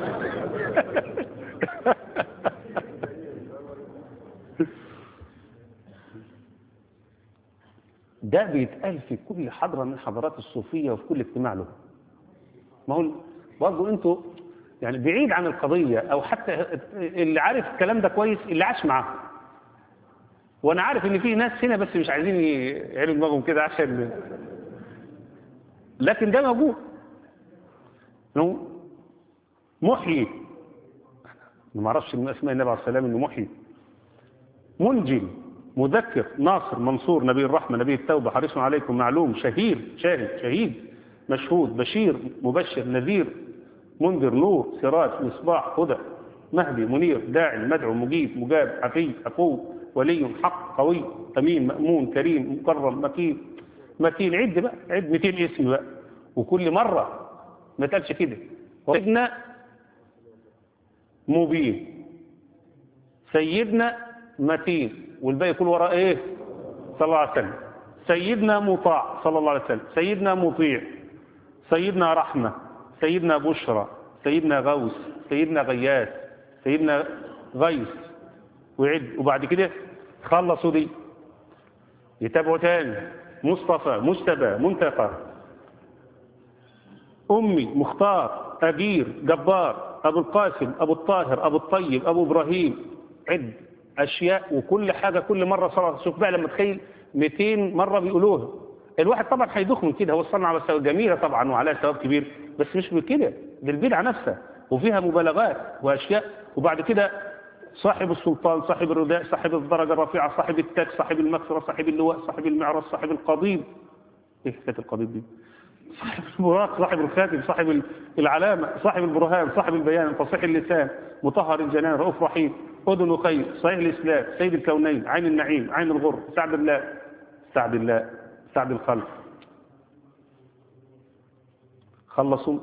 [SPEAKER 2] ده بيتقال في كل حضرة من حضرات الصوفية وفي كل اجتماع له. ما هو برضه انتوا يعني بعيد عن القضية، او حتى اللي عارف الكلام ده كويس اللي عاش معاه. وانا عارف ان في ناس هنا بس مش عايزين يعيروا دماغهم كده عشان، لكن ده موجود. محيي، ما اعرفش من اسماء النبي عليه الصلاه والسلام انه محيي، منجل، مذكر، ناصر، منصور، نبي الرحمة، نبي التوبة، حريص عليكم، معلوم، شهير، شاهد، شهيد، مشهود، بشير، مبشر، نذير، منذر، نور، سراج، مصباح، هدى، مهدي، منير، داعي، مدعو، مجيب، مجاب، حفي، عفو، ولي، حق، قوي، أمين، مأمون، كريم، مكرم، مكين، متين. عد بقى، عد مئتين اسم بقى، وكل مرة ما تقالش كده. سيدنا مبين، سيدنا متين، والباقي يكون وراء ايه؟ صلى الله عليه وسلم. سيدنا مطاع صلى الله عليه وسلم، سيدنا مطيع، سيدنا رحمة، سيدنا بشرى، سيدنا غوث، سيدنا غياث، سيدنا غيث، وعد. وبعد كده خلصوا دي يتابعوا تاني مصطفى، مجتبى، منتقى، أمي، مختار، أجير، جبار، أبو القاسم، أبو الطاهر، أبو الطيب، أبو إبراهيم. عد أشياء وكل حاجة كل مرة صلاة. شوف بقى لما تخيل مئتين مرة بيقولوها، الواحد طبعا هيدوخ من كده. هو الصنعة بس جميلة طبعا وعليها ثواب كبير، بس مش بكده، دي البدعة نفسها وفيها مبالغات وأشياء. وبعد كده صاحب السلطان، صاحب الرداء، صاحب الدرجة الرفيعة، صاحب التاج، صاحب المغفرة، صاحب اللواء، صاحب المعرض، صاحب القضيب. ايه حكاية القضيب دي؟ صاحب البراق، صاحب الخاتم، صاحب العلامة، صاحب البرهان، صاحب البيان، فصيح اللسان، مطهر الجنان، رؤوف رحيم، أذن خير، صحيح الإسلام، سيد الكونين، عين النعيم، عين الغر، سعد الله، سعد الله، سعد الخلق. خلصوا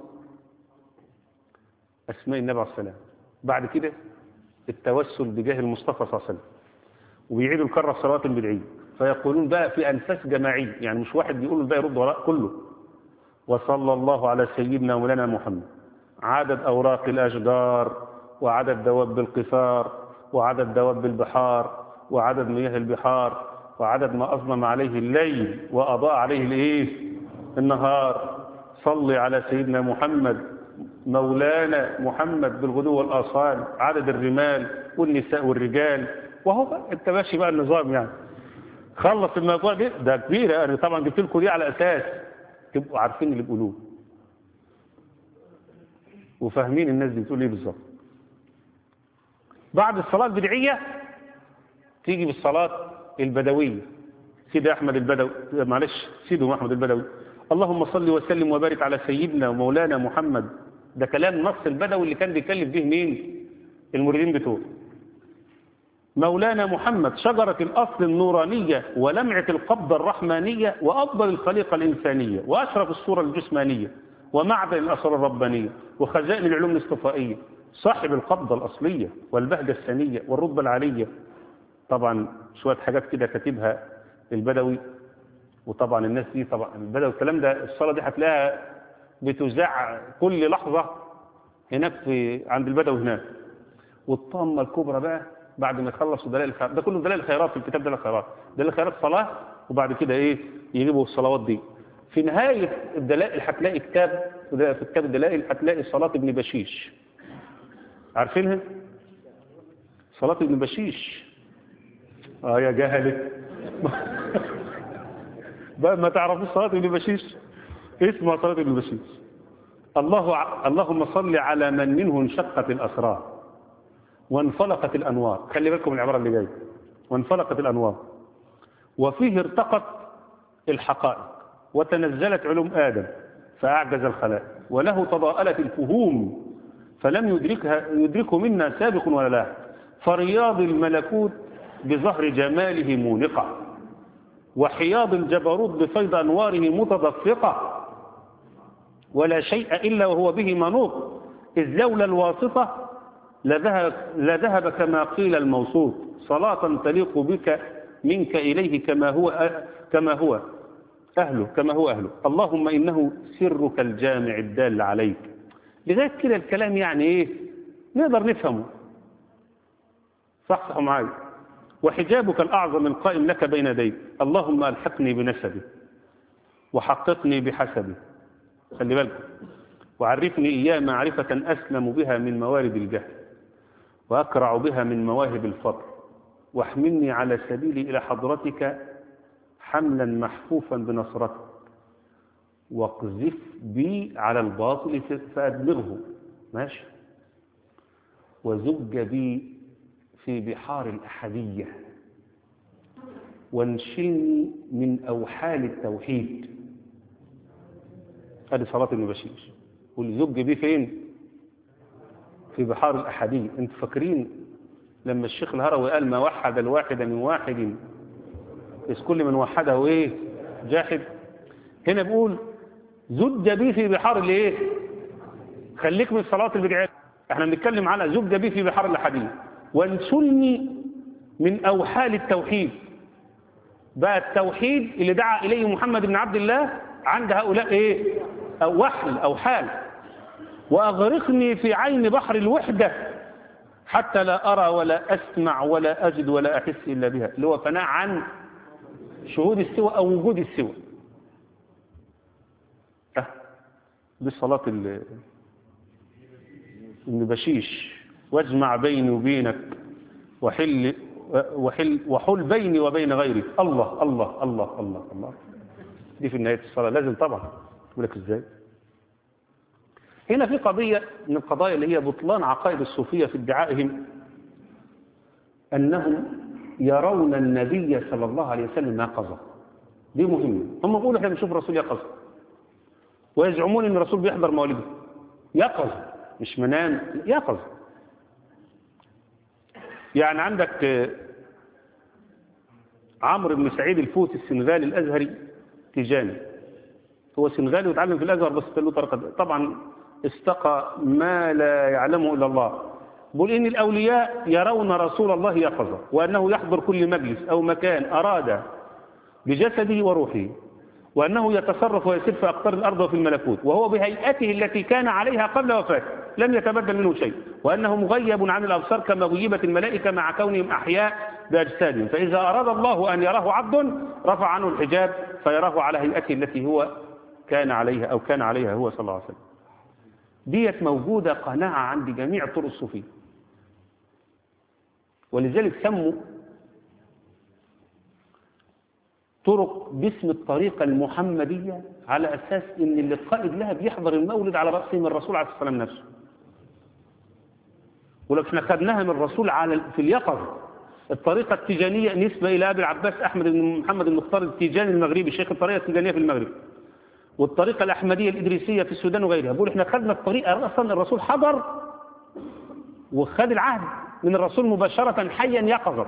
[SPEAKER 2] أسماء النبي عليه السلام. بعد كده التوسل بجاه المصطفى صلى الله عليه وسلم، وبيعيدوا الكرة الصلوات البدعية، فيقولون بقى في أنفاس جماعية، يعني مش واحد بيقول الباقي يرد وراء كله. وصلى الله على سيدنا مولانا محمد، عدد أوراق الأشجار، وعدد دواب القفار، وعدد دواب البحار، وعدد مياه البحار، وعدد ما أظلم عليه الليل وأضاء عليه الايه النهار. صلي على سيدنا محمد مولانا محمد بالغدو والآصال، عدد الرمال والنساء والرجال. وهو بقى انت ماشي بقى النظام يعني. خلص الموضوع ده ده كبير. انا طبعا جبت لكم دي على اساس تبقوا عارفين اللي بيقولوه وفاهمين الناس دي بتقول ايه بالظبط. بعد الصلاة البدعية تيجي بالصلاة البدوية. سيدي أحمد البدوي، معلش سيدي أحمد البدوي، اللهم صل وسلم وبارك على سيدنا ومولانا محمد. ده كلام نص البدوي اللي كان بيكلف به مين؟ المريدين بتوعه. مولانا محمد شجرة الأصل النورانية ولمعة القبضة الرحمانية وأفضل الخليقة الإنسانية وأشرف الصورة الجسمانية ومعدن الأسرار الربانية وخزائن العلوم الاصطفائية، صاحب القبضة الأصلية والبهجة السنية والرتبة العالية. طبعا شوية حاجات كده كاتبها البدوي، وطبعا الناس دي طبعا البدوي الكلام ده الصلاة دي هتلاقيها بتذاع كل لحظة هناك في عند البدوي هناك. والطامة الكبرى بقى بعد ما يخلصوا دلائل الخيرات، ده كله دلائل الخيرات في الكتاب، دلائل الخيرات دلائل الخيرات صلاة، وبعد كده ايه يجيبوا الصلوات دي. في نهاية الدلائل هتلاقي كتاب، في كتاب الدلائل هتلاقي صلاة ابن بشيش، عارفينها؟ صلاة ابن بشيش. اه يا جهلة بقى ما تعرفوش صلاة ابن بشيش؟ اسمها صلاة ابن بشيش. الله ع... اللهم صل على من منه انشقت الأسرار وانفلقت الأنوار. خلي بالكم العبارة اللي جايه، وانفلقت الأنوار وفيه ارتقت الحقائق وتنزلت علوم آدم فأعجز الخلائق وله تضاءلت الفهوم فلم يدركها يدركه منا سابق ولا لاحق فرياض الملكوت بظهر جماله مونقة وحياض الجبروت بفيض أنواره متدفقة ولا شيء إلا وهو به منوط إذ لولا الواسطة لذهب, لذهب كما قيل الموصوف صلاة تليق بك منك إليه كما هو كما هو أهله كما هو أهله. اللهم إنه سرك الجامع الدال عليك. لذلك كده الكلام يعني إيه نقدر نفهمه صح صح معايا. وحجابك الأعظم القائم لك بين يديك. اللهم ألحقني بنسبي وحققني بحسبي، خلي بالك، وعرفني إياه معرفة أسلم بها من موارد الجهل وأكرع بها من مواهب الفضل واحملني على سبيلي إلى حضرتك حملا محفوفا بنصرتك واقذف بي على الباطل فأدمغه، ماشي، وزج بي في بحار الأحدية وانشلني من أوحال التوحيد. هذه صلاة ابن بشيش. والزج بي فين؟ في بحار الأحدية. انتوا فاكرين لما الشيخ الهروي قال ما وحد الواحد من واحد إذ كل من وحده ايه جاحد؟ هنا بيقول زج بي في بحار الايه؟ خليك من الصلاة البدعية، احنا بنتكلم على زج بي في بحار الأحدية وانشلني من أوحال التوحيد. بقى التوحيد اللي دعا إليه محمد بن عبد الله عند هؤلاء ايه؟ أو وحل أو حال. وأغرقني في عين بحر الوحدة حتى لا أرى ولا أسمع ولا أجد ولا أحس إلا بها، اللي هو فناء عن شهود السوى أو وجود السوى. أه بالصلاة ابن بشيش. واجمع بيني وبينك وحل وحل وحل بيني وبين غيرك. الله الله الله الله الله. دي في نهاية الصلاة لازم طبعا. أقول لك إزاي؟ هنا في قضية من القضايا اللي هي بطلان عقائد الصوفية في ادعائهم أنهم يرون النبي صلى الله عليه وسلم يقظة. دي مهمة. هم بيقولوا احنا بنشوف الرسول يقظة ويزعمون ان الرسول بيحضر مولده يقظة مش منام، يقظة. يعني عندك عمرو بن سعيد الفوسي السنغالي الأزهري تيجاني، هو سنغالي وتعلم في الأزهر بس له طريقة طبعا استقى ما لا يعلمه إلا الله. بقول إن الأولياء يرون رسول الله يقظة وأنه يحضر كل مجلس أو مكان أراد بجسده وروحه وأنه يتصرف ويسير في أقطار الأرض وفي الملكوت وهو بهيئته التي كان عليها قبل وفاته لم يتبدل منه شيء وأنه مغيب عن الأبصار كما غيبت الملائكة مع كونهم أحياء بأجسادهم فإذا أراد الله أن يراه عبد رفع عنه الحجاب فيراه على هيئته التي هو كان عليها أو كان عليها هو صلى الله عليه وسلم. ديت موجودة قناعة عند جميع طرق الصوفية، ولذلك سموا طرق باسم الطريقة المحمدية على أساس إن اللي القائد لها بيحضر المولد على رأسه من الرسول عليه الصلاة والسلام نفسه. ولكن احنا خدناها من الرسول على في اليقظة. الطريقة التيجانية نسبة إلى أبي العباس أحمد بن محمد المختار التيجاني المغربي شيخ الطريقة التيجانية في المغرب، والطريقة الأحمدية الإدريسية في السودان وغيرها. بقول احنا خدنا الطريقة أصلا الرسول حضر وخد العهد من الرسول مباشرة حيا يقظا.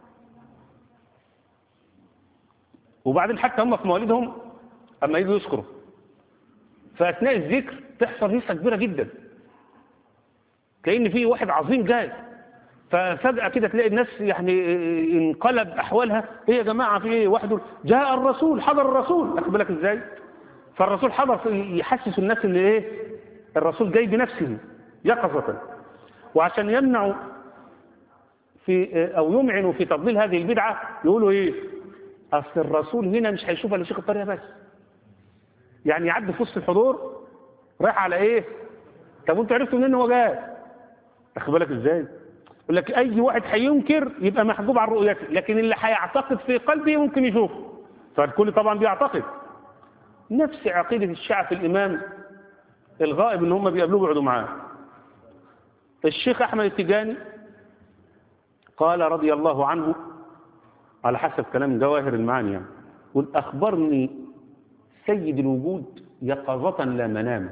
[SPEAKER 2] وبعدين حتى هم في موالدهم أما يجوا يذكروا فأثناء الذكر تحصل هيصة كبيرة جدا كأن في واحد عظيم جاي، ففجأة كده تلاقي الناس يعني انقلب أحوالها، ايه يا جماعة في ايه؟ واحد جاء الرسول، حضر الرسول، أخد بالك ازاي؟ فالرسول حضر يحسس الناس ان ايه؟ الرسول جاي بنفسه يقظة. وعشان يمنعوا في او يمعنوا في تضليل هذه البدعة يقولوا ايه؟ اصل الرسول هنا مش هيشوف الا شيخ الطريقة بس، يعني يعدي في وسط الحضور رايح على ايه؟ طب وانتوا عرفتوا منين هو جاي؟ أخد بالك ازاي؟ يقول لك اي واحد هينكر يبقى محجوب عن رؤيته، لكن اللي هيعتقد في قلبه ممكن يشوفه. فالكل طبعا بيعتقد. نفس عقيدة الشيعة في الإمام الغائب اللي هم بيقابلوه ويقعدوا معاه. الشيخ أحمد التجاني قال رضي الله عنه على حسب كلام جواهر المعاني يعني، قل أخبرني سيد الوجود يقظة لا منام،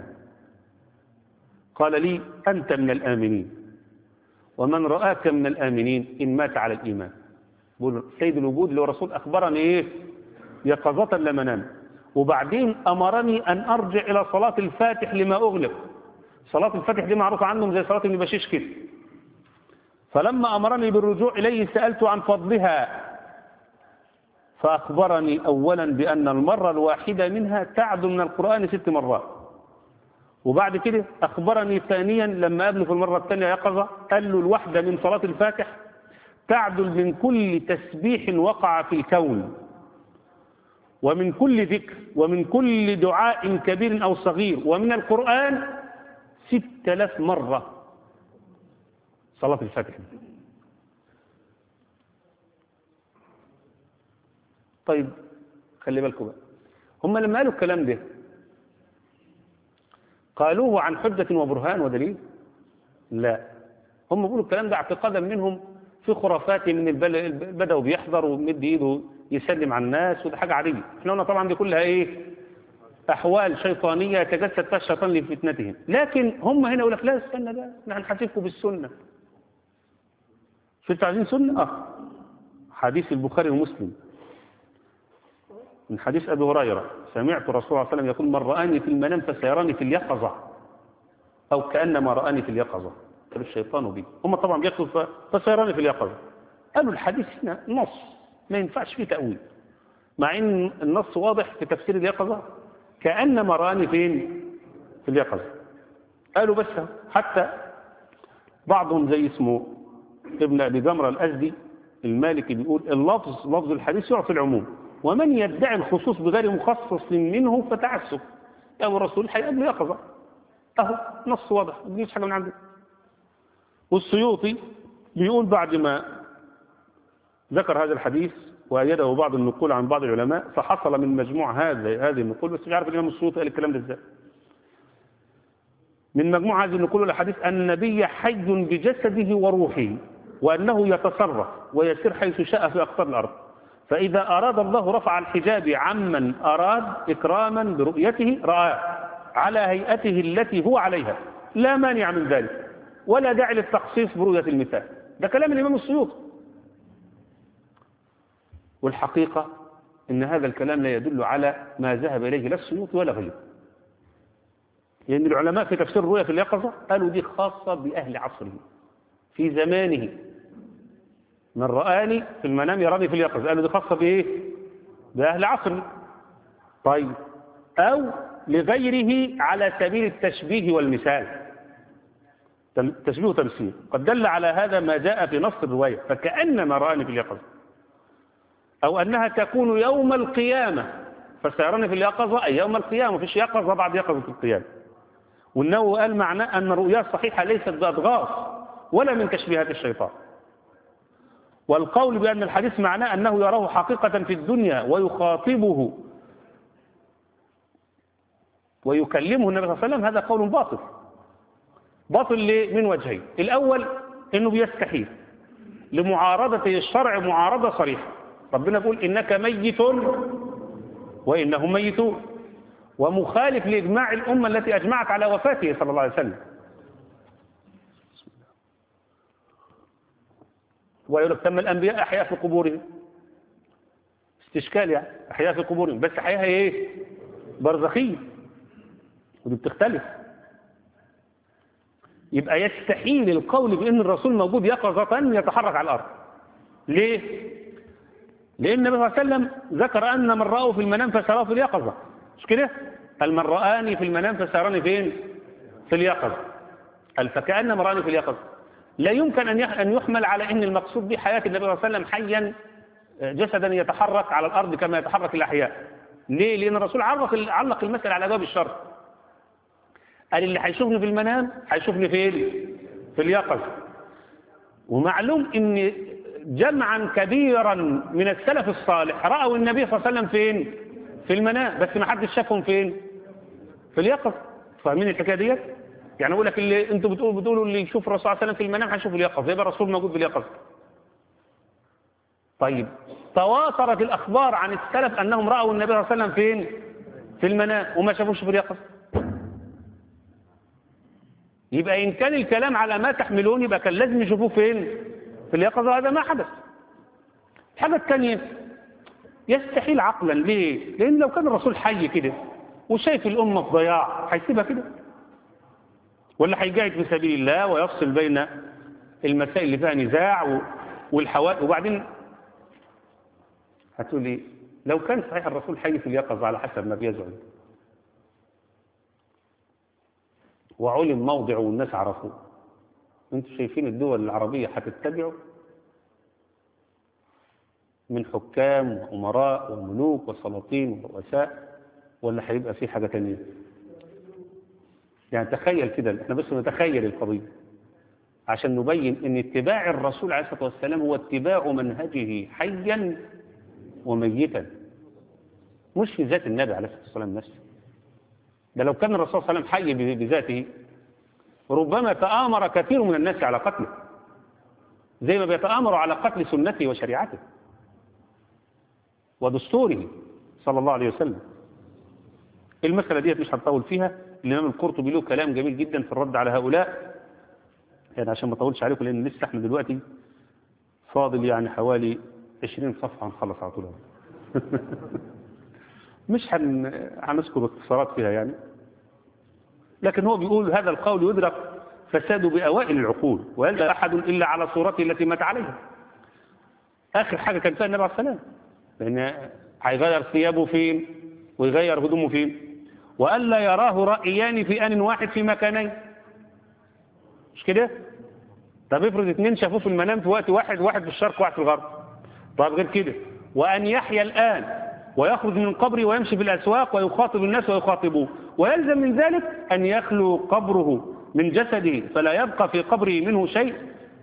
[SPEAKER 2] قال لي أنت من الآمنين ومن رآك من الآمنين إن مات على الإيمان. بقول سيد الوجود اللي هو الرسول أخبرني إيه؟ يقظة لا منام. وبعدين أمرني أن أرجع إلى صلاة الفاتح لما أغلق. صلاة الفاتح دي معروفة عنهم زي صلاة ابن بشيش كده. فلما أمرني بالرجوع إليه سألت عن فضلها فأخبرني أولا بأن المرة الواحدة منها تعدل من القرآن ست مرات. وبعد كده أخبرني ثانيا لما قابله في المرة الثانية يقظة قال له الواحدة من صلاة الفاتح تعدل من كل تسبيح وقع في الكون ومن كل ذكر ومن كل دعاء كبير أو صغير ومن القرآن ست آلاف مرة. صلاة الفاتح. طيب خلي بالكم بقى، هم لما قالوا الكلام ده قالوه عن حجة وبرهان ودليل؟ لا، هم بيقولوا الكلام ده اعتقادا منهم في خرافات من البل... بدأوا بيحضر ومد ايده يسلم على الناس وده حاجة عادية. احنا قلنا طبعا دي كلها ايه؟ احوال شيطانية يتجسد فيها الشيطان لفتنتهم. لكن هم هنا يقول لك لا استنى ده احنا هنحاسبكم بالسنة. شو انتوا عايزين سنة؟ اه حديث البخاري ومسلم من حديث ابي هريرة سمعت الرسول صلى الله عليه وسلم يقول من رآني في المنام فسيراني في اليقظة او كأنما رآني في اليقظة. قال الشيطان بي. هم طبعا بيقصدوا فسيراني في اليقظة. قالوا الحديث هنا نص ما ينفعش فيه تأويل، مع ان النص واضح في تفسير اليقظة كأنما رآني فين؟ في اليقظة. قالوا بس حتى بعضهم زي اسمه ابن ابي جمرة الازدي المالكي بيقول اللفظ لفظ الحديث يعطي العموم ومن يدعي الخصوص بغير مخصص منه فتعسف. أو الرسول هيقابله يقظة. اهو نص واضح مش حاجة من عنده. والسيوطي بيقول بعد ما ذكر هذا الحديث وأيده بعض النقول عن بعض العلماء فحصل من مجموع هذا هذه النقول، بس مش عارف الإمام السيوطي قال الكلام ده ازاي. من مجموع هذه النقول والأحاديث أن النبي حي بجسده وروحه وأنه يتصرف ويسير حيث شاء في أقطار الأرض، فإذا أراد الله رفع الحجاب عمن أراد إكراما برؤيته رآه على هيئته التي هو عليها لا مانع من ذلك ولا داعي للتخصيص برؤية المثال. ده كلام الإمام السيوطي. والحقيقة إن هذا الكلام لا يدل على ما ذهب إليه لا السيوطي ولا غيره، لأن يعني العلماء في تفسير الرؤية في اليقظة قالوا دي خاصة بأهل عصره في زمانه. من رآني في المنام يراني في اليقظة قالوا دي خاصة بإيه؟ بأهل عصره. طيب أو لغيره على سبيل التشبيه والمثال، تشبيه وتمثيل. قد دل على هذا ما جاء في نص الرواية فكأنما رآني في اليقظة، أو أنها تكون يوم القيامة فسيراني في اليقظة أي يوم القيامة، مفيش يقظة بعد يقظة القيامة. والنووي قال معناه أن الرؤيا الصحيحة ليست بأضغاث ولا من تشبيهات الشيطان. والقول بأن الحديث معناه أنه يراه حقيقة في الدنيا ويخاطبه ويكلمه النبي صلى الله عليه وسلم هذا قول باطل. باطل من وجهين. الأول أنه بيستحيل لمعارضة الشرع معارضة صريحة. ربنا يقول إنك ميت وإنهم ميتون، ومخالف لإجماع الأمة التي أجمعت على وفاته صلى الله عليه وسلم. ويقول لك تم الأنبياء أحياء في قبورهم، استشكال يعني، أحياء في قبورهم، بس حياها إيه؟ برزخية، ودي بتختلف. يبقى يستحيل القول بأن الرسول موجود يقظة يتحرك على الأرض. ليه؟ لأن النبي صلى الله عليه وسلم ذكر أن من رأوا في المنام فسراه في اليقظة، مش كده؟ قال من رآني في المنام فسراني فين؟ في اليقظة. قال فكأن من رآني في اليقظة. لا يمكن أن يحمل على أن المقصود به حياة النبي صلى الله عليه وسلم حيا جسدا يتحرك على الأرض كما يتحرك الأحياء. ليه؟ لأن الرسول علق علق المسألة على باب الشرط. قال اللي هيشوفني في المنام هيشوفني فين؟ في اليقظة. ومعلوم أن جمعا كبيرا من السلف الصالح رأوا النبي صلى الله عليه وسلم فين؟ في المنام، بس ما حدش شافهم فين؟ في اليقظة. فاهمين الحكاية ديت؟ يعني أقول لك اللي أنتوا بتقولوا بتقولوا اللي يشوف الرسول صلى الله عليه وسلم في المنام هيشوف اليقظة، يبقى الرسول موجود في اليقظة. طيب تواترت الأخبار عن السلف أنهم رأوا النبي صلى الله عليه وسلم فين؟ في المنام وما شافوش في اليقظة. يبقى إن كان الكلام على ما تحملون يبقى كان لازم يشوفوه فين؟ في اليقظة، وهذا ما حدث. الحاجة الثانية يستحيل عقلا. ليه؟ لأن لو كان الرسول حي كده وشايف الأمة في ضياع هيسيبها كده؟ ولا هيجاهد في سبيل الله ويفصل بين المسائل اللي فيها نزاع والحوادث؟ وبعدين هتقول لي لو كان صحيح الرسول حي في اليقظة على حسب ما بيزعم وعلم موضعه والناس عرفوه، انتوا شايفين الدول العربية هتتبعه من حكام وأمراء وملوك وسلاطين ورؤساء، ولا هيبقى في حاجة تانية؟ يعني تخيل كده، احنا بس نتخيل القضية عشان نبين ان اتباع الرسول عليه الصلاة والسلام هو اتباع منهجه حيا وميتا، مش في ذات النبي عليه الصلاة والسلام نفسه. ده لو كان الرسول صلى الله عليه وسلم حي بذاته ربما تآمر كثير من الناس على قتله، زي ما بيتآمروا على قتل سنته وشريعته ودستوره صلى الله عليه وسلم. المسألة دي مش هنطول فيها، الإمام القرطبي له كلام جميل جدا في الرد على هؤلاء، يعني عشان ما اطولش عليكم لأن لسه احنا دلوقتي فاضل يعني حوالي عشرين صفحة هنخلص على طول. مش هن... هنذكر اختصارات فيها يعني، لكن هو بيقول هذا القول يدرك فساده بأوائل العقول ولا أحد إلا على صورته التي مات عليها. آخر حاجة كان فيها النبي عليه السلام، لأن هيغير ثيابه فين ويغير هدومه فين، وألا يراه رأيان في آن واحد في مكانين، مش كده؟ طب افرض اثنين شافوه في المنام في وقت واحد، واحد في الشرق وواحد في الغرب. طب غير كده، وأن يحيا الآن ويخرج من قبره ويمشي في الأسواق ويخاطب الناس ويخاطبوه، ويلزم من ذلك أن يخلو قبره من جسده فلا يبقى في قبره منه شيء،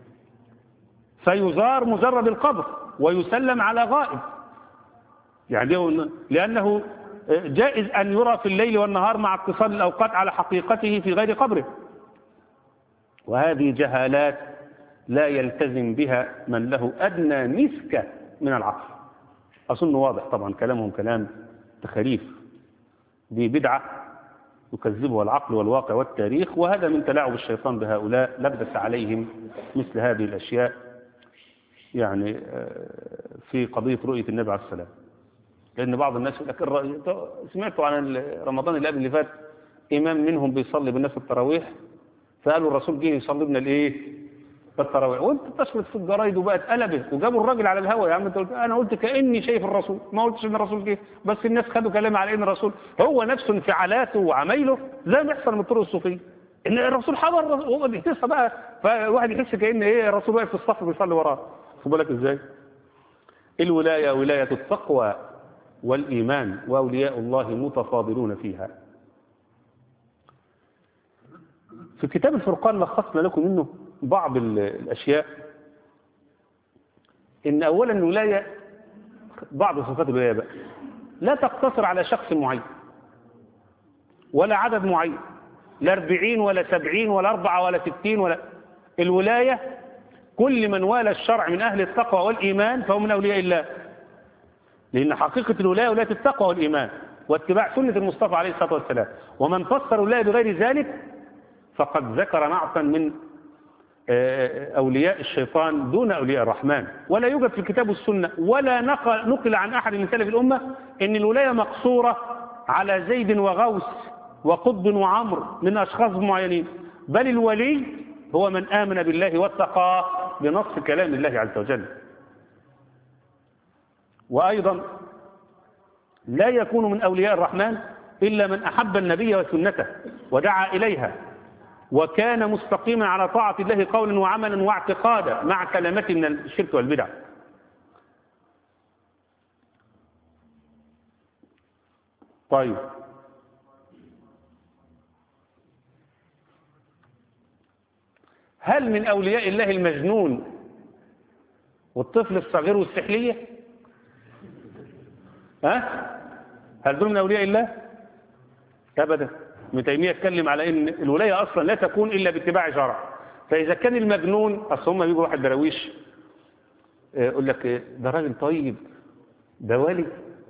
[SPEAKER 2] فيزار مجرد القبر ويسلم على غائب، يعني لأنه جائز أن يرى في الليل والنهار مع اتصال الأوقات على حقيقته في غير قبره. وهذه جهالات لا يلتزم بها من له أدنى نسكة من العقل. أظن واضح طبعا كلامهم كلام تخريف، دي بدعة يكذبها العقل والواقع والتاريخ، وهذا من تلاعب الشيطان بهؤلاء لبس عليهم مثل هذه الأشياء يعني في قضية رؤية النبي عليه السلام. لأن بعض الناس يقول لك سمعتوا عن رمضان اللي قبل اللي فات إمام منهم بيصلي بالناس التراويح، فقالوا الرسول جه يصلي بنا الايه؟ التراويح، وانت تشرط في الجرايد وبقت قلبت وجابوا الراجل على الهوا. يا عم انت قلت انا قلت كاني شايف الرسول، ما قلتش ان الرسول جه، بس الناس خدوا كلام على ان الرسول هو نفسه انفعالاته وعمايله زي ما يحصل من الطرق الصوفيه، ان الرسول حضر هو بيحسها بقى، فالواحد يحس كان ايه الرسول واقف في الصف بيصلي وراه. خد بالك ازاي؟ الولايه ولايه التقوى والايمان، واولياء الله متفاضلون فيها. في كتاب الفرقان لخصنا لكم منه بعض الأشياء. إن أولا الولاية، بعض صفات الولاية بقى لا تقتصر على شخص معين ولا عدد معين، لا أربعين ولا سبعين ولا أربعة ولا ستين، ولا الولاية كل من والى الشرع من أهل التقوى والإيمان فهو من أولياء الله، لأن حقيقة الولاية ولاية التقوى والإيمان واتباع سنة المصطفى عليه الصلاة والسلام. ومن فسر الولاية بغير ذلك فقد ذكر نعتا من أولياء الشيطان دون أولياء الرحمن، ولا يوجد في الكتاب والسنة ولا نقل, نقل عن أحد من سلف الأمة أن الولاية مقصورة على زيد وغوث وقطب وعمر من أشخاص معينين، بل الولي هو من آمن بالله واتقى بنص كلام الله عز وجل. وأيضا لا يكون من أولياء الرحمن إلا من أحب النبي وسنته ودعا إليها وكان مستقيما على طاعة الله قولا وعملا واعتقادا مع سلامته من الشرك والبدع. طيب، هل من أولياء الله المجنون والطفل الصغير والسحلية؟ ها؟ هل دول من أولياء الله؟ أبدا. ابن تيمية اتكلم على ان الولاية اصلا لا تكون الا باتباع شرع. فاذا كان المجنون، اصل هم بيجوا واحد دراويش يقول لك ده راجل طيب ده ولي،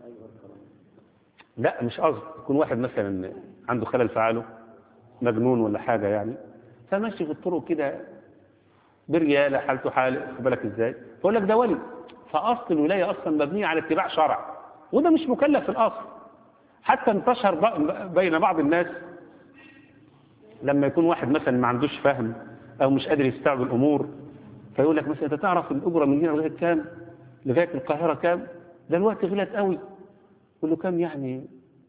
[SPEAKER 2] لا مش قصد، يكون واحد مثلا عنده خلل في عقله مجنون ولا حاجة يعني، فماشي في الطرق كده بريالة حالته حال، خد بالك ازاي، فيقول لك ده ولي. فاصل الولاية اصلا مبنية على اتباع شرع، وده مش مكلف في الاصل. حتى انتشر بين بعض الناس لما يكون واحد مثلا ما عندوش فهم او مش قادر يستوعب الامور، فيقول لك مثلا انت تعرف الاجره من هنا لغايه كام؟ لغايه القاهره كام؟ ده الوقت غلت قوي. يقول له كام يعني؟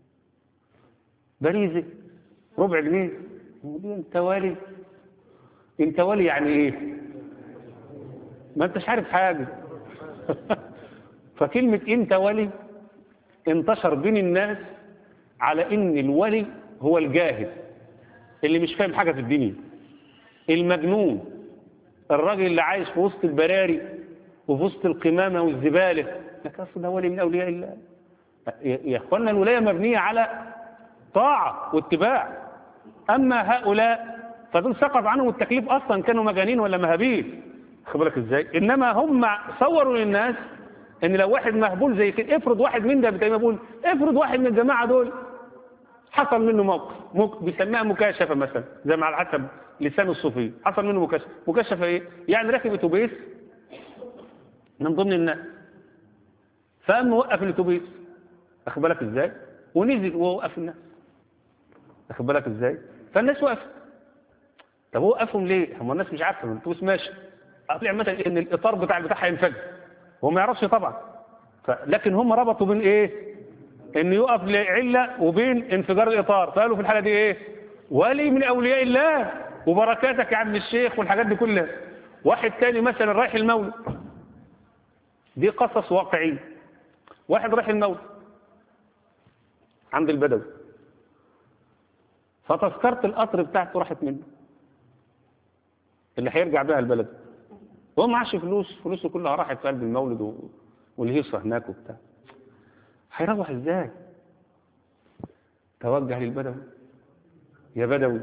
[SPEAKER 2] باريزه ربع جنيه. انت والي؟ انت والي يعني ايه؟ ما انتش عارف حاجه. فكلمه انت والي انتشر بين الناس على ان الولي هو الجاهل اللي مش فاهم حاجة في الدنيا، المجنون، الراجل اللي عايش في وسط البراري وفي وسط القمامة والزبالة، لكن أصل ده ولي من أولياء الله. يا إخوانا الولاية مبنية على طاعة واتباع. أما هؤلاء فدول سقط عنهم التكليف أصلا، كانوا مجانين ولا مهابيل، خد بالك إزاي. إنما هم صوروا للناس إن لو واحد مهبول زي كده، افرض واحد من ده بتاعي بقول افرض واحد من الجماعة دول حصل منه موقف موقف بيسميها مكاشفة مثلا، زي ما على حسب لسان الصوفي، حصل منه مكاشفة. مكاشفة ايه؟ يعني راكب اتوبيس من ضمن الناس، فقام وقف الاتوبيس، واخد بالك ازاي، ونزل ووقف الناس، واخد بالك ازاي، فالناس وقفت. طب هو وقفهم ليه؟ هم الناس مش عارفه، الاتوبيس ماشي، طلع مثلا ان الاطار بتاع البتاع هينفجر، هو ما يعرفش طبعا، لكن هم ربطوا بين ايه؟ ان يقف لعلة وبين انفجار الاطار، فقالوا في الحالة دي ايه؟ ولي من اولياء الله وبركاتك يا عم الشيخ والحاجات دي كلها. واحد تاني مثلا رايح المولد، دي قصص واقعية. واحد رايح المولد عند البدوي، فتذكرة القطر بتاعته راحت منه اللي هيرجع بها البلد، هو معاش فلوس، فلوسه كلها راحت في قلب المولد والهيصة هناك وبتاع، هيروح ازاي؟ توجه للبدوي، يا بدوي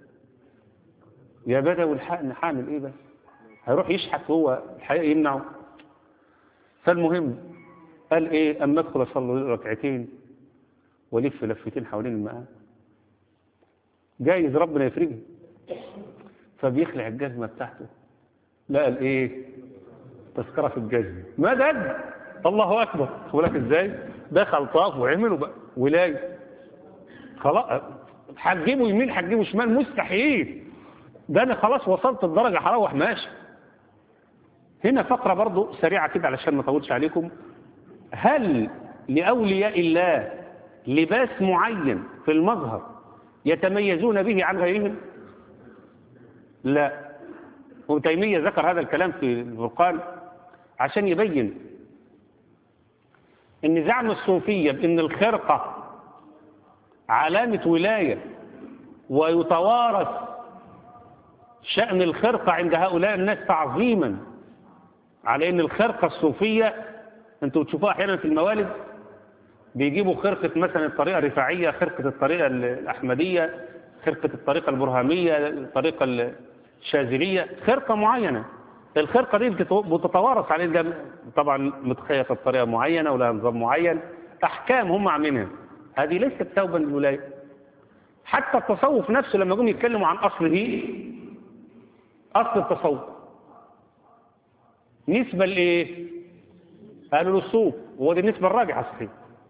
[SPEAKER 2] يا بدوي الحقني، هعمل ايه بس؟ هيروح يشحت هو الحقيقة يمنعه. فالمهم قال ايه؟ اما ادخل اصلي ركعتين ولف لفتين حوالين المقام، جايز ربنا يفرجه. فبيخلع الجزمة بتاعته، لقى الايه؟ تذكرة في الجزمة، مدد، الله اكبر، خد بالك ازاي؟ دخل طاف وعمل بقى ولاية، خلاص هتجيبه يمين هتجيبه شمال، مستحيل، ده انا خلاص وصلت الدرجة هروح ماشي. هنا فقرة برضو سريعة كده علشان ما اطولش عليكم. هل لأولياء الله لباس معين في المظهر يتميزون به عن غيرهم؟ لا. ابن تيمية ذكر هذا الكلام في الفرقان عشان يبين ان زعم الصوفية بان الخرقة علامة ولاية ويتوارث شأن الخرقة عند هؤلاء الناس تعظيما على ان الخرقة الصوفية، انتوا بتشوفوها احيانا في الموالد، بيجيبوا خرقة مثلا الطريقة الرفاعية، خرقة الطريقة الأحمدية، خرقة الطريقة البرهامية، الطريقة الشاذلية، خرقة معينة. الخرقة دي بتتوارث على ده طبعا متخيطة بطريقة معينة ولها نظام معين، أحكام هم عاملينها، هذه ليست توبا للولاية. حتى التصوف نفسه لما جم يتكلموا عن أصله، أصل التصوف نسبة لإيه؟ قالوا للصوف، وهو دي النسبة الراجحة صحيح.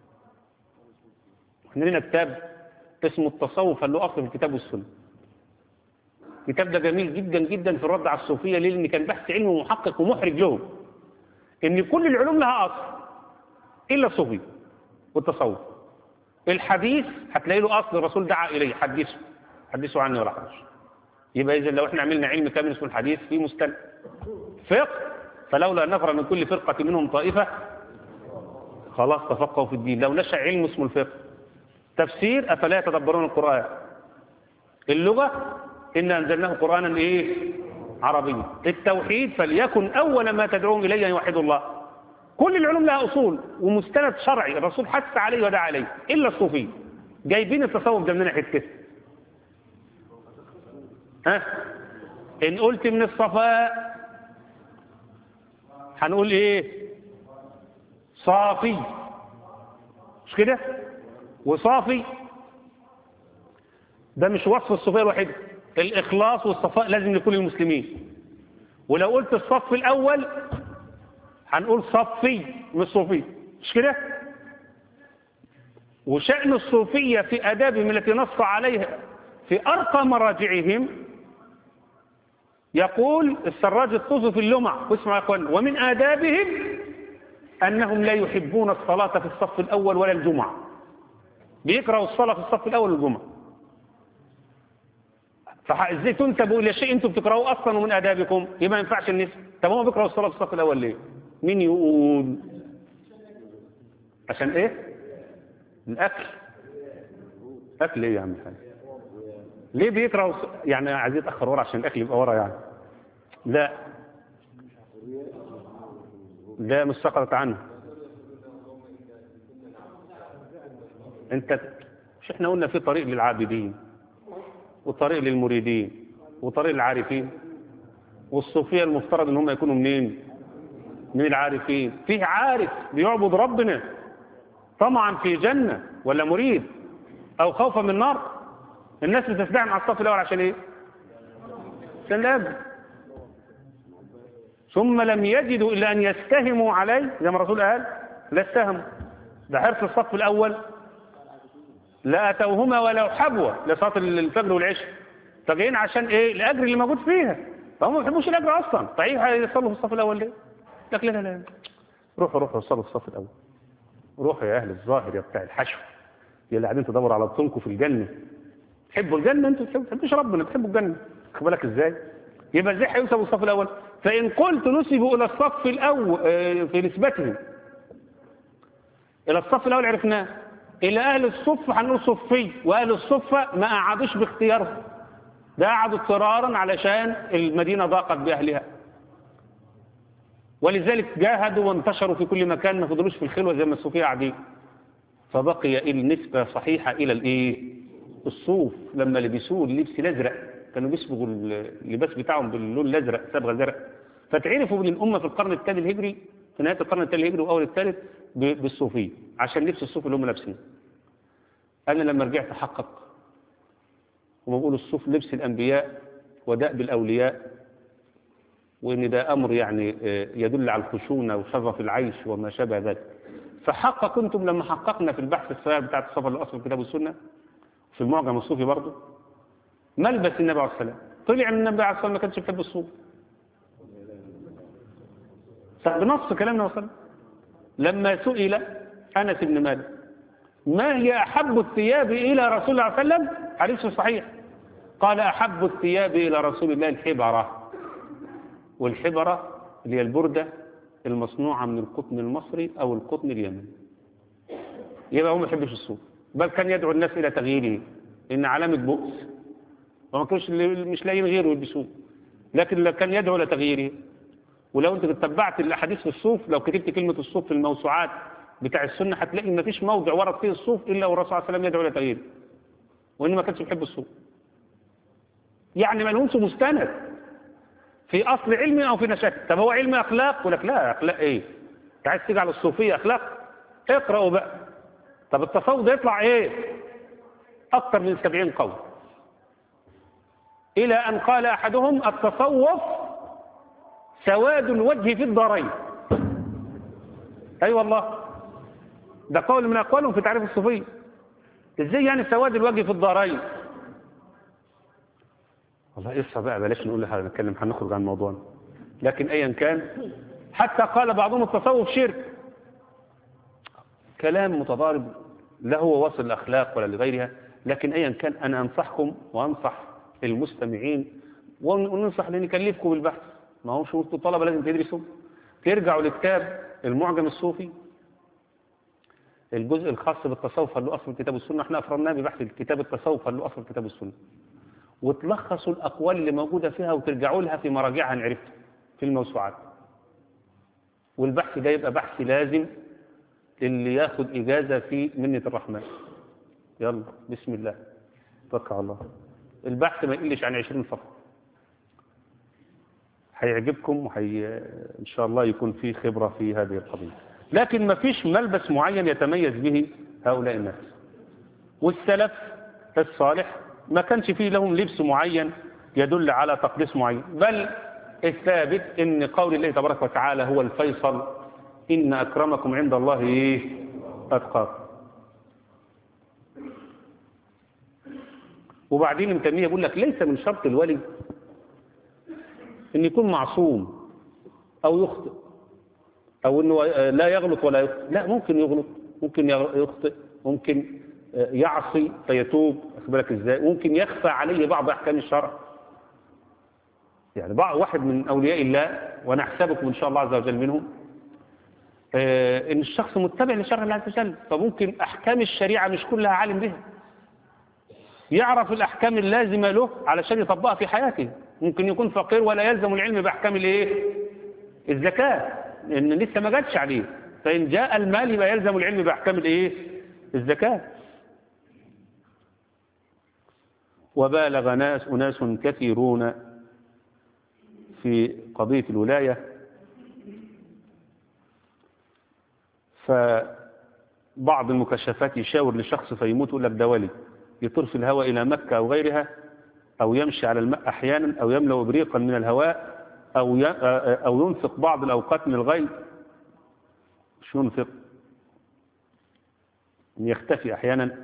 [SPEAKER 2] احنا لنا كتاب اسمه التصوف اللي له أصل في الكتاب والسنة. الكتاب ده جميل جدا جدا في الرد على الصوفية. ليه؟ لأن كان بحث علمي ومحقق ومحرج لهم إن كل العلوم لها أصل إلا الصوفية والتصوف. الحديث هتلاقي له أصل، الرسول دعا إليه، حدثوا حدثوا عني ولا حرج. يبقى إذا لو احنا عملنا علم كامل اسمه الحديث في مستند فقه، فلولا نفر من كل فرقة منهم طائفة خلاص تفقهوا في الدين. لو نشأ علم اسمه الفقه. تفسير أفلا يتدبرون القرآن. اللغة إن أنزلناه قرآنا إيه؟ عربيا. التوحيد فليكن أول ما تدعوهم إليه أن يوحدوا الله. كل العلوم لها أصول ومستند شرعي الرسول حث عليه ودعا عليه، إلا الصوفية جايبين التصوف ده من ناحية كده. ها؟ إن قلت من الصفاء هنقول إيه؟ صافي، مش كده؟ وصافي ده مش وصف الصوفية الوحيد. الإخلاص والصفاء لازم لكل المسلمين. ولو قلت الصف الأول هنقول صفي مش صوفي، مش كده؟ وشأن الصوفية في آدابهم التي نص عليها في أرقى مراجعهم، يقول السراج الطوفي في اللمع، واسمعوا يا اخوان، ومن آدابهم أنهم لا يحبون الصلاة في الصف الأول ولا الجمعة. بيكرهوا الصلاة في الصف الأول والجمعة. فازاي تنتبهوا إلى شيء أنتم بتكرهوه أصلا ومن آدابكم؟ يبقى ما ينفعش النسبة. طب هم بيكرهوا الصلاة في الصف الأول ليه؟ مين يقول؟ عشان إيه؟ الأكل. أكل إيه يا عم الحاج؟ ليه بيكرهوا؟ يعني عايزين يتأخر ورا عشان الأكل يبقى ورا يعني؟ لا لا مش سقطت عنه. انت مش احنا قلنا في طريق للعابدين وطريق للمريدين وطريق للعارفين؟ والصوفية المفترض ان هم يكونوا منين؟ من العارفين. فيه عارف بيعبد ربنا طمعا في جنة ولا مريد او خوفا من نار. الناس بتستعمل على الصف الاول عشان ايه؟ عشان الأجر. ثم لم يجدوا إلا أن يستهموا عليه زي ما الرسول قال لا استهموا. ده حرص الصف الأول لا أتوهما ولو حبوة لصلاة الفجر والعشاء. فجايين عشان إيه؟ الأجر اللي موجود فيها. فهم ما بيحبوش الأجر أصلا. طيب هيصلوا في الصف الأول ليه؟ لك لا لا لا روحوا روحوا صلوا في الصف الأول. روحوا يا أهل الظاهر يا بتاع الحشو يا اللي قاعدين تدوروا على بطونكم في الجنة. تحبوا الجنة انتوا؟ ما تحبوش ربنا، بتحبوا الجنة. خد بالك ازاي؟ يبقى ازاي هيوصلوا الصف الاول؟ فان قلت نسبوا الى الصف الاول في نسبتهم الى الصف الاول عرفناه. الى اهل الصف هنقول صفي، واهل الصفه ما قعدوش باختيارهم، ده قعدوا اضطرارا علشان المدينه ضاقت باهلها. ولذلك جاهدوا وانتشروا في كل مكان، ما فضلوش في الخلوه زي ما الصوفيه قاعدين. فبقي النسبه صحيحه الى الايه؟ الصوف. لما لبسوه اللبس الازرق كانوا بيصبغوا اللباس بتاعهم باللون الازرق صبغه زرق. فتعرفوا من الامه في القرن الثاني الهجري، في نهايه القرن الثاني الهجري واول الثالث بالصوفيه عشان لبس الصوف اللي هم لابسينه. انا لما رجعت احقق وما بقول الصوف لبس الانبياء ودأب الاولياء، وان ده امر يعني يدل على الخشونه وشرف العيش وما شابه ذلك. فحقق انتم لما حققنا في البحث الصغير بتاع السفر الاصل في الكتاب والسنه في المعجم الصوفي برضه ملبس النبي عليه السلام، طلع ان النبي عليه السلام ما كانش بيحب الصوف. بنص كلامنا وسلم لما سئل انس بن مالك ما هي احب الثياب الى رسول الله صلى الله عليه وسلم، حديث صحيح، قال احب الثياب الى رسول الله الحبره. والحبره اللي هي البرده المصنوعه من القطن المصري او القطن اليمني. يبقى هو ما يحبش الصوف، بل كان يدعو الناس الى تغييره ان علامه بؤس وما كانش مش لاقيين غيره يلبسوه، لكن كان يدعو الى تغييره. ولو انت تتبعت الاحاديث في الصوف، لو كتبت كلمه الصوف في الموسوعات بتاع السنه هتلاقي ما فيش موضع ورد فيه الصوف الا والرسول صلى الله عليه وسلم يدعو الى تغييره، وان ما كانش بيحب الصوف. يعني ما لهمش مستند في اصل علمي او في نشاط. طب هو علم اخلاق؟ يقول لك لا، اخلاق ايه؟ انت عايز تيجي على الصوفيه اخلاق؟ اقرأوا بقى. طب التصوف ده يطلع ايه؟ اكتر من سبعين قول. إلى أن قال أحدهم التصوف سواد الوجه في الدارين. أي أيوة والله، ده قول من أقوالهم في تعريف الصوفية. إزاي يعني سواد الوجه في الدارين؟ والله إصحى بقى، بلاش نقول لها نتكلم، هنخرج عن موضوعنا. لكن أيا كان، حتى قال بعضهم التصوف شرك. كلام متضارب، لا هو واصل الأخلاق ولا لغيرها. لكن أيا كان، أنا أنصحكم وأنصح المستمعين وننصح لأن نكلفكم بالبحث. ما هو شو الطلبة لازم تدرسوا، ترجعوا لكتاب المعجم الصوفي الجزء الخاص بالتصوف اللي له أصل الكتاب والسنة. احنا أفرمناه ببحث الكتاب التصوف اللي له أصل الكتاب والسنة، وتلخصوا الأقوال اللي موجودة فيها وترجعوا لها في مراجعها نعرفها في الموسوعات. والبحث ده يبقى بحث لازم اللي ياخد إجازة في منة الرحمن. يلا بسم الله توكل على الله. البحث ما يقلش عن عشرين صفحة، هيعجبكم وحي إن شاء الله يكون فيه خبرة في هذه القضية. لكن ما فيش ملبس معين يتميز به هؤلاء الناس. والسلف الصالح ما كانش فيه لهم لبس معين يدل على تقديس معين، بل الثابت ان قول الله تبارك وتعالى هو الفيصل، إن أكرمكم عند الله إيه؟ أتقاكم. وبعدين ابن تيمية بيقول لك ليس من شرط الولي ان يكون معصوم او يخطئ او انه لا يغلط ولا يخطئ. لا، ممكن يغلط، ممكن يخطئ، ممكن يعصي فيتوب، واخد بالك ازاي؟ ممكن يخفى عليه بعض احكام الشرع. يعني بعض واحد من اولياء الله، ونحسبكم ان شاء الله عز وجل منهم، ان الشخص متبع لشرع الله عز وجل، فممكن احكام الشريعه مش كلها عالم بها، يعرف الأحكام اللازمة له علشان يطبقها في حياته. ممكن يكون فقير ولا يلزم العلم بأحكام الايه؟ الزكاة، لأن لسه ما جاتش عليه. فإن جاء المال يبقى يلزم العلم بأحكام الايه؟ الزكاة. وبالغ ناس أناس كثيرون في قضية الولاية، فبعض المكشفات يشاور لشخص فيموت يقول لك ده ولي، يطير في الهواء إلى مكة أو غيرها، أو يمشي على الماء أحيانا، أو يملأ إبريقا من الهواء، أو أو ينفق بعض الأوقات من الغيب. شو ينفق؟ يختفي أحيانا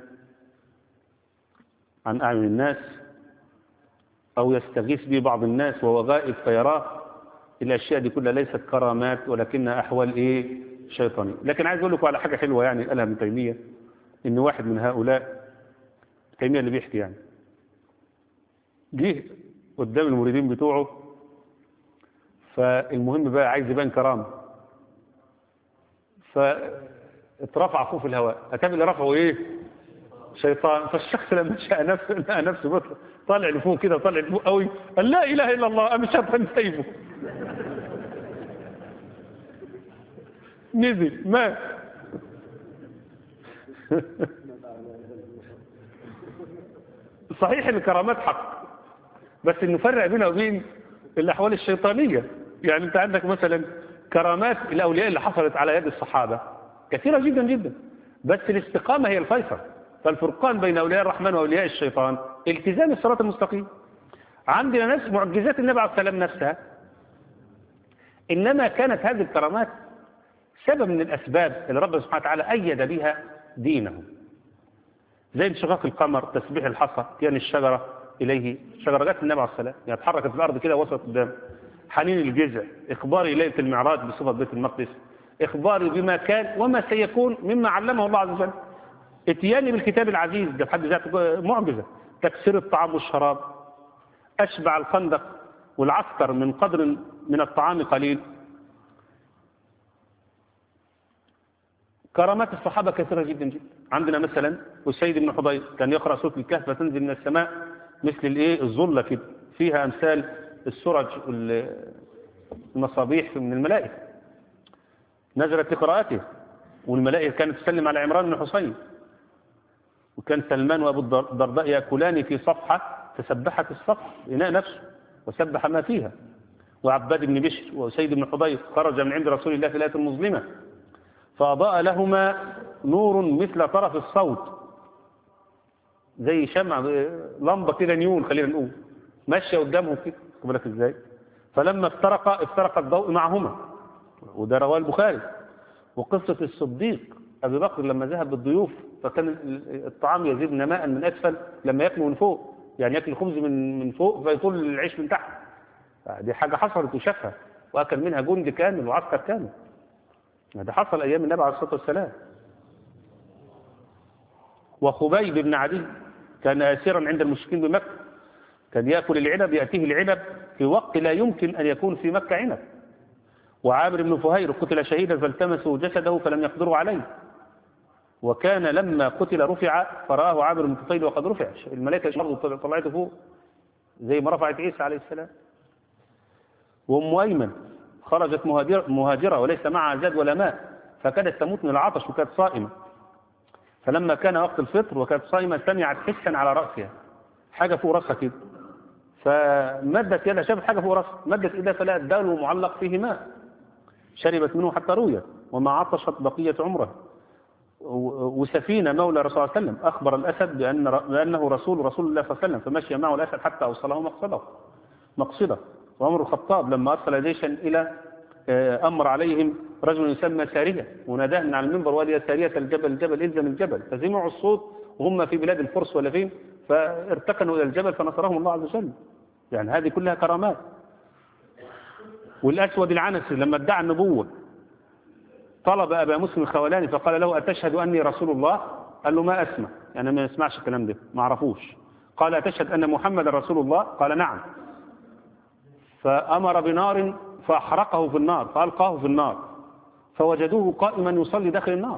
[SPEAKER 2] عن أعين الناس، أو يستغيث به بعض الناس وهو غائب فيراه. الأشياء دي كلها ليست كرامات ولكنها أحوال إيه؟ شيطانية. لكن عايز أقول لكم على حاجة حلوة يعني قالها ابن تيمية، إن واحد من هؤلاء تيمية اللي بيحكي يعني جه قدام المريدين بتوعه، فالمهم بقى عايز يبان كرامة، فاترفع فوق في الهواء. أتابع اللي رفعه ايه؟ شيطان. فالشخص لما شاء نفسه لقى نفسه طالع لفوق كده، طالع لفوق قوي، قال لا إله إلا الله، قام الشيطان سايبه نزل مات. صحيح الكرامات حق، بس نفرق بينها وبين الأحوال الشيطانية. يعني أنت عندك مثلا كرامات الأولياء اللي حصلت على يد الصحابة كثيرة جدا جدا، بس الاستقامة هي الفيصل. فالفرقان بين أولياء الرحمن وأولياء الشيطان التزام الصراط المستقيم. عندنا ناس معجزات النبي عليه السلام نفسها، إنما كانت هذه الكرامات سبب من الأسباب اللي ربنا سبحانه وتعالى أيد بها دينه، زي انشقاق القمر، تسبيح الحصى، كان الشجرة إليه، شجرة جت النبي عليه السلام يعني اتحركت في الأرض كده وصلت قدام، حنين الجزع، إخباري ليلة المعراج بصفة بيت المقدس، إخباري بما كان وما سيكون مما علمه الله عز وجل، اتياني بالكتاب العزيز، ده بحد ذاته معجزة، تكسير الطعام والشراب، أشبع الخندق والعسكر من قدر من الطعام قليل. كرامات الصحابة كثيرة جدا جدا. عندنا مثلا والسيد بن حضير كان يقرأ سورة الكهف فتنزل من السماء مثل الايه الظلة كده، فيها أمثال السرج والمصابيح من الملائكة، نزلت لقراءته، والملائكة كانت تسلم على عمران بن حسين، وكان سلمان وأبو الدرداء يأكلان في صفحة فسبحت الصفحة إناء نفسه وسبح ما فيها، وعباد بن بشر وسيد بن حضير خرج من عند رسول الله في الآية المظلمة فأضاء لهما نور مثل طرف الصوت، زي شمع لمبة كده نيون خلينا نقول، ماشية قدامهم كده، خد بالك ازاي؟ فلما افترق افترق الضوء معهما، وده رواه البخاري. وقصة الصديق أبي بكر لما ذهب بالضيوف فكان الطعام يزيد نماء من أسفل لما يأكلوا من فوق، يعني يأكل الخبز من من فوق فيطول العيش من تحت. دي حاجة حصلت وشافها، وأكل منها جند كامل وعسكر كامل. ده حصل أيام النبي عليه الصلاة والسلام. وخبيب بن عدي كان أسيرا عند المشركين بمكة، كان يأكل العنب، يأتيه العنب في وقت لا يمكن أن يكون في مكة عنب. وعامر بن فهير قتل شهيدا فالتمسوا جسده فلم يقدروا عليه، وكان لما قتل رفع فرآه عامر بن فهير وقد رفع، الملائكة برضه طلعته فوق زي ما رفعت عيسى عليه السلام. وأم أيمن خرجت مهاجرة, مهاجرة وليس معها زاد ولا ماء، فكادت تموت من العطش وكانت صائمة. فلما كان وقت الفطر وكانت صائمة سمعت حسا على رأسها، حاجة فوق رأسها كده، فمدت يدها، شافت حاجة فوق رأسها، مدت إيدها فلقت دال معلق فيه ماء، شربت منه حتى رويت وما عطشت بقية عمره. وسفينة مولى رسول الله صلى الله عليه وسلم أخبر الأسد بأن بأنه رسول رسول الله صلى الله عليه وسلم، فمشي معه الأسد حتى أوصله مقصده مقصده. وعمر الخطاب لما أرسل جيشا إلى أمر عليهم رجل يسمى سارية، وناداه من على المنبر وقال يا سارية الجبل الجبل الزم الجبل، فسمعوا الصوت وهم في بلاد الفرس ولا فين، فارتكنوا إلى الجبل فنصرهم الله عز وجل. يعني هذه كلها كرامات. والأسود العنسي لما ادعى النبوة طلب أبا مسلم الخولاني فقال له أتشهد أني رسول الله؟ قال له ما أسمع، يعني ما يسمعش الكلام ده، ما عرفوش. قال أتشهد أن محمد رسول الله؟ قال نعم. فأمر بنار فأحرقه في النار فألقاه في النار، فوجدوه قائما يصلي داخل النار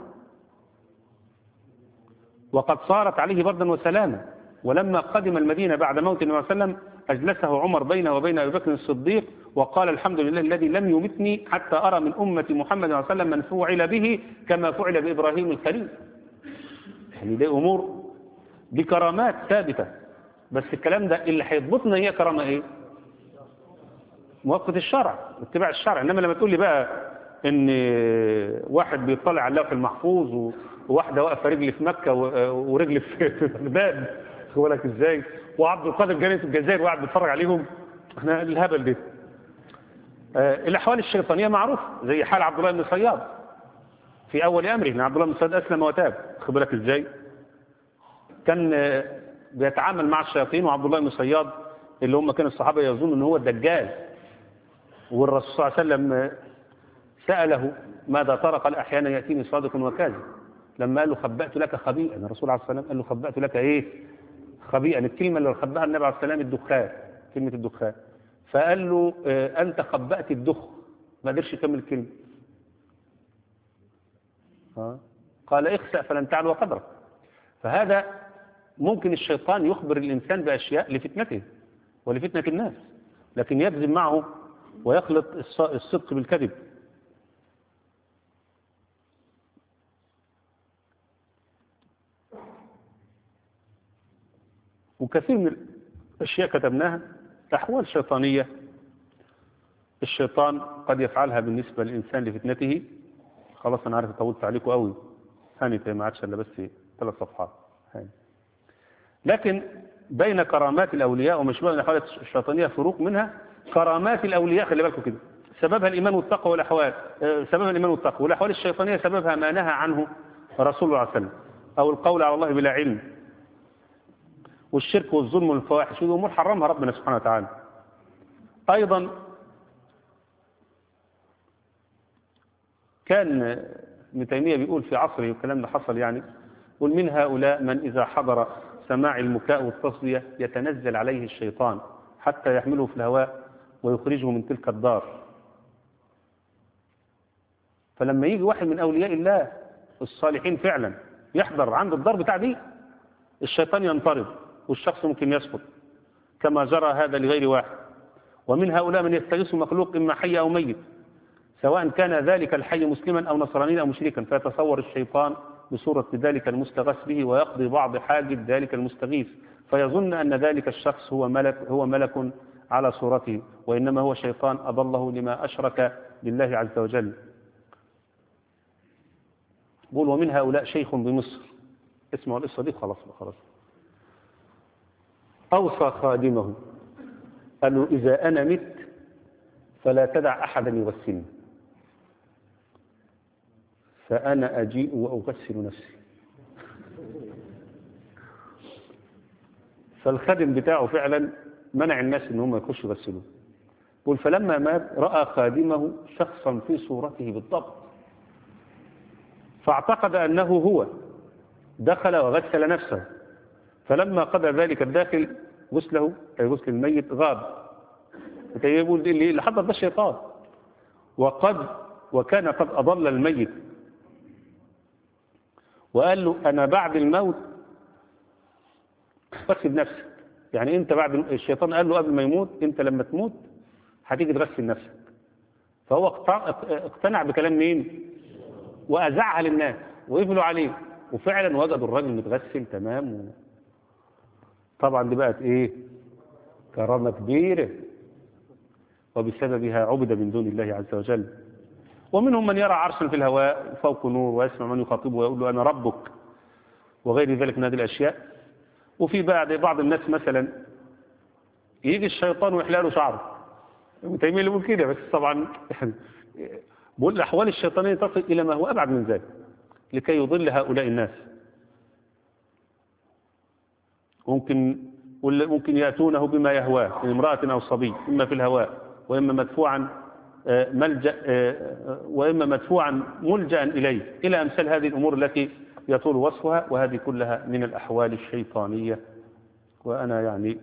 [SPEAKER 2] وقد صارت عليه بردا وسلاما. ولما قدم المدينة بعد موت النبي صلى الله عليه وسلم أجلسه عمر بينه وبين أبي بكر الصديق وقال الحمد لله الذي لم يمتني حتى أرى من أمة محمد صلى الله عليه وسلم من فعل به كما فعل بإبراهيم الخليل. يعني دي أمور، دي كرامات ثابتة. بس الكلام ده اللي هيضبطنا هي كرامة إيه؟ موافقة الشرع، اتباع الشرع. إنما لما تقول لي بقى إن واحد بيطلع على اللوح المحفوظ وواحدة واقفة رجل في مكة ورجل في بغداد، خد بالك إزاي، وعبد القادر جاني في الجزائر وقاعد بيتفرج عليهم، احنا الهبل ده. آه الأحوال الشيطانية معروف، زي حال عبد الله بن صياد في أول أمره، إن عبد الله بن صياد أسلم وتاب، خد بالك إزاي. كان آه بيتعامل مع الشياطين، وعبد الله بن صياد اللي هم كانوا الصحابة يظنوا إن هو الدجال، والرسول صلى الله عليه وسلم سأله ماذا ترى؟ قال أحيانا يأتيني صادق وكاذب. لما قال له خبأت لك خبيئا، الرسول عليه الصلاة والسلام قال له خبأت لك إيه؟ خبيئا. الكلمة اللي خبأها النبي عليه الصلاة والسلام الدخان، كلمة الدخان. فقال له أنت خبأت الدخ، ما قدرش يكمل الكلمة. قال اخسأ فلن تعلو قدرك. فهذا ممكن الشيطان يخبر الإنسان بأشياء لفتنته ولفتنة الناس، لكن يكذب معه ويخلط الصدق بالكذب. وكثير من الأشياء كتبناها أحوال شيطانية الشيطان قد يفعلها بالنسبة للإنسان لفتنته. خلاص أنا عارف طولت عليكم قوي، هاني ما عادش إلا بس ثلاث صفحات هاني. لكن بين كرامات الأولياء ومشروع الأحوال الشيطانية فروق، منها كرامات الأولياء خلي بالكم كده سببها الإيمان والتقوى والأحوال، سببها الإيمان والتقوى، والأحوال الشيطانية سببها ما نهى عنه رسول الله صلى الله عليه وسلم، أو القول على الله بلا علم، والشرك والظلم والفواحش، ودي أمور حرمها ربنا سبحانه وتعالى. أيضا كان ابن تيمية بيقول في عصره والكلام ده حصل يعني، قل من هؤلاء من إذا حضر سماع المكاء والتصدية يتنزل عليه الشيطان حتى يحمله في الهواء ويخرجه من تلك الدار. فلما يجي واحد من أولياء الله الصالحين فعلا يحضر عند الدار بتاع دي، الشيطان ينطرد والشخص ممكن يسقط، كما جرى هذا لغير واحد. ومن هؤلاء من يستغيث مخلوق إما حي أو ميت، سواء كان ذلك الحي مسلما أو نصرانيا أو مشركا، فيتصور الشيطان بصورة ذلك المستغاث به ويقضي بعض حاجة ذلك المستغيث، فيظن أن ذلك الشخص هو ملك هو ملك على صورته، وإنما هو شيطان أضله لما أشرك بالله عز وجل. قول ومن هؤلاء شيخ بمصر، اسمه القصة دي خلاص خلاص، أوصى خادمه قال له إذا أنا مت فلا تدع أحدا يغسلني، فأنا أجيء وأغسل نفسي. فالخادم بتاعه فعلا منع الناس ان هم يخشوا يغسلوه. يقول فلما مات رأى خادمه شخصا في صورته بالضبط، فاعتقد أنه هو، دخل وغسل نفسه، فلما قضى ذلك الداخل غسله أي غسل الميت غاب. يقول اللي حضر ده الشيطان، وقد وكان قد أضل الميت، وقال له أنا بعد الموت غسل نفسك. يعني أنت بعد الشيطان قال له قبل ما يموت أنت لما تموت هتيجي تغسل نفسك. فهو اقتنع بكلام مين؟ وأزعها للناس وقفلوا عليه، وفعلا وجدوا الراجل متغسل تمام. و... طبعا دي بقت ايه؟ كرامة كبيرة، وبسببها عبد من دون الله عز وجل. ومنهم من يرى عرشا في الهواء فوق نور ويسمع من يخاطبه ويقول له أنا ربك وغير ذلك من هذه الأشياء. وفي بعض بعض الناس مثلا يجي الشيطان ويحلق له شعره، ابن تيمية اللي بيقول كده، بس طبعا بقول الأحوال الشيطانية تصل إلى ما هو أبعد من ذلك لكي يضل هؤلاء الناس. ممكن ممكن يأتونه بما يهواه من امرأة أو صبي، إما في الهواء وإما مدفوعا ملجأ وإما مدفوعا ملجأ إليه، إلى أمثال هذه الأمور التي يطول وصفها، وهذه كلها من الأحوال الشيطانية. وأنا يعني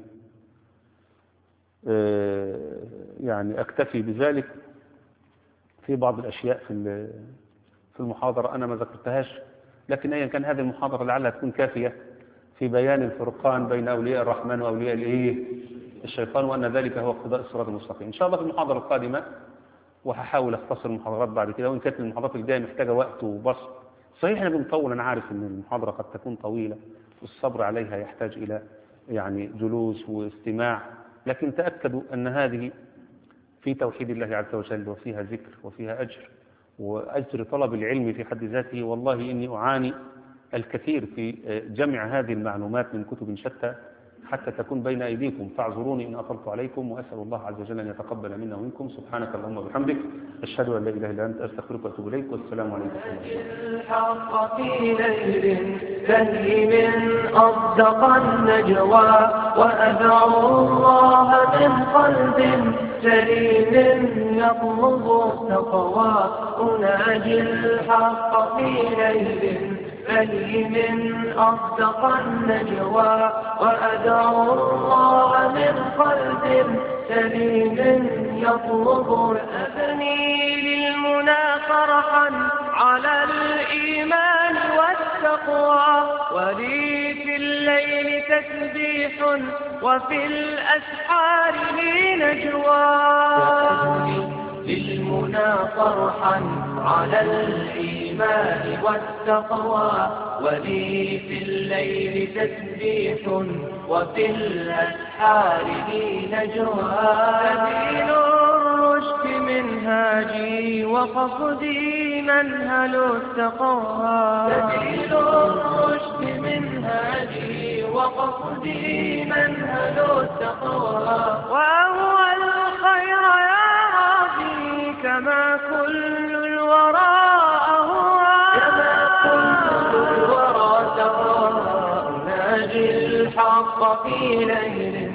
[SPEAKER 2] يعني أكتفي بذلك في بعض الأشياء في في المحاضرة أنا ما ذكرتهاش، لكن أيا كان هذه المحاضرة لعلها تكون كافية في بيان الفرقان بين أولياء الرحمن وأولياء الإيه الشيطان، وأن ذلك هو اقتضاء الصراط المستقيم. إن شاء الله في المحاضرة القادمة، وهحاول أختصر المحاضرات بعد كده، وإن كانت المحاضرات الجاية محتاجة وقت وبسط. صحيح احنا بنطول، أنا عارف إن المحاضرة قد تكون طويلة والصبر عليها يحتاج إلى يعني جلوس واستماع، لكن تأكدوا أن هذه في توحيد الله عز وجل، وفيها ذكر وفيها أجر، وأجر طلب العلم في حد ذاته. والله إني أعاني الكثير في جمع هذه المعلومات من كتب شتى حتى تكون بين أيديكم، فاعذروني إن أطلت عليكم، وأسأل الله عز وجل أن يتقبل منا ومنكم. سبحانك اللهم وبحمدك، أشهد أن لا إله إلا أنت، أستغفرك وأتوب إليك، والسلام عليكم ورحمة الله.
[SPEAKER 1] الحق في ليل سلم أصدق النجوى، وأدعو الله من قلب سليم يطلب التقوى، أناجي الحق في ليل سلم أصدق النجوى، وأدعو الله من قلب سليم يطلب. أبني للمنى فرحا على الإيمان والتقوى، ولي في الليل تسبيح وفي الأسحار لي نجوى. للمنى فرحا على الإيمان والتقوى، ولي في الليل تسبيح وفي الأسحار لي نجوى. سبيل الرشد منهاجي وقصدي منهل التقوى، سبيل الرشد منهاجي وقصدي منهل التقوى. وهو الخير يا ربي كما كل الورى أهوى، كما كل الورى تهوى. أناجي الحق في ليل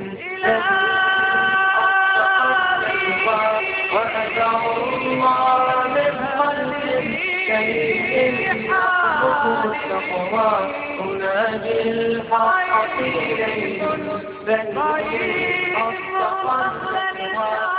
[SPEAKER 1] وأدعو الله من قلب سليم يطلب التقوى، أناجي الحق في ليل سليم أصدق التقوى.